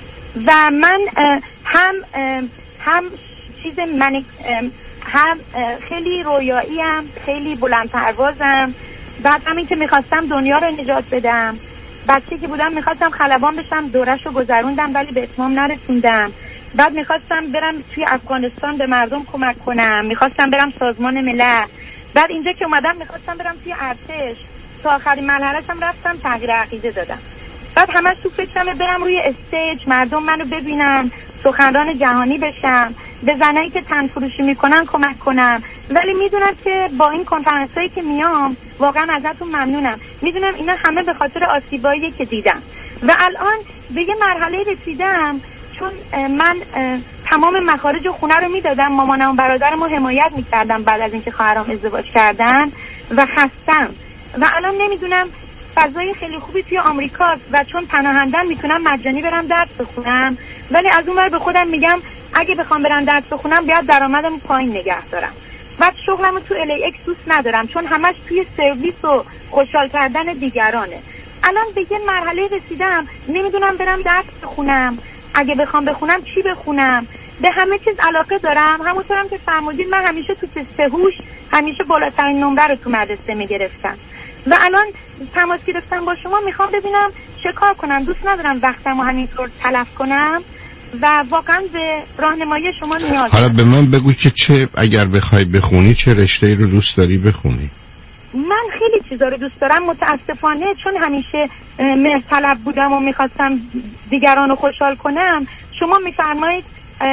و من هم هم چیز من هم خیلی رویاییم، خیلی بلند پروازم. بعد همین که میخواستم دنیا رو نجات بدم، بچه که بودم میخواستم خلبان بشم، دورش رو گذروندم ولی به اتمام نرسوندم. بعد میخواستم برم توی افغانستان به مردم کمک کنم، میخواستم برم سازمان ملل. بعد اینجا که اومدم میخواستم برم توی ارتش، تا آخرین مرحله‌شم رفتم تغییر عقیده دادم. بعد همش تو فکرمه برم روی استیج مردم منو ببینن، سخنران جهانی بشم، به زنایی که تن فروشی میکنن کمک کنم. ولی میدونم که با این کنفرانسایی که میام واقعا ازتون ممنونم. میدونم اینا همه به خاطر آسیبایی که دیدم و الان به یه مرحله رسیدم چون من تمام مخارج خونه رو میدادم، مامانم و برادرم رو حمایت میکردم بعد از اینکه خواهرام ازدواج کردن و خستم و الان نمیدونم فضای خیلی خوبی توی آمریکاست و چون پناهندم میتونم مجانی برم درس بخونم. ولی از اون ور به خودم میگم اگه بخوام برم درس بخونم باید درآمدم پایین نگه دارم. بعد شغلمو تو ال ای اکس دوست ندارم چون همش توی سرویس و خوشحال کردن دیگرانه. الان به یه مرحله رسیدم نمیدونم برم درس بخونم، اگه بخوام بخونم چی بخونم. به همه چیز علاقه دارم، همونطورم که فرمودین من همیشه تو تست هوش همیشه بالاترین نمره رو تو مدرسه میگرفتم و الان تماس گرفتم با شما، میخوام ببینم چه کار کنم. دوست ندارم وقتمو همینطور تلف کنم و واقعا به راهنمایی شما نیاز دارم. حالا به من بگو که چه اگر بخوای بخونی چه رشته‌ای رو دوست داری بخونی؟ من خیلی چیزا رو دوست دارم، متاسفانه چون همیشه مهرطلب بودم و میخواستم دیگران رو خوشحال کنم. شما میفرمایید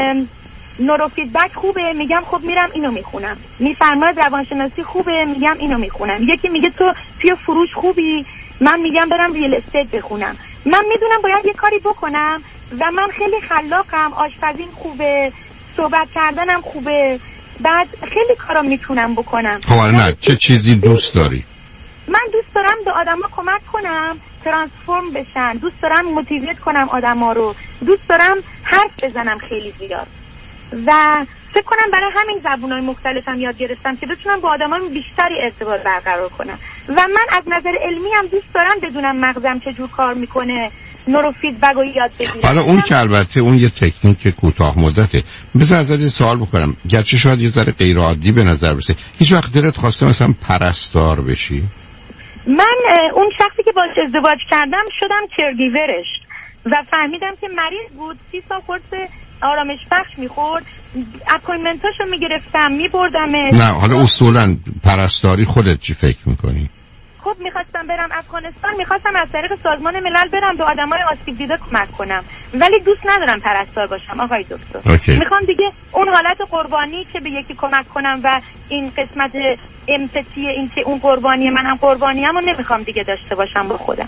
نورو فیدبک خوبه، میگم خب میرم اینو میخونم. میفرماید روانشناسی خوبه، میگم اینو میخونم. یکی میگه تو توی فروش خوبی، من میگم برم ریل استیت بخونم. من میدونم باید یه کاری بکنم و من خیلی خلاقم، آشپزیم خوبه، صحبت کردنم خوبه، بعد خیلی کارا میتونم بکنم. خب نه چه چیزی دوست داری؟ من دوست دارم به آدما کمک کنم ترانسفورم بشن، دوست دارم موتیویت کنم آدما رو، دوست دارم حرف بزنم خیلی زیاد و فکر کنم برای همین زبونهای مختلفم یاد گرفتم که بتونم با آدمای بیشتری ارتباط برقرار کنم و من از نظر علمی هم دوست دارم بدونم مغزم چجور کار میکنه، نورو فیدبک رو یاد بگیرم. حالا اون که البته اون یه تکنیک کوتاه مدته. بذار ازت سوال بکنم، گرچه شاید یه ذره غیر عادی به نظر برسه، هیچ وقت دلت خواسته مثلا پرستار بشی؟ من اون شخصی که باهاش ازدواج کردم شدم کرگیورش و فهمیدم که مریض بود، سی سال قرص آرامش بخش میخورد، اپوینتمنتاشو میگرفتم میبردمش. نه حالا اصولا پرستاری خودت چی فکر میکنی؟ خب میخواستم برم افغانستان، میخواستم از طریق سازمان ملل برم به آدمای آسیب دیده کمک کنم، ولی دوست ندارم پرستار باشم آقای دکتر. اوکی. میخوام دیگه اون حالت قربانی که به یکی کمک کنم و این قسمت امپاتی، این که اون قربانی منم قربانیم رو نمیخوام دیگه داشته باشم با خودم.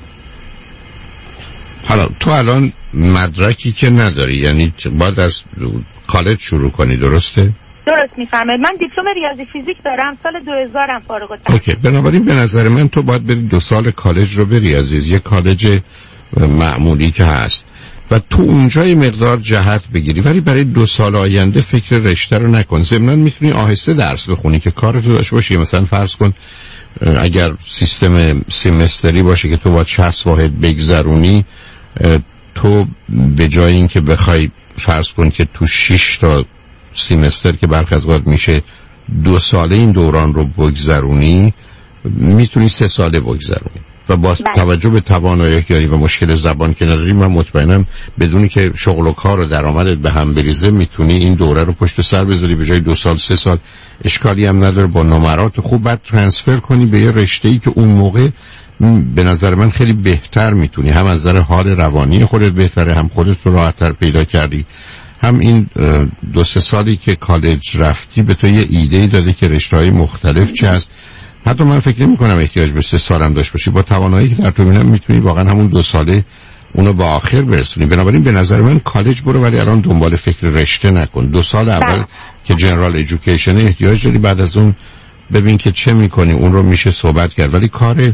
حالا تو الان مدرکی که نداری، یعنی باید از کالج شروع کنی، درسته؟ درست میفهمید. من دیپلم ریاضی فیزیک دارم، سال دو هزارم فارغ التحصیل. اوکی، بنابراین به نظر من تو باید بری دو سال کالج رو بری عزیز، یه کالج معمولی که هست و تو اونجا یه مقدار جهت بگیری، ولی برای دو سال آینده فکر رشته رو نکن. ضمناً میتونی آهسته درس بخونی که کارتو داشته باشی. مثلا فرض کن اگر سیستم سیمستری باشه که تو با شصت واحد بگذرونی، تو به جای اینکه بخوای فرض کن که تو شش تا سیمستر که برخ از وقت میشه دو ساله این دوران رو بگذرونی، میتونی سه ساله بگذرونی و با بله. توجه به توانایی که داری و مشکل زبان که نداری، من مطمئنم بدونی که شغل و کار و درآمدت به هم بریزه میتونی این دوره رو پشت سر بذاری، به جای دو سال سه سال اشکالی هم نداره، با نمرات خوب بعد ترانسفر کنی به یه رشته‌ای که اون موقع به نظر من خیلی بهتر میتونی، هم از نظر حال روانی خودت بهتره، هم خودت رو راحت‌تر پیدا کردی، هم این دو سه سالی که کالج رفتی به تو یه ایده داده که رشته‌های مختلف چه هست. حتی من فکر نمی کنم احتیاج به سه سالم داشت باشی، با توانایی که در تو می‌بینم میتونی واقعا همون دو ساله اونو با آخر برسونی. بنابراین به نظر من کالج برو، ولی الان دنبال فکر رشته نکن. دو سال اول بله. که جنرال ایژوکیشن احتیاج داری، بعد از اون ببین که چه میکنی، اون رو میشه صحبت کرد. ولی کار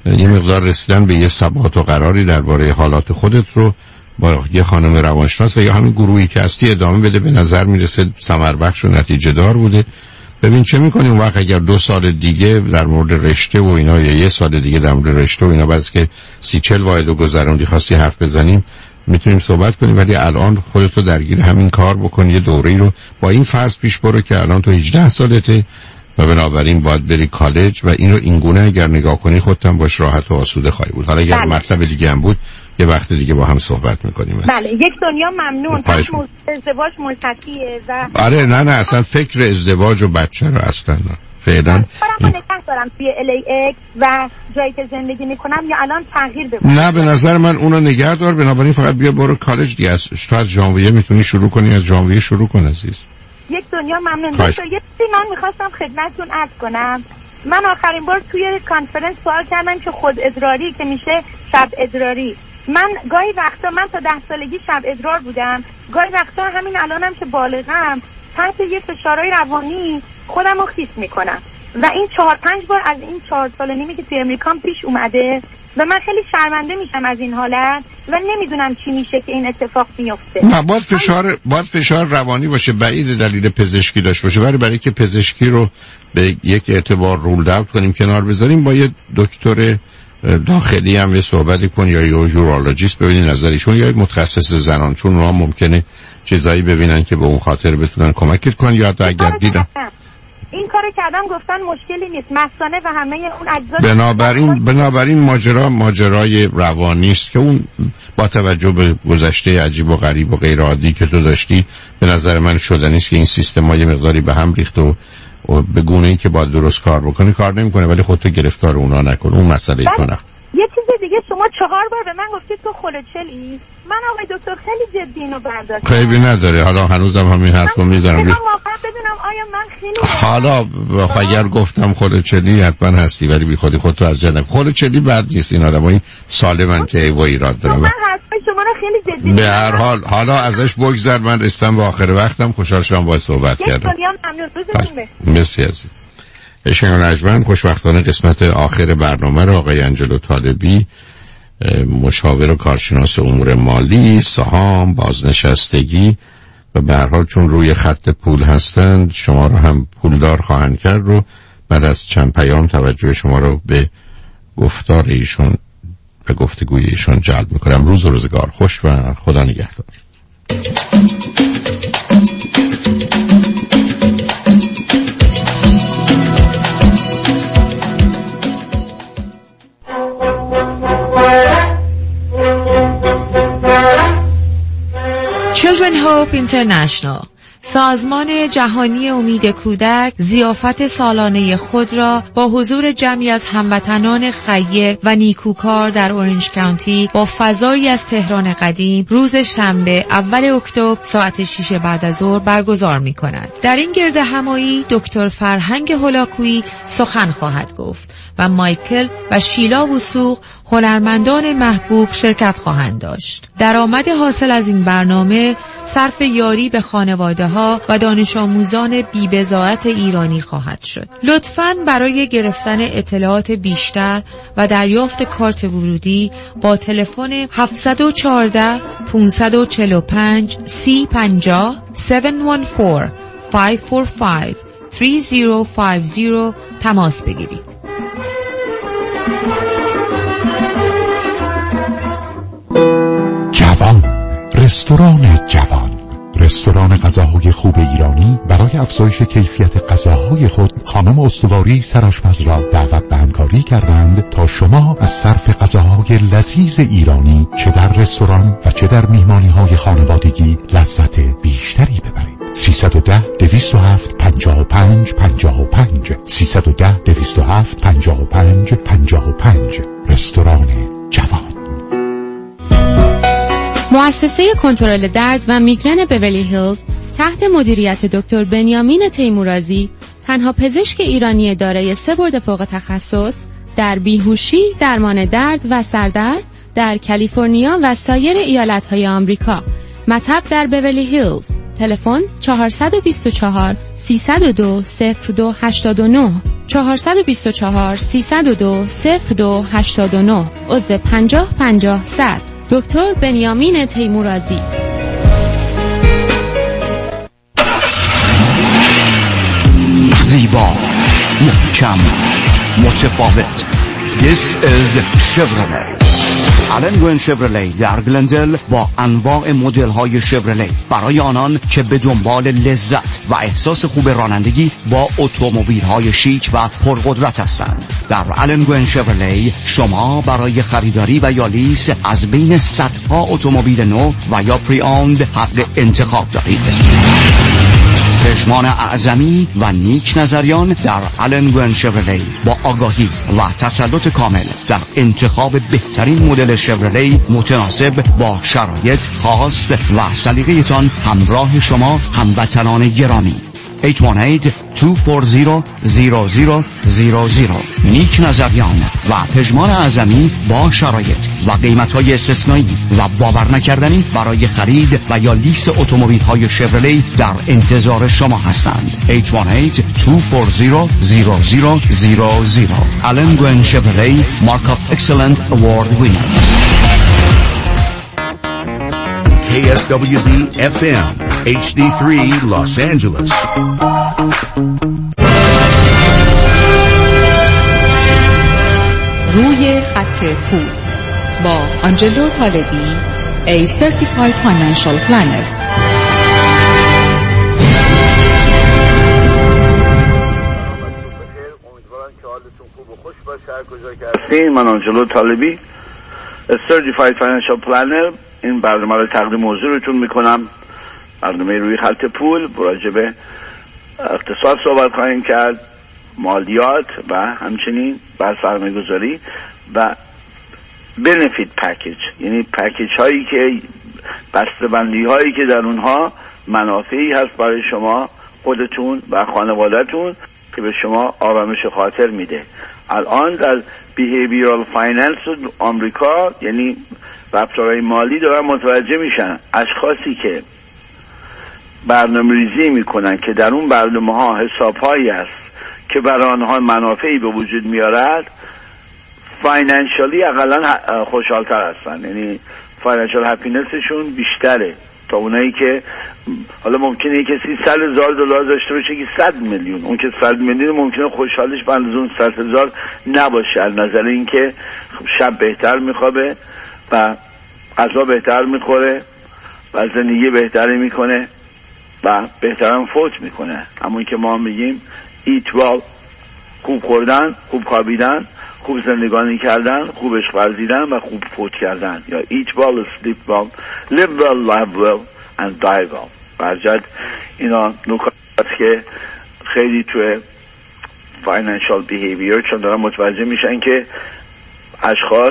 یه مقدار رسیدن به یه ثبات و قراری درباره حالات خودت رو با یه خانم روانشناس و یا همین گروهی که هستی ادامه بده. به نظر میرسه ثمر بخش و نتیجه دار بوده. ببین چه میکنیم اون وقت اگر دو سال دیگه در مورد رشته و اینا یا یه سال دیگه در مورد رشته و اینا بعد که سی چل واحد و گذروندی خواستی حرف بزنیم میتونیم صحبت کنیم، ولی الان خودتو درگیر همین کار بکن. یه دوره‌ای رو با این فرض پیش برو که الان تو هجده سالته و بنابراین باید بری کالج و این رو اینگونه اگر نگاه کنی خودت هم باش راحت و آسوده خواهی بود. حالا اگر بله. مطلب دیگه هم بود یه وقت دیگه با هم صحبت میکنیم. بله یک دنیا ممنون. ازدواج ملتقیه و آره نه نه اصلا فکر ازدواج و بچه رو اصلا نه فعلا من نگه دارم توی ال ای اکس و جایی که زندگی میکنم یا الان تغییر بکنم. نه به نظر من اونو نگه دار، بنابراین فقط بیا برو کالج دیگه. تو از ژانویه میتونی شروع کنی، از ژانویه شروع کن عزیز. یک دنیا ممنون. دکتر یه چیزی من میخواستم خدمتتون عرض کنم. من آخرین بار توی کانفرنس سوال کردم که خود ادراری که میشه شب ادراری. من گاهی وقتا من تا ده سالگی شب ادرار بودم، گاهی وقتا همین الانم که بالغم تحت یه فشارهای روانی خودم رو خیس میکنم و این چهار پنج بار از این چهار سال نیمی که توی امریکام پیش اومده و من خیلی شرمنده میشم از این حالت و نمیدونم چی میشه که این اتفاق میفته. نه باید فشار باید فشار روانی باشه، بعید دلیل پزشکی داشته باشه. برای برای که پزشکی رو به یک اعتبار رول اوت کنیم کنار بذاریم با یه دکتر داخلی هم یه صحبتی کن یا یه یورولوژیست ببینین نظرشون یا یک متخصص زنان، چون اونها ممکنه چیزایی ببینن که به اون خاطر بتونن کمکت کنن. یا اگر دیدن این کارو کردم گفتن مشکلی نیست، مثانه و همه اون اجزا. بنابراین بنابراین ماجرا ماجرای روانی است که اون با توجه به گذشته عجیب و غریب و غیر عادی که تو داشتی به نظر من شدنی است که این سیستم‌ها یه مقداری به هم ریخت و و به گونه‌ای که باید درست کار بکنه کار نمی‌کنه، ولی خودت گرفتار اونا نکن. اون مسئله تو نه. یه چیز دیگه، شما چهار بار به من گفتید تو خلوچلی. من آقای دکتر خیلی جدی اینو برداشتم. خیلی نداره. حالا هنوزم همین حرفو میزنم. من واقعا بدونم آیا من خیلی حالا اگر گفتم خلوچلی حتما هستی، ولی بی خودی خودتو از جنب. خلوچلی بد نیست، این آدمای سالمن که ایوا ایراد دارن. من حرفای شما رو خیلی جدی به هر حال حالا ازش بگذر. من رسیدم به آخر وقتم، خوشحال شدم باهات صحبت کردم. ممنون. روزتون بخیر. مرسی عزیز. اشنگان نجمن خوشبختانه قسمت آخر برنامه را آقای انجلو طالبی، مشاور و کارشناس امور مالی، سهام، بازنشستگی و به هر حال چون روی خط پول هستند شما رو هم پولدار خواهند کرد، رو بعد از چند پیام توجه شما رو به گفتار ایشون و گفتگوی ایشون جلب میکنم. روز و روزگار خوش و خدا نگهدار. Children Hope International، سازمان جهانی امید کودک، ضیافت سالانه خود را با حضور جمعی از هموطنان خیر و نیکوکار در اورنج کانتی با فضایی از تهران قدیم روز شنبه اول اکتبر ساعت شش بعد از ظهر برگزار می کند. در این گرد همایی دکتر فرهنگ هولاکویی سخن خواهد گفت و مایکل و شیلا وثوق هنرمندان محبوب شرکت خواهند داشت. درآمد حاصل از این برنامه صرف یاری به خانواده ها و دانش آموزان بی‌بضاعت ایرانی خواهد شد. لطفاً برای گرفتن اطلاعات بیشتر و دریافت کارت ورودی با تلفن هفت یک چهار پنج چهار پنج سی پنجاه هفت یک چهار پنج چهار پنج سه صفر پنج صفر تماس بگیرید. جوان، رستوران جوان، رستوران غذاهای خوب ایرانی برای افزایش کیفیت غذاهای خود خانم استواری سرآشپز را دعوت به همکاری کردند تا شما از صرف غذاهای لذیذ ایرانی چه در رستوران و چه در میهمانی‌های خانوادگی لذت بیشتری ببرید. سیصد و ده دویست و هفت پنجاه و پنج پنجاه و پنج سیصد و ده دویست و هفت پنجاه و پنج پنجاه و پنج رستوران جوان. مؤسسه کنترل درد و میگرن بیولی هیلز تحت مدیریت دکتر بنیامین تیمورازی، تنها پزشک ایرانی دارای سه برد فوق تخصص در بیهوشی، درمان درد و سردرد در کالیفرنیا و سایر ایالت‌های آمریکا. مطب در بیولی هیلز. تلفن چهار دو چهار سه صفر دو صفر دو هشت نه چهارصد و بیست و چهار سیصد و دو صفر دو هشتاد و نه عضو پنجاه پنجاه صد. دکتر بنیامین تیمورازی. زیبا، محکم، متفاوت. This is Chevrolet. آلن گوین شفرلی در گلندل با انواع مدل های شفرلی برای آنان که به دنبال لذت و احساس خوب رانندگی با اتومبیل های شیک و پرقدرت هستند. در آلن گوین شفرلی شما برای خریداری و یا لیز از بین صدها اتومبیل نو و یا پری اوند حق انتخاب دارید. چشمان اعظمی و نیک نظریان در آلن گوین شفرلی با آگاهی و تسلط کامل در انتخاب بهترین مدل شفرلی متناسب با شرایط خاص و سلیقه تان همراه شما هموطنان گرامی. هشت یک هشت دو چهار صفر صفر صفر صفر صفر. نیک نظریان و پژمان اعظمی با شرایط و قیمت‌های استثنایی و باور نکردنی برای خرید و یا لیز اتومبیل‌های شفرلی در انتظار شما هستند. هشت یک هشت دو چهار صفر صفر صفر صفر صفر. آلن گوین شفرلی Mark of Excellent Award winner. K S W B F M H D three Los Angeles. روی خط پول با آنجلو طالبی، A Certified Financial Planner. من آنجلو طالبی، Certified Financial Planner. این برنامه رو تقدیم حضورتون میکنم. برنامه روی خط پول راجع به اقتصاد صحبت خواهیم کرد، مالیات و همچنین بر سرمایه‌گذاری و بنفیت پکیج، یعنی پکیج هایی که بسته‌بندی هایی که در اونها منافعی هست برای شما خودتون و خانواده‌تون که به شما آرامش خاطر میده. الان در بیهیویرال فایننس آمریکا، یعنی رفتارهای مالی، دارن متوجه میشن اشخاصی که برنامه ریزی میکنن که در اون برنامه ها حساب هایی هست که برای آنها منافعی به وجود میارد، فاینانشالی اقلا خوشحالتر هستن، یعنی فاینانشال هپینسشون بیشتره تا اونایی که حالا ممکنه کسی صد هزار دلار داشته باشه که صد میلیون، اون که صد میلیون ممکنه خوشحالش به اندازه اون صد هزار نباشه، از نظر اینکه شب بهتر میخوابه و غذا بهتر میخوره و زندگی بهتری میکنه و بهترم فوت میکنه. همون که ما میگیم eat well، خوب خوردن، خوب خوابیدن، خوب زندگانی کردن، خوب عشق ورزیدن و خوب فوت کردن، یا eat well, sleep well, live well, live well and die well. برجد اینا نکات که خیلی توی financial behavior چون دارن متوجه میشن که اشخاص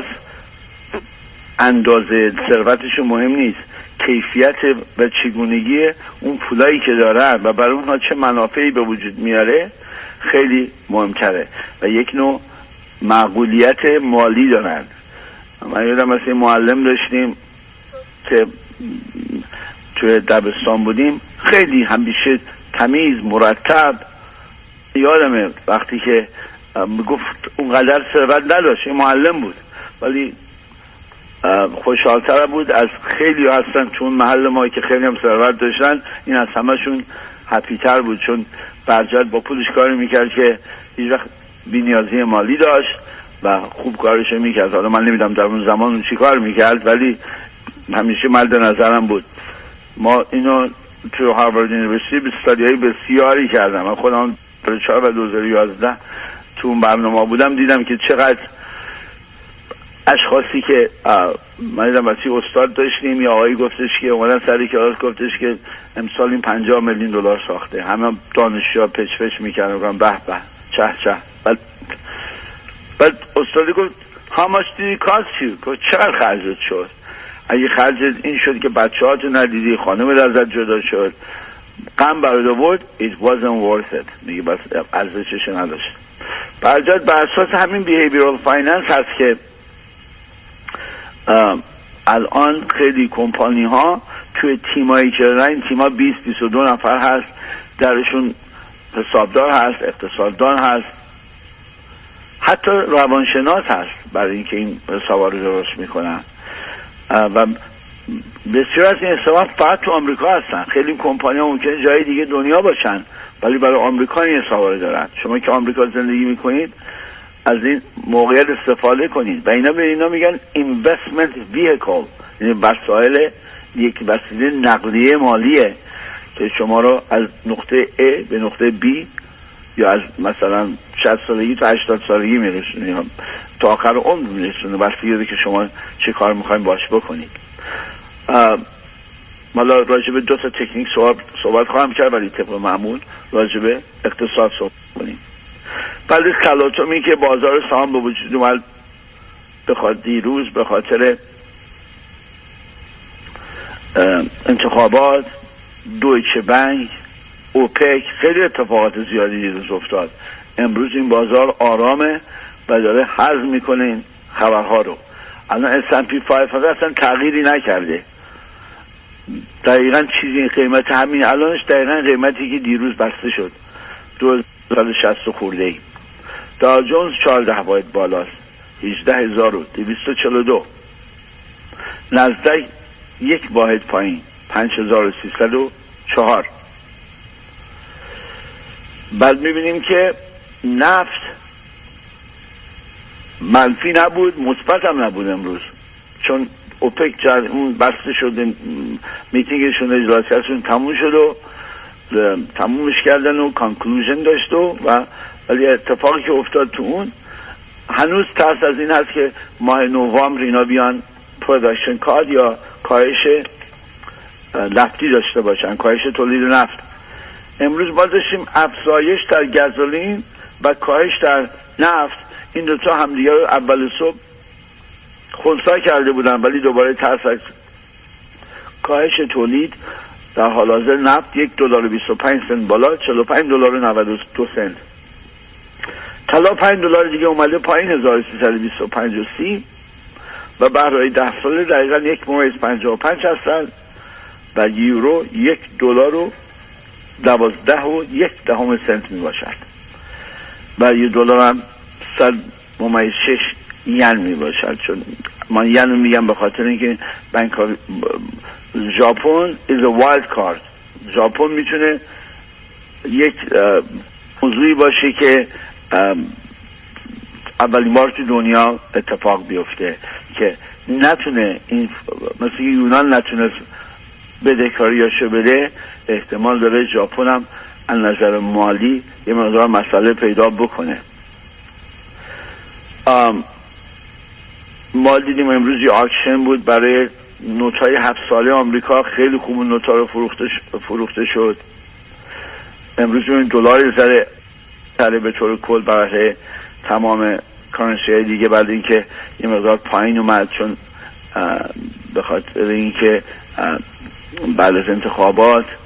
اندازه ثروتشون مهم نیست، کیفیت و چگونگی اون پولایی که دارن و برای اونها چه منافعی به وجود میاره خیلی مهمتره و یک نوع معقولیت مالی دارن. من یادم مثل معلم داشتیم که توی دبستان بودیم، خیلی همیشه تمیز مرتب. یادمه وقتی که میگفت اونقدر ثروت نداشت، معلم بود ولی خوشحالتر بود از خیلی هستن چون محل ما که خیلی هم ثروت داشتن، این از همشون هپیتر بود چون برجت با پولش کاری میکرد که هیچ وقت بی‌نیازی مالی داشت و خوب کارش میکرد. حالا من نمیدونم در اون زمان اون چی کار میکرد ولی همیشه مد نظرم بود. ما اینو تو هاروارد یونیورسیتی به استادیای بسیاری کردم. من خودم دو هزار و چهار و دو هزار و یازده تو اون برنامه بودم، دیدم که چقدر اشخاصی که من دیدم واسه استاد داشتیم یا آقایی گفتش که اومدن سری کلاس گفتش که امسال این پنجاه میلیون دلار ساخته، همه دانشجوها پچ‌پچ میکردن گفتن به به چه چه. بعد بعد استاد گفت how much did it cost you؟ گفت چقدر خرجت شد؟ اگه خرجت این شد که بچه‌هاتو ندیدی، خانمت ازت جدا شد، غم برات آورد، it wasn't worth it، میگه بس ارزشش نداشت. برجت بر اساس همین behavioral finance هست که الان خیلی کمپانی ها توی تیمایی که دارن، این تیما بیست بیست و دو نفر هست، درشون حسابدار هست، اقتصاددان هست، حتی روانشناس هست برای اینکه این حسابا رو درست میکنن و بسیار از این حسابا فقط تو آمریکا هستن. خیلی کمپانی ها ممکنه جای دیگه دنیا باشن ولی برای آمریکا این حسابا رو دارن. شما که آمریکا زندگی میکنید از این موقعیت استفاده کنید و اینا به اینا میگن investment vehicle، یعنی وسایل، یک وسیله نقلیه مالیه که شما رو از نقطه A به نقطه B یا از مثلا شصت سالگی تا هشتاد سالگی میرسونه، تا آخر عمر میرسونه، بستگی که شما چه کار میخواین باش بکنید. حالا راجع به دو تا تکنیک صحبت, صحبت خواهم کرد ولی طبق معمول راجع به اقتصاد صحبت کنیم. ولی تلاطمی که بازار سهام به وجود اومد بخاطر دیروز به خاطر انتخابات، دویچه بانک، اوپک، خیلی اتفاقات زیادی دیروز افتاد. امروز این بازار آرامه و داره هضم میکنه این خبرها رو. الان اس اند پی پانصد اصلا تغییری نکرده، دقیقا چیزی قیمت همین الانش دقیقا قیمتی که دیروز بسته شد، دو هزار و شصت خورده ای. داو جونز چهارده واحد بالاست، هجده هزار و دویست و چهل و دو. نزدک یک واحد پایین، پنج هزار و سیصد و چهار. بعد میبینیم که نفت منفی نبود، مثبت هم نبود امروز، چون اوپک جد... اون بسته شده، میتینگشون، اجلاسشون تموم شد و تمومش کردن و کانکلوژن داشت و ولی اتفاقی که افتاد تو اون، هنوز ترس از این هست که ماه نوامبر اینا بیان پروداکشن کارد یا کاهش نفتی داشته باشن، کاهش تولید نفت. امروز ما داشتیم افزایش در گازولین و کاهش در نفت، این دوتا همدیگه رو اول صبح خنثی کرده بودن ولی دوباره ترس از کاهش تولید. در حال حاضر نفت یک دلار و بیست و پنج سنت بالا، چهل و پنج دلار و نود و دو سنت. طلا پنج دلار دیگه اومده پایین، هزار و سیصد و بیست و پنج و سی و بهرهای ده ساله دقیقا یک ممیز پنجاه و پنج هستن و یورو یک دلار و دوازده و یک دهم سنت می باشد و یک دلار هم صد ممیز شش ین می باشد. چون من ین رو میگم به خاطر اینکه بانک ژاپن is a wild card. ژاپن میتونه یک موضوعی باشه که اولین بار تو دنیا اتفاق بیفته که نتونه این، مثل یونان نتونست بدهکاریاشو بده، احتمال داره ژاپن هم از نظر مالی یه مقدار مسئله پیدا بکنه. ما دیدیم امروز یه آکشن بود برای نوت‌های هفت ساله آمریکا، خیلی خوب اون نوت‌ها رو فروخته فروخته شد. امروز این دلار زره سره به طور کل برای تمام کارنسی های دیگه بعد اینکه یه مقدار پایین اومد، چون به خاطر اینکه بعد از انتخابات